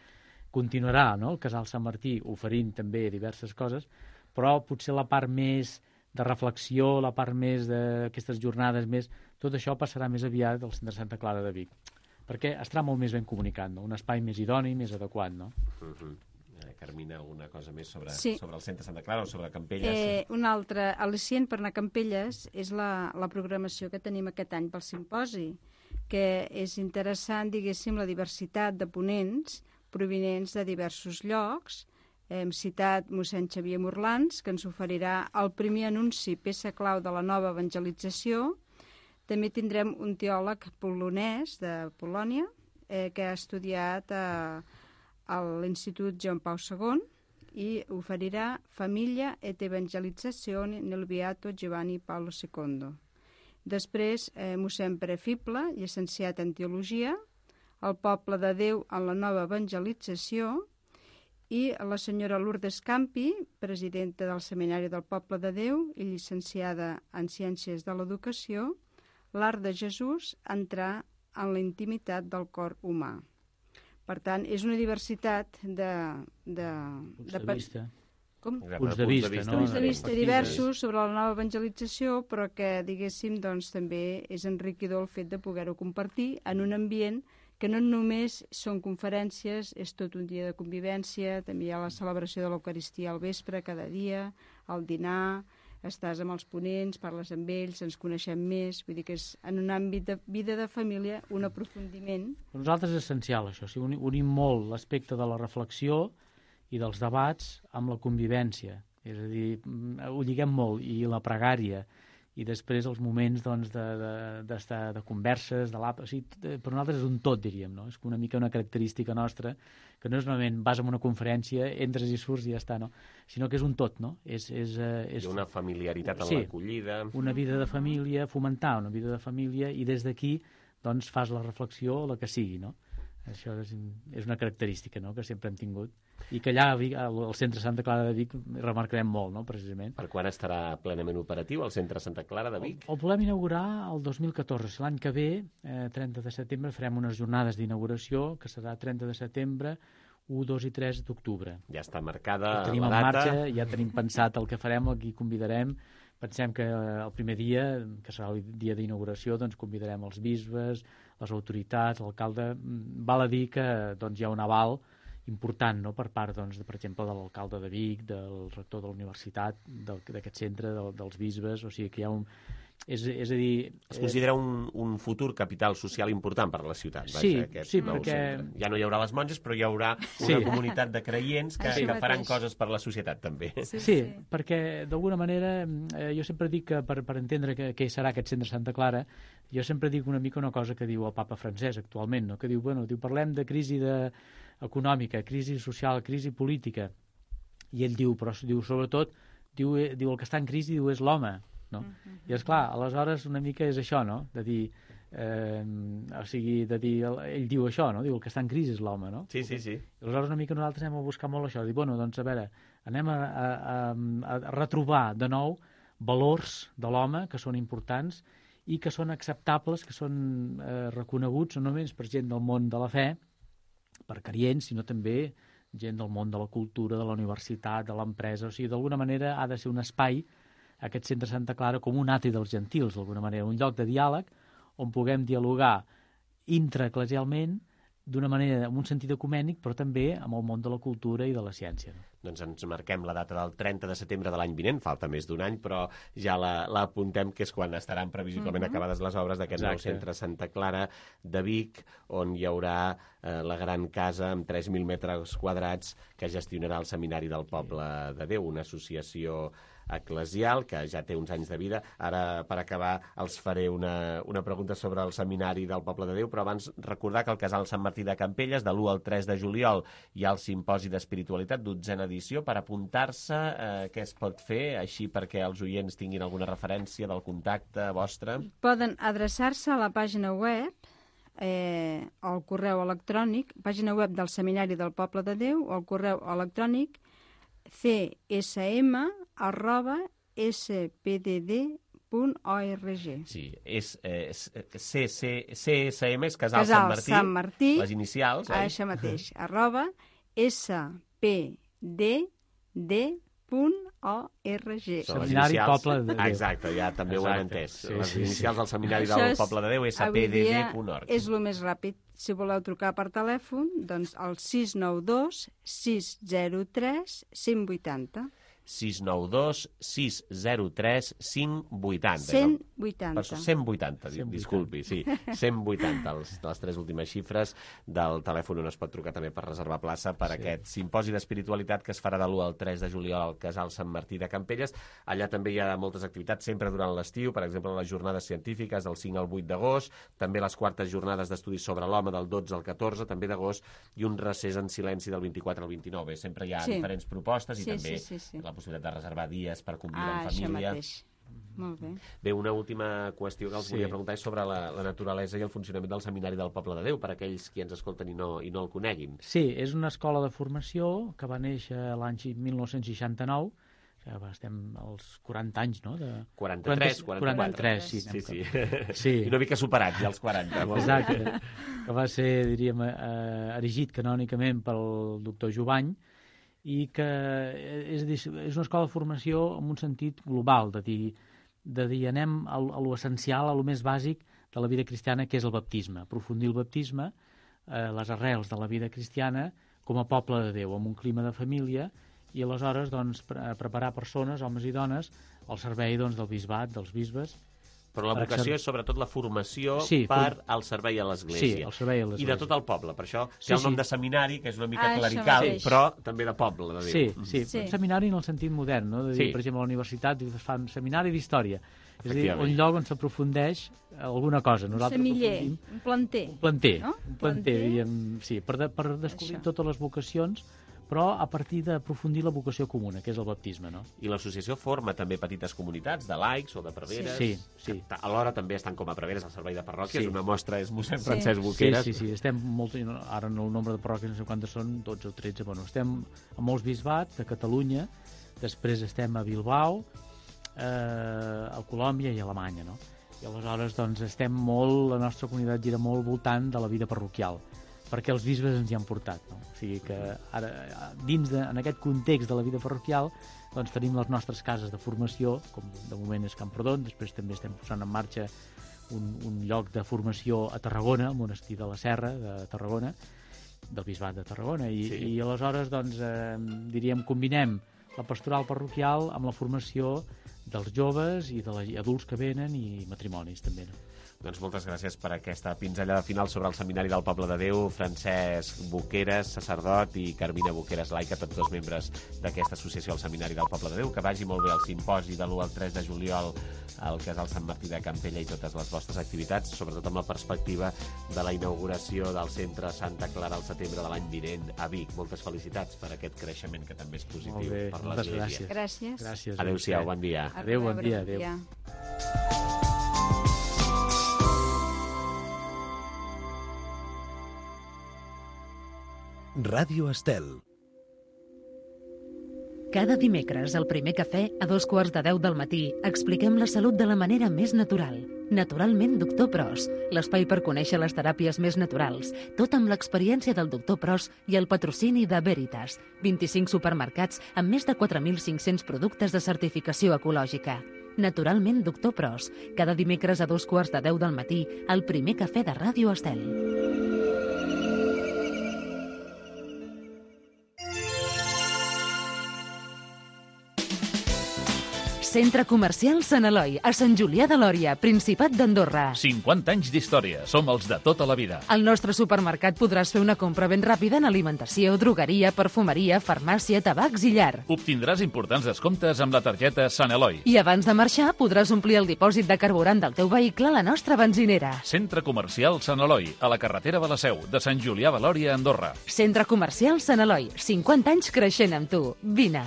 continuarà, no?, el Casal Sant Martí oferint també diverses coses, però potser la part més de reflexió, la part més d'aquestes jornades més, tot això passarà més aviat al Centre Santa Clara de Vic, perquè estarà molt més ben comunicat, no?, un espai més idoni, més adequat, no? Uh-huh. eh, Carmina, alguna cosa més sobre, sí. sobre el Centre Santa Clara o sobre Campelles? Eh, un altre al·licient per anar a Campelles és la, la programació que tenim aquest any pel simposi, que és interessant, diguéssim, la diversitat de ponents provinents de diversos llocs. Hem citat mossèn Xavier Morlans, que ens oferirà el primer anunci, peça clau de la nova evangelització. També tindrem un teòleg polonès de Polònia, eh, que ha estudiat a, a l'Institut Joan Pau segon i oferirà Família et Evangelizzazione nel Beato Giovanni Paolo secondo. Després, eh, mossèn Pere Fible, llicenciat en Teologia, el poble de Déu en la nova evangelització, i la senyora Lourdes Campi, presidenta del Seminari del Poble de Déu i llicenciada en Ciències de l'Educació, l'art de Jesús, entrar en la intimitat del cor humà. Per tant, és una diversitat de... de, Punts de, de vista. Com? Punts de vista, no? Punts de vista diversos sobre la nova evangelització, però que, diguéssim, doncs, també és enriquidor el fet de poder-ho compartir en un ambient que no només són conferències, és tot un dia de convivència, també hi ha la celebració de l'Eucaristia al vespre, cada dia, el dinar, estàs amb els ponents, parles amb ells, ens coneixem més, vull dir que és en un àmbit de vida de família un aprofundiment. Per nosaltres és essencial això, o sigui, unim molt l'aspecte de la reflexió i dels debats amb la convivència, és a dir, ho lliguem molt, i la pregària, i després els moments doncs, de, de, de, de converses, de l'àpat, o sigui, per nosaltres és un tot, diríem, no? És una mica una característica nostra, que no és només vas a una conferència, entres i surts i ja està, no? Sinó que és un tot, no? És, és, és... Hi ha una familiaritat en sí, l'acollida. Una vida de família, fomentar una vida de família, i des d'aquí doncs, fas la reflexió, la que sigui, no? Això és, és una característica, no?, que sempre hem tingut, i que allà al Centre Santa Clara de Vic remarcarem molt, no?, precisament. Per quan estarà plenament operatiu el Centre Santa Clara de Vic? El, el volem inaugurar el dos mil catorze. L'any que ve, eh, trenta de setembre, farem unes jornades d'inauguració, que serà trenta de setembre, u, dos i tres d'octubre. Ja està marcada ja tenim la en data. marxa, ja tenim pensat el que farem, el que convidarem. Pensem que el primer dia, que serà el dia d'inauguració, doncs convidarem els bisbes, les autoritats, l'alcalde. Val a dir que doncs, hi ha un aval important, no?, per part, doncs, de, per exemple, de l'alcalde de Vic, del rector de la universitat, d'aquest centre, de, dels bisbes, o sigui que hi ha un... És, és a dir... Es considera un, un futur capital social important per a la ciutat. Sí, vaja, aquest sí, nou perquè... centre. Ja no hi haurà les monges, però hi haurà una sí. comunitat de creients que, sí, que faran mateix. coses per a la societat, també. Sí, sí, sí. perquè, d'alguna manera, eh, jo sempre dic que per, per entendre què, què serà aquest centre Santa Clara, jo sempre dic una mica una cosa que diu el papa francès actualment, no?, que diu, bueno, diu, parlem de crisi de... econòmica, crisi social, crisi política, i ell diu, però diu, sobretot, diu, diu el que està en crisi diu, és l'home, no? Uh-huh. I és clar, aleshores una mica és això, no?, de dir, eh, o sigui, de dir, ell diu això, no?, diu el que està en crisi és l'home, no? Sí, sí, sí. I aleshores una mica nosaltres anem a buscar molt això, dir, bueno, doncs a veure, anem a, a, a, a retrobar de nou valors de l'home que són importants i que són acceptables, que són eh, reconeguts no només per gent del món de la fe, per creients, sinó també gent del món de la cultura, de la universitat, de l'empresa. O sigui, d'alguna manera ha de ser un espai, aquest Centre Santa Clara, com un atri dels gentils, d'alguna manera, un lloc de diàleg on puguem dialogar intraeclesialment d'una manera, amb un sentit ecumènic, però també amb el món de la cultura i de la ciència. No? Doncs ens marquem la data del trenta de setembre de l'any vinent, falta més d'un any, però ja l'apuntem, la, que és quan estaran previsiblement uh-huh. acabades les obres d'aquest nou centre Santa Clara de Vic, on hi haurà eh, la gran casa amb tres mil metres quadrats que gestionarà el Seminari del Poble de Déu, una associació eclesial que ja té uns anys de vida. Ara, per acabar, els faré una, una pregunta sobre el Seminari del Poble de Déu, però abans recordar que al Casal Sant Martí de Campelles, de l'u al tres de juliol, hi ha el Simposi d'Espiritualitat, dotzena edició. Per apuntar-se, eh, què es pot fer, així perquè els oients tinguin alguna referència del contacte vostre? Poden adreçar-se a la pàgina web, eh, al correu electrònic, pàgina web del Seminari del Poble de Déu, o al correu electrònic c s m arroba s p d d punt org. Sí, és, eh, C S M és Casal, Casal Sant Martí, Sant Martí, les inicials, eh? Això mateix, arroba S P D D punt org. Seminari Poble de Déu. Exacte, ja també ho hem entès. Sí, Les sí, inicials sí. del Seminari Això del és- Poble de Déu, S P avui D D dia punt org. és el més ràpid. Si voleu trucar per telèfon, doncs al sis nou dos sis zero tres cinc vuit zero. sis nou dos sis zero tres cinc vuit zero. cent vuitanta. Per això, cent vuitanta, di- disculpi, sí. cent vuitanta, els, les tres últimes xifres del telèfon on es pot trucar també per reservar plaça per Sí. aquest simposi d'espiritualitat que es farà de l'u al tres de juliol al Casal Sant Martí de Campelles. Allà també hi ha moltes activitats, sempre durant l'estiu, per exemple, les jornades científiques del cinc al vuit d'agost, també les quartes jornades d'estudis sobre l'home del dotze al catorze, també d'agost, i un recés en silenci del vint-i-quatre al vint-i-nou. Bé, sempre hi ha Sí. diferents propostes i Sí, també sí, sí, sí. la possibilitat de reservar dies per conviure Ah, en això família. mateix. Molt bé. Bé, una última qüestió que els Sí. volia preguntar és sobre la, la naturalesa i el funcionament del Seminari del Poble de Déu, per aquells qui ens escolten i no, i no el coneguin. Sí, és una escola de formació que va néixer l'any mil nou-cents seixanta-nou, que va, estem als quaranta anys, no? De... quaranta-tres, quaranta-quatre. quaranta-tres, sí. Sí, sí. sí. I una mica superat, ja els quaranta. Exacte. Que va ser, diríem, eh, erigit canònicament pel doctor Jovany, i que és, a dir, és una escola de formació en un sentit global, de dir, de dir anem a, a lo essencial, a lo més bàsic de la vida cristiana, que és el baptisme. Aprofundir el baptisme, eh, les arrels de la vida cristiana, com a poble de Déu, amb un clima de família, i aleshores doncs, pre preparar persones, homes i dones, al servei doncs, del bisbat, dels bisbes. Però la per vocació exer- és sobretot la formació Sí, per for- al servei a l'Església. Sí, al servei a I l'Església. de tot el poble. Per això Sí, té el sí. nom de seminari, que és una mica Ah, això clerical, mateix. però també de poble de Sí, Déu. sí, Sí. un seminari en el sentit modern, no? De dir, Sí. per exemple, a la universitat es fa un seminari d'història. És a dir, Efectivament. un lloc on s'aprofundeix alguna cosa. Nosaltres Semiller, aprofundim- un planter. Un planter, No? un planter, diríem, sí, per, de, per descobrir Això. totes les vocacions, però a partir d'aprofundir la vocació comuna, que és el baptisme, no? I l'associació forma també petites comunitats de laics o de preveres. Sí, sí. Que alhora també estan com a preveres al servei de parròquies. Sí. Una mostra és mossèn Sí. Francesc Boqueras. Sí, sí, sí, estem molt, ara en el nombre de parròquies no sé quantes són, dotze o tretze, bueno, estem a molts bisbats de Catalunya, després estem a Bilbao, eh, a Colòmbia i a Alemanya, no? I aleshores doncs estem molt, la nostra comunitat gira molt al voltant de la vida parroquial, perquè els bisbes ens hi han portat, no? O sigui que ara, dins de, en aquest context de la vida parroquial, doncs tenim les nostres cases de formació, com de moment és Camprodon, després també estem posant en marxa un, un lloc de formació a Tarragona, al monestir de la Serra de Tarragona, del bisbat de Tarragona, i, Sí. i aleshores doncs, eh, diríem, combinem la pastoral parroquial amb la formació dels joves i dels adults que venen i matrimonis també, no? Doncs moltes gràcies per aquesta pinzellada final sobre el Seminari del Poble de Déu. Francesc Boqueras, sacerdot, i Carmina Boqueras, laica, tots dos membres d'aquesta associació al Seminari del Poble de Déu. Que vagi molt bé el simposi de l'u al tres de juliol al Casal Sant Martí de Campella i totes les vostres activitats, sobretot amb la perspectiva de la inauguració del Centre Santa Clara al setembre de l'any vinent a Vic. Moltes felicitats per aquest creixement que també és positiu Molt bé, per moltes l'Església. gràcies. Gràcies. Gràcies. a Adéu-siau, vostè. bon dia. Adéu, bon A dia, rebre, adéu. Ràdio Estel. Cada dimecres, al primer cafè, a dos quarts de deu del matí, expliquem la salut de la manera més natural. Naturalment, doctor Pros, l'espai per conèixer les teràpies més naturals, tot amb l'experiència del doctor Pros i el patrocini de Veritas, vint-i-cinc supermercats amb més de quatre mil cinc-cents productes de certificació ecològica. Naturalment, doctor Pros, cada dimecres a dos quarts de deu del matí, al primer cafè de Ràdio Estel. Centre Comercial Sant Eloi, a Sant Julià de Lòria, Principat d'Andorra. cinquanta anys d'història. Som els de tota la vida. Al nostre supermercat podràs fer una compra ben ràpida en alimentació, drogueria, perfumeria, farmàcia, tabacs i llar. Obtindràs importants descomptes amb la targeta Sant Eloi. I abans de marxar podràs omplir el dipòsit de carburant del teu vehicle a la nostra benzinera. Centre Comercial Sant Eloi, a la carretera de la Seu, de Sant Julià de Lòria a Andorra. Centre Comercial Sant Eloi, cinquanta anys creixent amb tu. Vine.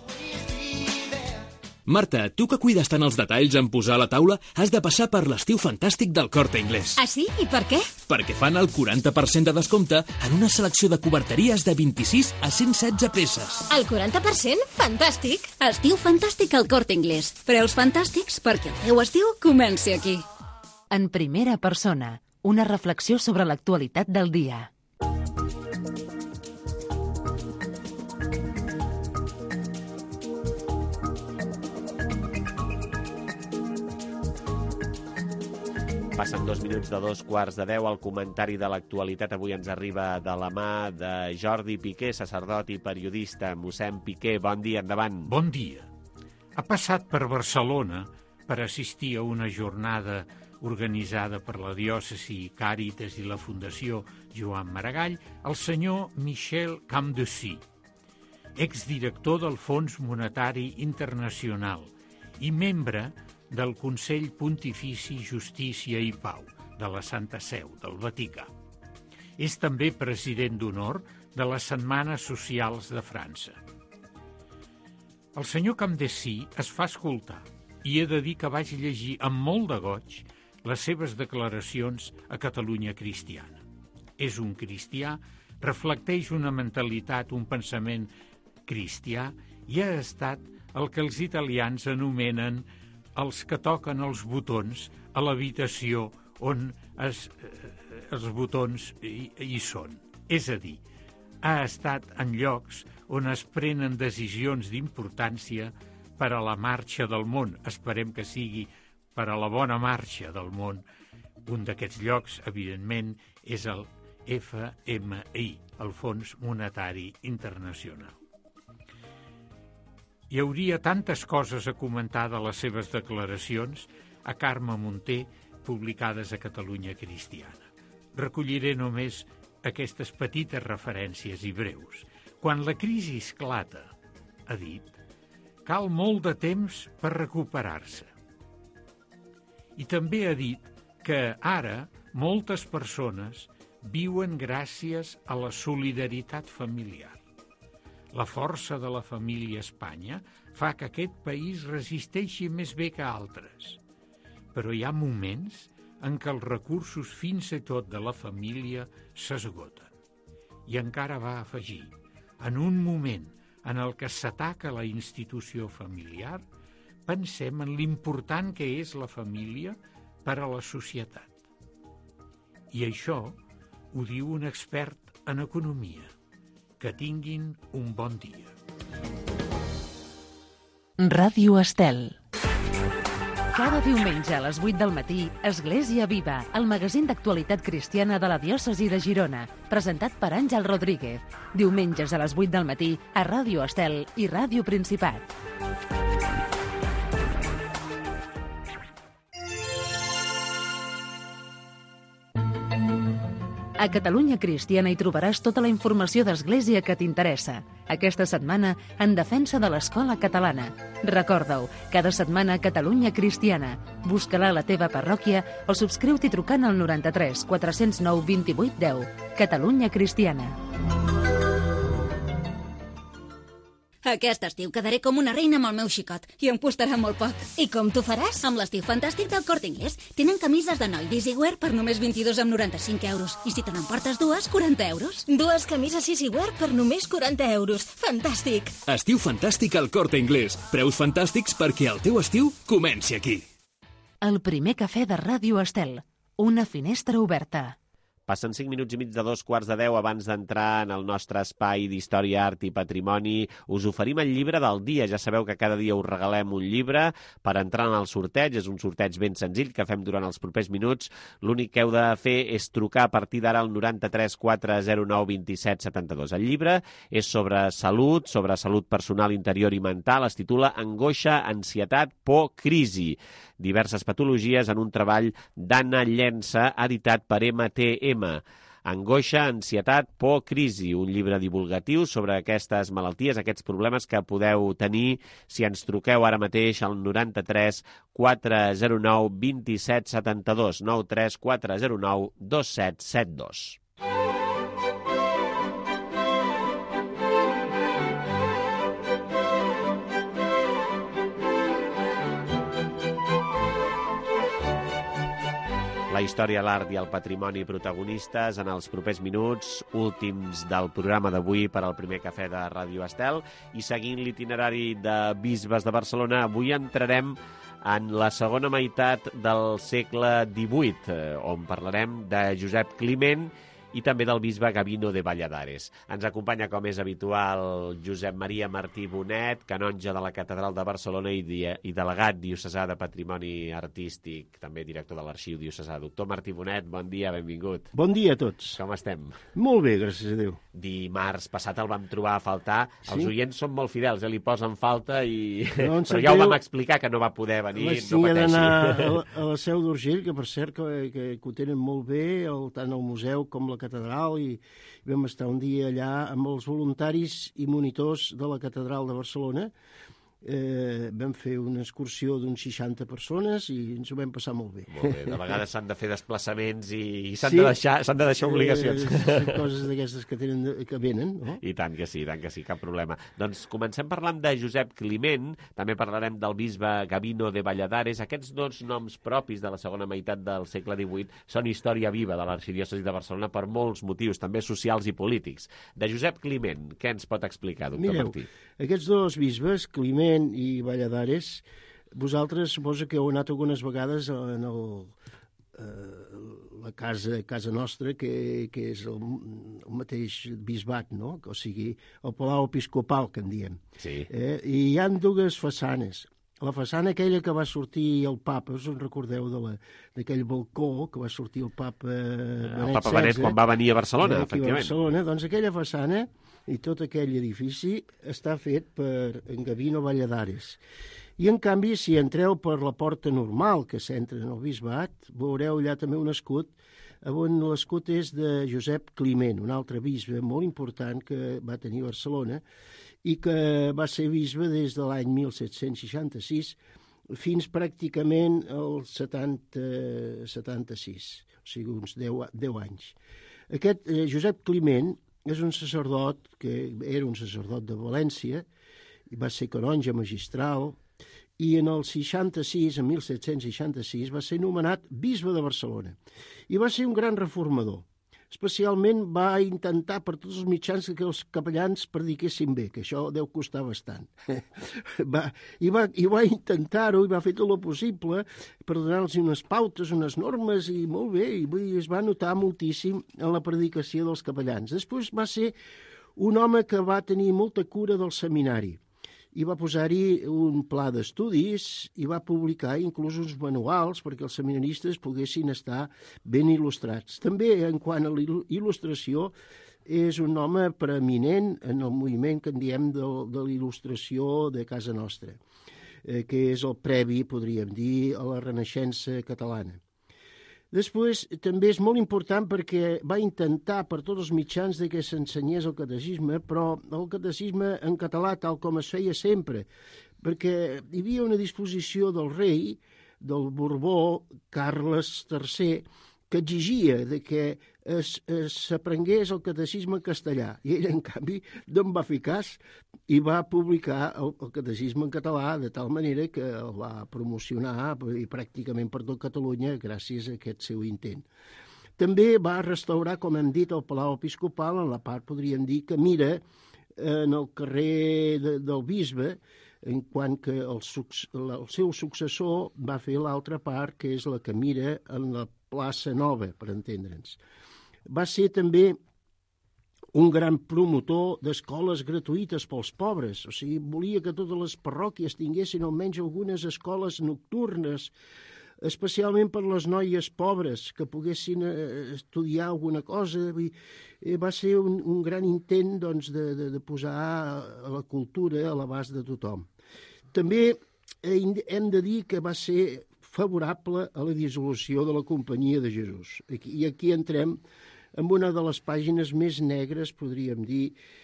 Marta, tu que cuides tant els detalls en posar a la taula, has de passar per l'estiu fantàstic del Corte Inglés. Ah, sí? I per què? Perquè fan el quaranta per cent de descompte en una selecció de coberteries de vint-i-sis a cent setze peces. El quaranta per cent? Fantàstic! Estiu fantàstic al Corte Inglés. Preus fantàstics perquè el teu estiu comenci aquí. En primera persona, una reflexió sobre l'actualitat del dia. Passen dos minuts de dos quarts de deu. El comentari de l'actualitat avui ens arriba de la mà de Jordi Piqué, sacerdot i periodista. Mossèn Piqué, bon dia, endavant. Bon dia. Ha passat per Barcelona per assistir a una jornada organitzada per la diòcesi Càritas i la Fundació Joan Maragall el senyor Michel Campdesí, exdirector del Fons Monetari Internacional i membre del Consell Pontifici Justícia i Pau de la Santa Seu del Vaticà. És també president d'honor de les Setmanes Socials de França. El senyor Campdesí es fa escoltar i he de dir que vaig llegir amb molt de goig les seves declaracions a Catalunya Cristiana. És un cristià, reflecteix una mentalitat, un pensament cristià i ha estat el que els italians anomenen els que toquen els botons a l'habitació on es, eh, els botons hi, hi són. És a dir, ha estat en llocs on es prenen decisions d'importància per a la marxa del món. Esperem que sigui per a la bona marxa del món. Un d'aquests llocs, evidentment, és el F M I, el Fons Monetari Internacional. Hi hauria tantes coses a comentar de les seves declaracions a Carme Monter, publicades a Catalunya Cristiana. Recolliré només aquestes petites referències i breus. Quan la crisi esclata, ha dit, cal molt de temps per recuperar-se. I també ha dit que ara moltes persones viuen gràcies a la solidaritat familiar. La força de la família a Espanya fa que aquest país resisteixi més bé que altres. Però hi ha moments en què els recursos fins i tot de la família s'esgoten. I encara va afegir, en un moment en el que s'ataca la institució familiar, pensem en l'important que és la família per a la societat. I això ho diu un expert en economia. Que tinguin un bon dia. Ràdio Estel. Cada diumenge a les vuit del matí, Església Viva, el magazín d'actualitat cristiana de la diòcesi de Girona, presentat per Àngel Rodríguez. Diumenges a les vuit del matí a Ràdio Estel i Ràdio Principat. A Catalunya Cristiana hi trobaràs tota la informació d'Església que t'interessa. Aquesta setmana, en defensa de l'escola catalana. Recorda-ho, cada setmana a Catalunya Cristiana. Busca-la a la teva parròquia o subscriu-t'hi trucant al noranta-tres quatre zero nou vint vuit deu. Catalunya Cristiana. Aquest estiu quedaré com una reina amb el meu xicot i em costarà molt poc. I com t'ho faràs? Amb l'estiu fantàstic del Corte Inglés. Tenen camises de noi d'Easywear per només vint-i-dos amb noranta-cinc euros. I si te n'emportes dues, quaranta euros. Dues camises Easywear per només quaranta euros. Fantàstic! Estiu fantàstic al Corte Inglés. Preus fantàstics perquè el teu estiu comenci aquí. El primer cafè de Ràdio Estel. Una finestra oberta. Passen cinc minuts i mig de dos quarts de deu abans d'entrar en el nostre espai d'història, art i patrimoni. Us oferim el llibre del dia. Ja sabeu que cada dia us regalem un llibre per entrar en el sorteig. És un sorteig ben senzill que fem durant els propers minuts. L'únic que heu de fer és trucar a partir d'ara al noranta-tres quatre zero nou vint set setanta-dos. El llibre és sobre salut, sobre salut personal, interior i mental. Es titula Angoixa, ansietat, por, crisi. Diverses patologies en un treball d'Anna Llença, editat per M T M. Angoixa, ansietat, por, crisi, un llibre divulgatiu sobre aquestes malalties, aquests problemes que podeu tenir si ens truqueu ara mateix al noranta-tres quatre zero nou vint set setanta-dos, nou tres quatre zero nou dos set set dos. La història, l'art i el patrimoni protagonistes en els propers minuts, últims del programa d'avui per al primer cafè de Ràdio Estel. I seguint l'itinerari de bisbes de Barcelona, avui entrarem en la segona meitat del segle divuit, on parlarem de Josep Climent i també del bisbe Gavino de Valladares. Ens acompanya, com és habitual, Josep Maria Martí Bonet, canonge de la Catedral de Barcelona i, di i delegat diocesà de Patrimoni Artístic, també director de l'Arxiu Diocesà. Doctor Martí Bonet, bon dia, benvingut. Bon dia a tots. Com estem? Molt bé, gràcies a Déu. Dimarts passat el vam trobar a faltar. Sí? Els oients són molt fidels, eh? Li posen falta, i... No, però ja ho vam explicar, que no va poder venir, no pateixi. d'anar a, a la Seu d'Urgell, que per cert que, que, que ho tenen molt bé, el, tant el museu com la catedral, i vam estar un dia allà amb els voluntaris i monitors de la Catedral de Barcelona. Eh, vam fer una excursió d'uns seixanta persones i ens ho vam passar molt bé. Molt bé, de vegades s'han de fer desplaçaments i, i s'han Sí. de, deixar, s'han de deixar obligacions. Eh, coses d'aquestes que, tenen, que venen, no? I tant que sí, tant que sí, cap problema. Doncs comencem parlant de Josep Climent, també parlarem del bisbe Gavino de Valladares. Aquests dos noms propis de la segona meitat del segle divuit són història viva de l'arxidiòcesi de Barcelona per molts motius, també socials i polítics. De Josep Climent, què ens pot explicar, doctor Mireu, Martí? aquests dos bisbes, Climent i Valladares, vosaltres suposo que heu anat algunes vegades en el, eh, la casa, casa nostra, que, que és el, el mateix bisbat, no? O sigui, el Palau Episcopal, que en diem. Sí. Eh, I hi han dues façanes. La façana aquella que va sortir el papa, us en recordeu d'aquell balcó que va sortir el papa Benet El papa Benet quan va venir a Barcelona, efectivament. A Barcelona, doncs aquella façana i tot aquell edifici està fet per en Gavino Valladares. I, en canvi, si entreu per la porta normal que s'entra en el bisbat, veureu allà també un escut, on l'escut és de Josep Climent, un altre bisbe molt important que va tenir Barcelona i que va ser bisbe des de l'any mil set-cents seixanta-sis fins pràcticament al setanta, setanta-sis, o sigui, uns deu, deu anys. Aquest eh, Josep Climent és un sacerdot que era un sacerdot de València, i va ser canonge magistral, i en el seixanta-sis, en mil set-cents seixanta-sis, va ser nomenat bisbe de Barcelona. I va ser un gran reformador. Especialment va intentar per tots els mitjans que els capellans prediquessin bé, que això deu costar bastant. va, i, va, I va intentar-ho, i va fer tot el possible per donar-los unes pautes, unes normes, i molt bé, i vull dir, es va notar moltíssim en la predicació dels capellans. Després va ser un home que va tenir molta cura del seminari, i va posar-hi un pla d'estudis i va publicar inclús uns manuals perquè els seminaristes poguessin estar ben il·lustrats. També, en quant a la il·lustració, és un home preeminent en el moviment que en diem de, de la il·lustració de casa nostra, eh, que és el previ, podríem dir, a la Renaixença catalana. Després, també és molt important perquè va intentar per tots els mitjans de que s'ensenyés el catecisme, però el catecisme en català, tal com es feia sempre, perquè hi havia una disposició del rei, del Borbó, Carles tercer, que exigia de que s'aprengués el catecisme en castellà. I ell, en canvi, no en va fer cas i va publicar el, el catecisme en català de tal manera que el va promocionar i pràcticament per tot Catalunya gràcies a aquest seu intent. També va restaurar, com hem dit, el Palau Episcopal en la part, podríem dir, que mira en el carrer de, del bisbe, en quant que el, el seu successor va fer l'altra part, que és la que mira en la plaça Nova, per entendre'ns. Va ser també un gran promotor d'escoles gratuïtes pels pobres, o sigui, volia que totes les parròquies tinguessin almenys algunes escoles nocturnes, especialment per les noies pobres, que poguessin estudiar alguna cosa. Va ser un, un gran intent doncs, de, de, de posar la cultura a l'abast de tothom. També hem de dir que va ser favorable a la dissolució de la Companyia de Jesús. I aquí entrem en una de les pàgines més negres, podríem dir,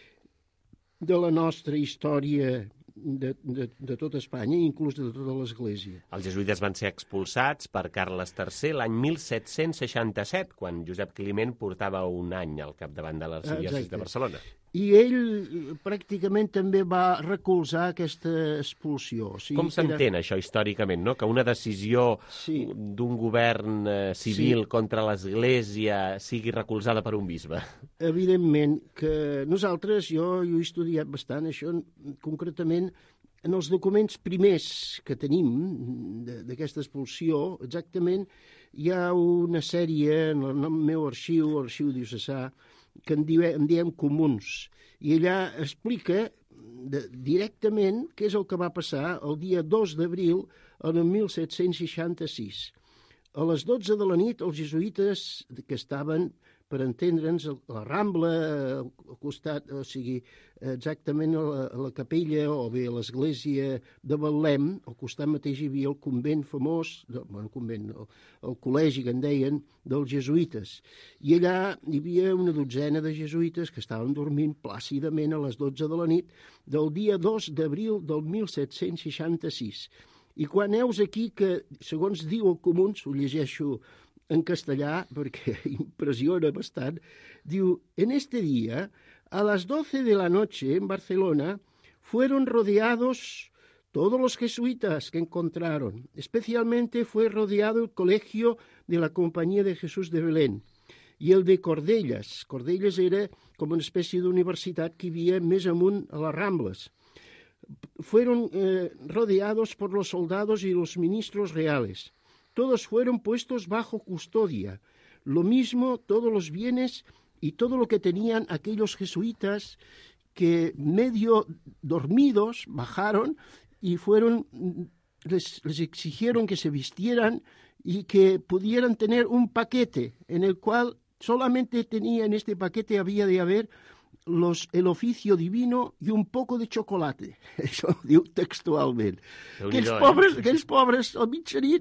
de la nostra història de, de, de tota Espanya, inclús de tota l'Església. Els jesuïtes van ser expulsats per Carles tercer l'any mil set-cents seixanta-set, quan Josep Climent portava un any al capdavant de l'arxidiòcesi de Barcelona. I ell pràcticament també va recolzar aquesta expulsió. O sigui, com s'entén era... això històricament, no? Que una decisió sí. d'un govern eh, civil sí. contra l'Església sigui recolzada per un bisbe? Evidentment que nosaltres, jo, jo he estudiat bastant això, concretament en els documents primers que tenim d'aquesta expulsió, exactament hi ha una sèrie en el meu arxiu, l'arxiu diocesà, que en diem, en diem Comuns, i allà explica de, directament què és el que va passar el dia dos d'abril en el mil set-cents seixanta-sis. A les dotze de la nit, els jesuïtes que estaven, per entendre'ns, a la Rambla, al costat, o sigui, exactament a la, a la capella o bé a l'església de Betlem, al costat mateix hi havia el convent famós, no, bueno, convent, el, el col·legi que en deien, dels jesuïtes. I allà hi havia una dotzena de jesuïtes que estaven dormint plàcidament a les dotze de la nit del dia dos d'abril del mil set-cents seixanta-sis. I quan heus aquí que, segons diu el Comuns, ho llegeixo en castellà perquè impressiona bastant, diu, en este día, a las doce de la noche en Barcelona, fueron rodeados todos los jesuitas que encontraron. Especialmente fue rodeado el colegio de la Compañía de Jesús de Belén i el de Cordellas. Cordellas era com una espècie d'universitat que hi havia més amunt a les Rambles. Fueron eh, rodeados por los soldados y los ministros reales. Todos fueron puestos bajo custodia. Lo mismo todos los bienes y todo lo que tenían aquellos jesuitas que medio dormidos bajaron y fueron, les, les exigieron que se vistieran y que pudieran tener un paquete en el cual solamente tenía, en este paquete había de haber los, el oficio divino i un poco de chocolate. Això ho diu textualment. Aquells pobres, aquells pobres, al mitjanit,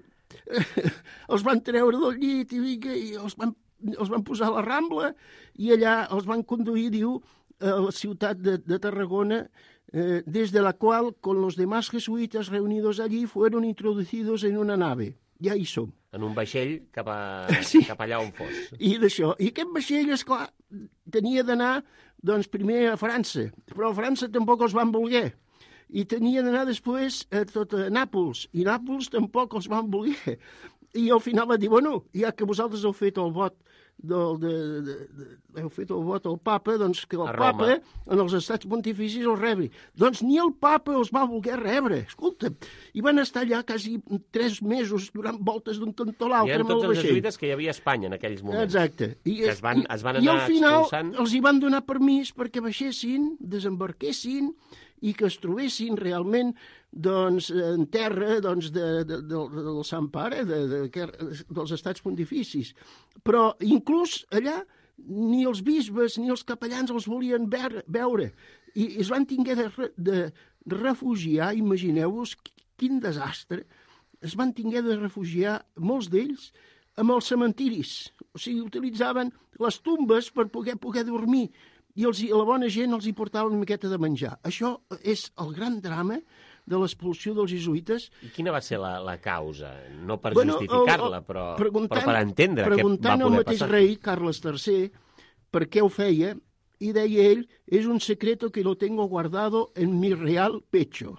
els van treure del llit i, vinga, i els, van, els van posar a la Rambla i allà els van conduir, diu, a la ciutat de, de Tarragona, eh, desde la cual, con los demás jesuitas reunidos allí, fueron introducidos en una nave. Ja hi som. En un vaixell cap, a, sí. cap allà on fos. I d'això. I aquest vaixell, esclar, tenia d'anar, doncs, primer a França, però a França tampoc els van voler. I tenia d'anar després a tot a Nàpols, i Nàpols tampoc els van voler. I al final va dir, bueno, ja que vosaltres heu fet el vot del, de, de, de, heu fet el vot al papa, doncs que el papa en els estats pontificis el rebi. Doncs ni el papa els va voler rebre, escolta. I van estar allà quasi tres mesos durant voltes d'un cantó a l'altre. I eren tots els jesuïtes que hi havia a Espanya en aquells moments. Exacte. I, que es van, es van i, anar i al final expulsant. els hi van donar permís perquè baixessin, desembarquessin i que es trobessin realment doncs, en terra doncs, de, de, de, del Sant Pare, de, de, de, dels estats pontificis. Però inclús allà ni els bisbes ni els capellans els volien veure. I es van tinguer de, de refugiar, imagineu-vos quin desastre, es van tinguer de refugiar molts d'ells amb els cementiris. O sigui, utilitzaven les tombes per poder, poder dormir. I els, la bona gent els hi portava una miqueta de menjar. Això és el gran drama de l'expulsió dels jesuïtes. I quina va ser la, la causa? No per bueno, justificar-la, però, però per entendre què va poder passar. Preguntant al mateix rei, Carles tercer, per què ho feia, i deia ell, és un secreto que lo tengo guardado en mi real pecho.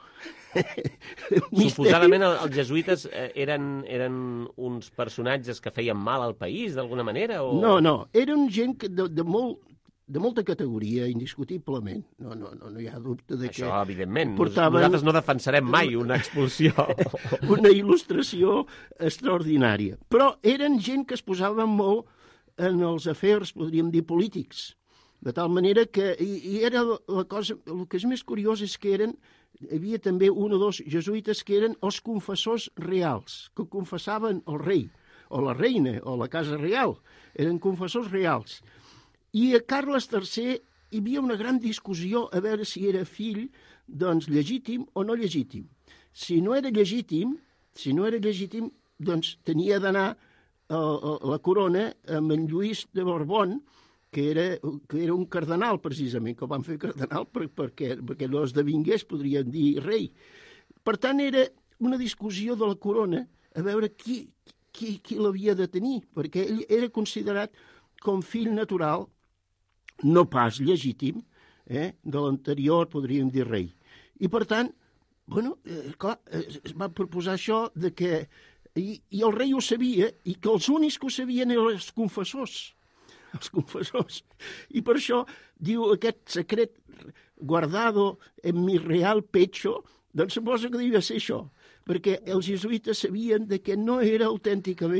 Suposadament els jesuïtes eren, eren uns personatges que feien mal al país, d'alguna manera? O... No, no, eren gent de, de molt... de molta categoria, indiscutiblement. No, no, no, no hi ha dubte de que... Això, evidentment. Portaven... Nosaltres no defensarem mai una expulsió. Una il·lustració extraordinària. Però eren gent que es posaven molt en els afers, podríem dir, polítics. De tal manera que... I, i era la cosa... El que és més curiós és que eren... Hi havia també un o dos jesuïtes que eren els confessors reals, que confessaven el rei, o la reina, o la casa real. Eren confessors reals. I a Carles tercer hi havia una gran discussió a veure si era fill doncs, legítim o no legítim. Si no era legítim, si no era legítim, doncs tenia d'anar a, a la corona amb en Lluís de Borbón, que era, que era un cardenal, precisament, que el van fer cardenal per, perquè, perquè no esdevingués, podríem dir, rei. Per tant, era una discussió de la corona a veure qui, qui, qui l'havia de tenir, perquè ell era considerat com fill natural, no pas legítim, eh, de l'anterior, podríem dir, rei. I, per tant, bueno, eh, clar, es va proposar això de que... I, I el rei ho sabia, i que els únics que ho sabien eren els confessors. Els confessors. I per això, diu, aquest secret guardado en mi real pecho, doncs suposo que devia ser això, perquè els jesuïtes sabien de que no era autènticament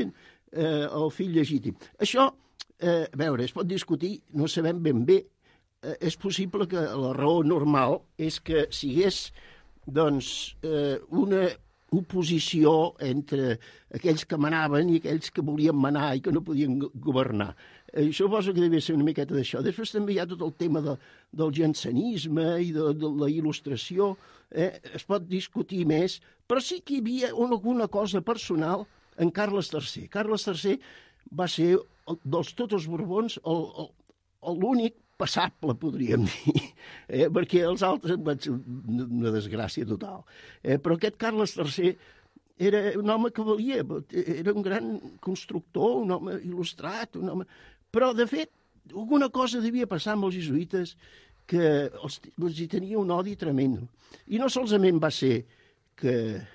eh, el fill legítim. Això, eh, a veure, es pot discutir, no sabem ben bé. Eh, és possible que la raó normal és que sigués doncs, eh, una oposició entre aquells que manaven i aquells que volien manar i que no podien governar. Eh, suposo que devia ser una miqueta d'això. Després també hi ha tot el tema de, del jansenisme i de, de la il·lustració. Eh? Es pot discutir més, però sí que hi havia una, alguna cosa personal en Carles tercer. Carles tercer va ser, dels tots els Borbons, l'únic passable, podríem dir, eh? perquè els altres van ser una desgràcia total. Eh? Però aquest Carles tercer era un home que valia, era un gran constructor, un home il·lustrat, un home... Però, de fet, alguna cosa devia passar amb els jesuïtes que els, els hi tenia un odi tremendo. I no solament va ser que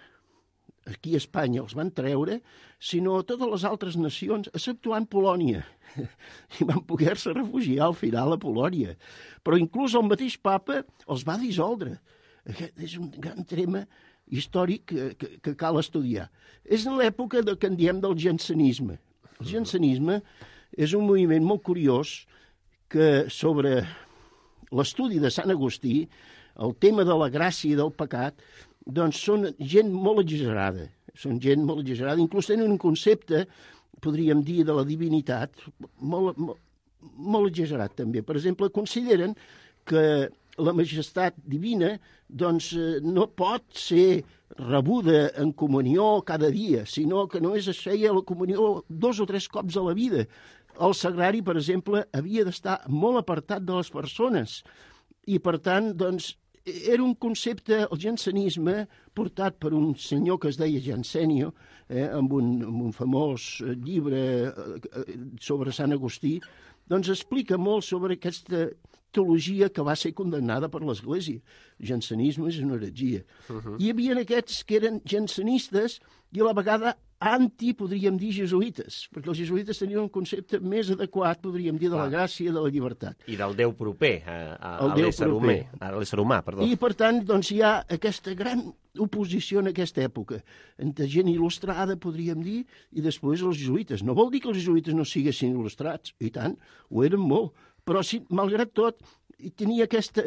aquí a Espanya els van treure, sinó a totes les altres nacions, exceptuant Polònia. I van poder-se refugiar al final a Polònia. Però inclús el mateix papa els va dissoldre. Aquest és un gran tema històric que, que, que cal estudiar. És en l'època que en diem del jansenisme. El jansenisme és un moviment molt curiós que sobre l'estudi de Sant Agustí, el tema de la gràcia i del pecat, doncs són gent molt exagerada. Són gent molt exagerada. Inclús tenen un concepte, podríem dir, de la divinitat, molt, molt, molt exagerat també. Per exemple, consideren que la majestat divina doncs, no pot ser rebuda en comunió cada dia, sinó que només es feia la comunió dos o tres cops a la vida. El sagrari, per exemple, havia d'estar molt apartat de les persones i, per tant, doncs, era un concepte, el jansenisme, portat per un senyor que es deia Jansenio, eh, amb, un, amb un famós llibre sobre Sant Agustí, doncs explica molt sobre aquesta teologia que va ser condemnada per l'Església. El jansenisme és una heretgia. Uh-huh. Hi havia aquests que eren jansenistes i a la vegada anti, podríem dir, jesuïtes, perquè els jesuïtes tenien un concepte més adequat, podríem dir, de la gràcia i de la llibertat. I del Déu proper a, a, a l'ésser humà, a l'ésser humà, perdó. I, per tant, doncs, hi ha aquesta gran oposició en aquesta època, entre gent il·lustrada, podríem dir, i després els jesuïtes. No vol dir que els jesuïtes no siguessin il·lustrats, i tant, ho eren molt, però, sí, malgrat tot, tenia aquesta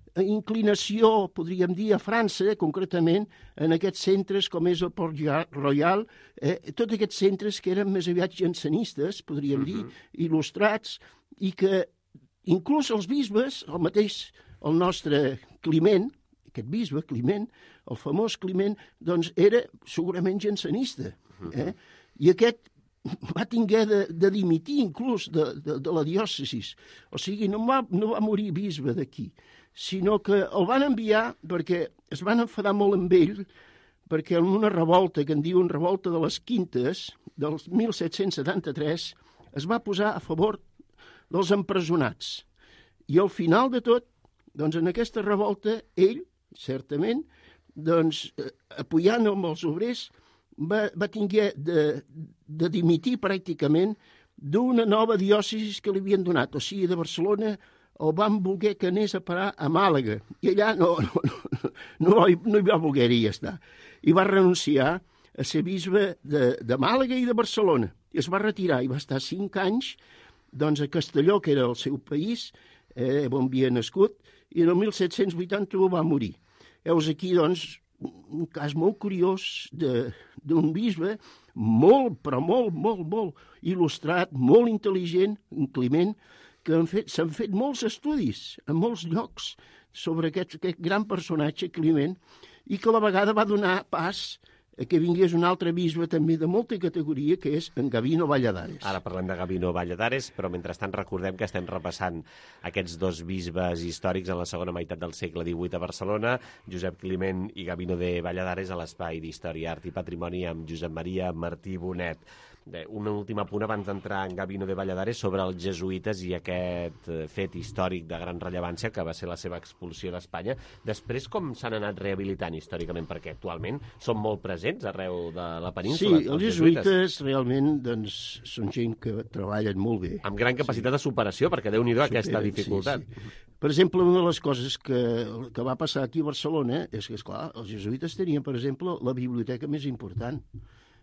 inclinació, podríem dir, a França, concretament, en aquests centres com és el Port Royal, eh, tots aquests centres que eren més aviat jansenistes, podríem dir, uh-huh. il·lustrats, i que inclús els bisbes, el mateix, el nostre Climent, aquest bisbe, Climent, el famós Climent, doncs era segurament jansenista. Eh? I aquest va tinguer de, de dimitir inclús de, de, de la diòcesis. O sigui, no va, no va morir bisbe d'aquí, sinó que el van enviar perquè es van enfadar molt amb ell, perquè en una revolta, que en diuen revolta de les Quintes, del mil set-cents setanta-tres, es va posar a favor dels empresonats. I al final de tot, doncs en aquesta revolta, ell, certament, doncs, apoyant amb els obrers, va, va tinguer de, de dimitir pràcticament d'una nova diòcesis que li havien donat, o sigui, de Barcelona, el van voler que anés a parar a Màlaga, i allà no, no, no, no, no hi va voler-hi estar. I va renunciar a ser bisbe de, de Màlaga i de Barcelona. I es va retirar i va estar cinc anys doncs, a Castelló, que era el seu país, eh, on havia nascut, i en el mil set-cents vuitanta-u va morir. Heus aquí, doncs, un cas molt curiós d'un bisbe molt, però molt, molt, molt il·lustrat, molt intel·ligent, un Climent, que s'han fet molts estudis en molts llocs sobre aquest, aquest gran personatge, Climent, i que a la vegada va donar pas a que vingués un altre bisbe també de molta categoria, que és en Gavino Valladares. Ara parlem de Gavino Valladares, però mentrestant recordem que estem repassant aquests dos bisbes històrics en la segona meitat del segle divuit a Barcelona, Josep Climent i Gavino de Valladares, a l'Espai d'Història, Art i Patrimoni amb Josep Maria Martí Bonet. Bé, un últim apunt abans d'entrar en Gavino de Valladares sobre els jesuïtes i aquest fet històric de gran rellevància que va ser la seva expulsió d'Espanya. Després, com s'han anat rehabilitant històricament? Perquè actualment són molt presents arreu de la península. Sí, els jesuïtes, jesuïtes realment doncs, són gent que treballen molt bé. Amb gran capacitat sí. de superació, perquè Déu-n'hi-do aquesta dificultat. Sí, sí. Per exemple, una de les coses que, que va passar aquí a Barcelona és que, esclar, els jesuïtes tenien, per exemple, la biblioteca més important.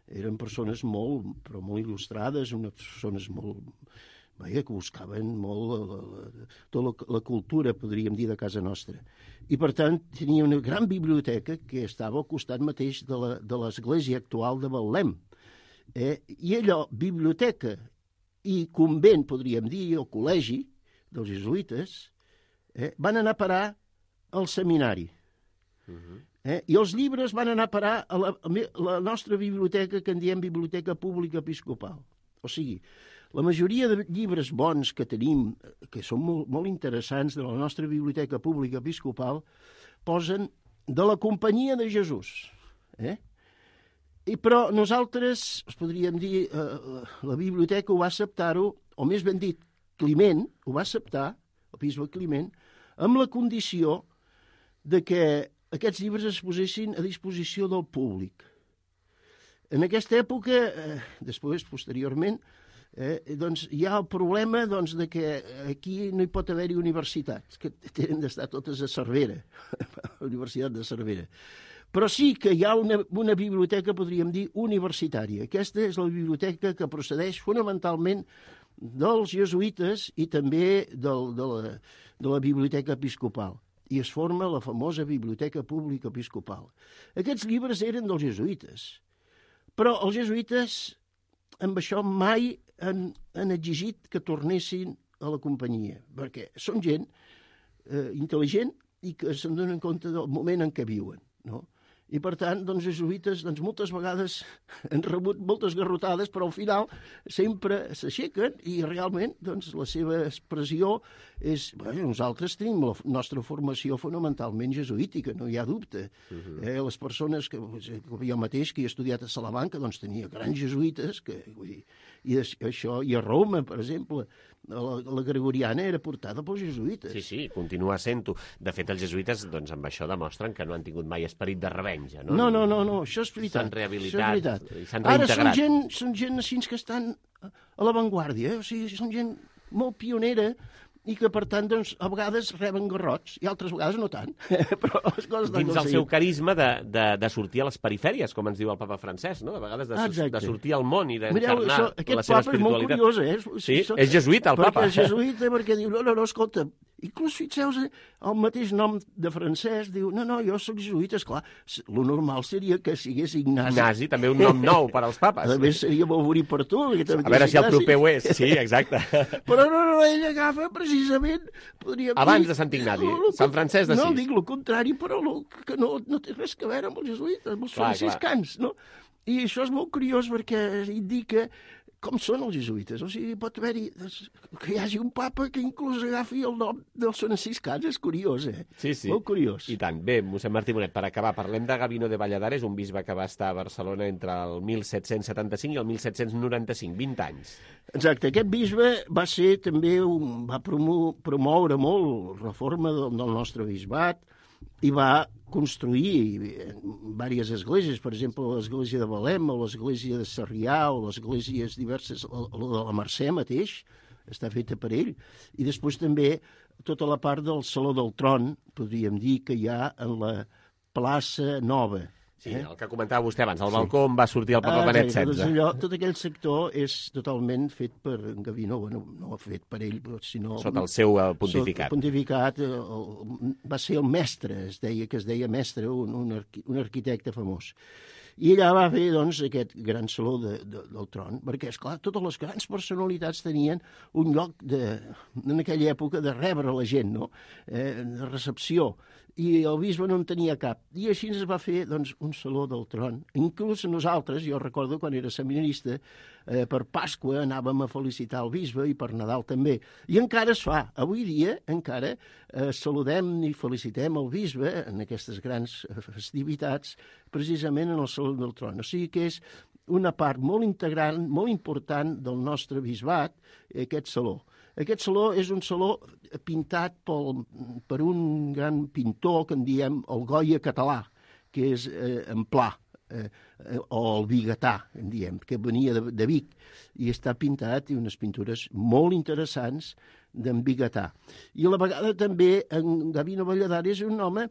eren persones molt, però molt il·lustrades, unes persones molt, veia, que buscaven molt la, la, tota la, la cultura, podríem dir, de casa nostra. I, per tant, tenia una gran biblioteca que estava al costat mateix de la, de l'església actual de Betlem. Eh? I allò, biblioteca i convent, podríem dir, o col·legi dels jesuïtes, eh? van anar a parar al seminari. Uh-huh. Eh? I els llibres van anar a parar a la, a la nostra biblioteca, que en diem Biblioteca Pública Episcopal. O sigui, la majoria de llibres bons que tenim, que són molt, molt interessants de la nostra Biblioteca Pública Episcopal, posen de la Companyia de Jesús. Eh? I, però nosaltres, podríem dir, eh, la biblioteca ho va acceptar-ho, o més ben dit, Climent ho va acceptar, el bisbe Climent, amb la condició de que aquests llibres es posessin a disposició del públic. En aquesta època, eh, després, posteriorment, eh, doncs hi ha el problema doncs, de que aquí no hi pot haver-hi universitats, que tenen d'estar totes a Cervera, la Universitat de Cervera. Però sí que hi ha una, una biblioteca, podríem dir, universitària. Aquesta és la biblioteca que procedeix fonamentalment dels jesuïtes i també del, de, la, de la Biblioteca Episcopal. I es forma la famosa Biblioteca Pública Episcopal. Aquests llibres eren dels jesuïtes, però els jesuïtes amb això mai han, han exigit que tornessin a la companyia, perquè són gent eh, intel·ligent i que se'n donen compte del moment en què viuen, no? I, per tant, doncs, els jesuïtes doncs, moltes vegades han rebut moltes garrotades, però al final sempre s'aixequen i realment doncs, la seva expressió és... Bé, nosaltres tenim la nostra formació fonamentalment jesuïtica, no hi ha dubte. Uh-huh. eh, les persones que, que jo mateix, que he estudiat a Salamanca, doncs tenia grans jesuïtes, que, vull dir, i això, i a Roma, per exemple, la, la gregoriana era portada pels jesuïtes. Sí, sí, continua sent-ho. De fet, els jesuïtes doncs, amb això demostren que no han tingut mai esperit de revenja, no? No, no, no, no, això és veritat. S'han rehabilitat i s'han Ara reintegrat. són gent, són gent així que estan a l'avantguàrdia, eh? O sigui, són gent molt pionera i que, per tant, doncs, a vegades reben garrots i altres vegades no tant. Però les coses dins el seu carisma de, de, de sortir a les perifèries, com ens diu el papa Francesc, no? A vegades de, ah, de sortir al món i d'encarnar la seva espiritualitat. Aquest papa és molt curiós, eh? Sí, sí és jesuïta, el perquè papa. És jesuïta, perquè diu, no, no, no, escolta, inclús fixeu-vos, el mateix nom de Francesc diu, no, no, jo soc jesuïta, esclar, lo normal seria que sigués Ignasi. Ignasi, també un nom nou per als papes. A més, seria molt bonic per tu. A veure si el proper ho és, sí, exacte. Però no, no, ell agafa precisament... Abans de Sant Ignasi, Sant Francesc d'Assís. No, dic el contrari, però lo, que no, no té res a veure amb els jesuïtes, amb els franciscans, no? I això és molt curiós perquè indica com són els jesuïtes. O sigui, pot haver-hi que hi hagi un papa que inclús agafi el nom dels franciscans. És curiós, eh? Sí, sí. Molt curiós. I tant. Bé, mossèn Martí Bonet, per acabar, parlem de Gavino de Valladares, un bisbe que va estar a Barcelona entre el mil set-cents setanta-cinc i el mil set-cents noranta-cinc, vint anys. Exacte. Aquest bisbe va ser també un, va promo, promoure molt la reforma del, del nostre bisbat i va construir diverses esglésies, per exemple, l'església de Belém, o l'església de Sarrià, o les esglésies diverses, la de la Mercè mateix, està feta per ell, i després també tota la part del Saló del Tron, podríem dir, que hi ha en la plaça Nova. Sí, eh? El que comentava vostè abans, el balcó on va sortir el papa ah, Benet setze. Doncs allò, tot aquell sector és totalment fet per en Gavino, bueno, no fet per ell, sinó... Sota el seu uh, pontificat. Sota el pontificat, el, el, va ser el mestre, es deia, que es deia mestre, un, un, arqui, un arquitecte famós. I allà va fer, doncs, aquest gran saló de, de, del tron, perquè, esclar, totes les grans personalitats tenien un lloc, de, en aquella època, de rebre la gent, no? Eh, de recepció. I el bisbe no en tenia cap. I així es va fer, doncs, un saló del tron. Inclús nosaltres, jo recordo quan era seminarista, eh, per Pasqua anàvem a felicitar el bisbe i per Nadal també. I encara es fa. Avui dia encara eh, saludem i felicitem el bisbe en aquestes grans festivitats, precisament en el saló del tron. O sigui que és una part molt integrant, molt important del nostre bisbat, aquest saló. Aquest saló és un saló pintat pel, per un gran pintor que en diem el Goya català, que és eh, en pla, eh, o el biguetà, en diem, que venia de, de Vic, i està pintat i unes pintures molt interessants d'en biguetà. I a la vegada també en Gavino Valladares és un home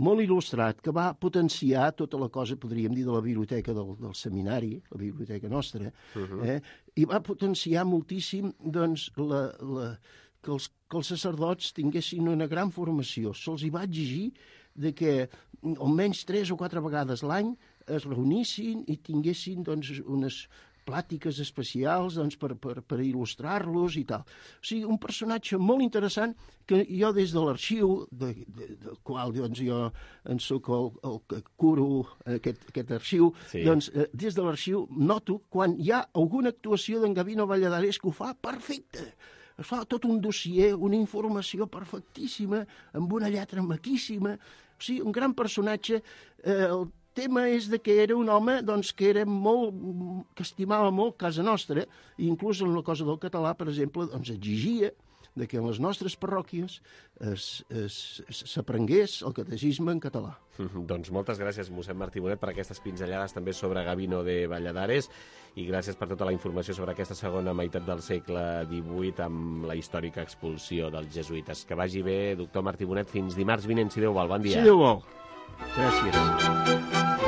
molt il·lustrat, que va potenciar tota la cosa, podríem dir, de la biblioteca del, del seminari, la biblioteca nostra, uh-huh. eh? I va potenciar moltíssim doncs, la, la, que, els, que els sacerdots tinguessin una gran formació. Se'ls hi va exigir de que almenys tres o quatre vegades l'any es reunissin i tinguessin doncs, unes plàtiques especials doncs, per, per, per il·lustrar-los i tal. O sigui, un personatge molt interessant que jo des de l'arxiu, de, de, del qual doncs, jo en soc el, el que curo aquest, aquest arxiu, sí. doncs, eh, des de l'arxiu noto quan hi ha alguna actuació d'en Gavino Valladares que ho fa perfecte. Es fa tot un dossier, una informació perfectíssima, amb una lletra maquíssima. O sigui, un gran personatge. Eh, el tema és de que era un home doncs, que era molt, que estimava molt casa nostra, i inclús en la cosa del català, per exemple, doncs, exigia de que en les nostres parròquies s'aprengués el catecisme en català. Mm-hmm. Doncs moltes gràcies, mossèn Martí Bonet, per aquestes pinzellades també sobre Gavino de Valladares, i gràcies per tota la informació sobre aquesta segona meitat del segle divuit amb la històrica expulsió dels jesuïtes. Que vagi bé, doctor Martí Bonet, fins dimarts vinent, si Déu vol. Bon dia. Si Déu vol. Gràcies.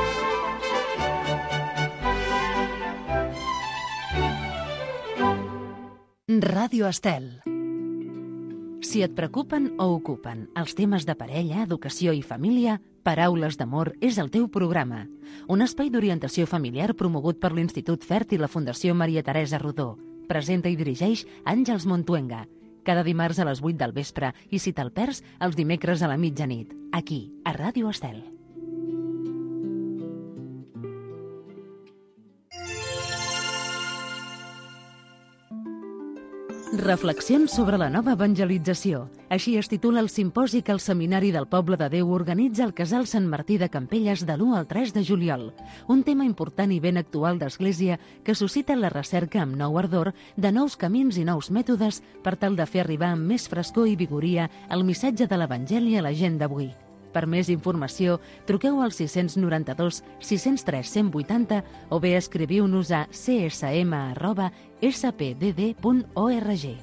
Ràdio Estel. Si et preocupen o ocupen els temes de parella, educació i família, Paraules d'Amor és el teu programa. Un espai d'orientació familiar promogut per l'Institut Fert i la Fundació Maria Teresa Rodó. Presenta i dirigeix Àngels Montuenga. Cada dimarts a les vuit del vespre i, si te'l perds, els dimecres a la mitjanit. Aquí, a Ràdio Estel. Reflexions sobre la nova evangelització. Així es titula el simposi que el Seminari del Poble de Déu organitza al Casal Sant Martí de Campelles de l'u al tres de juliol. Un tema important i ben actual d'Església que suscita la recerca amb nou ardor de nous camins i nous mètodes per tal de fer arribar amb més frescor i vigoria el missatge de l'Evangeli a la gent d'avui. Per més informació, truqueu al sis nou dos, sis zero tres, cent vuitanta o bé escriviu-nos a c s m arroba s p d d punt org.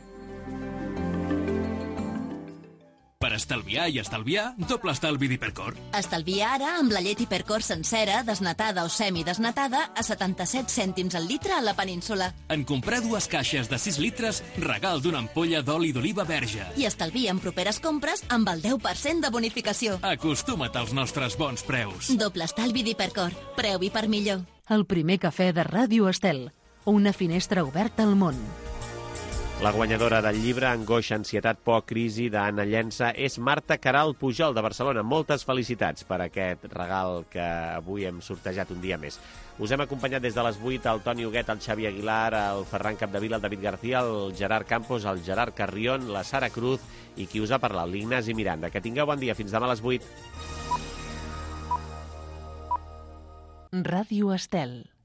Per estalviar i estalviar, doble estalvi d'Hipercor. Estalvia ara amb la llet Hipercor sencera, desnatada o semidesnatada, a setanta-set cèntims al litre a la península. En comprar dues caixes de sis litres, regal d'una ampolla d'oli d'oliva verge. I estalvia en properes compres amb el deu per cent de bonificació. Acostuma't als nostres bons preus. Doble estalvi d'Hipercor. Preu i per millor. El primer cafè de Ràdio Estel. Una finestra oberta al món. La guanyadora del llibre Angoixa, ansietat, por, crisi d'Anna Llença és Marta Caral Pujol, de Barcelona. Moltes felicitats per aquest regal que avui hem sortejat un dia més. Us hem acompanyat des de les vuit el Toni Huguet, el Xavi Aguilar, el Ferran Capdevila, el David García, el Gerard Campos, el Gerard Carrión, la Sara Cruz i qui us ha parlat, l'Ignasi Miranda. Que tingueu bon dia. Fins demà a les vuit. Ràdio Estel.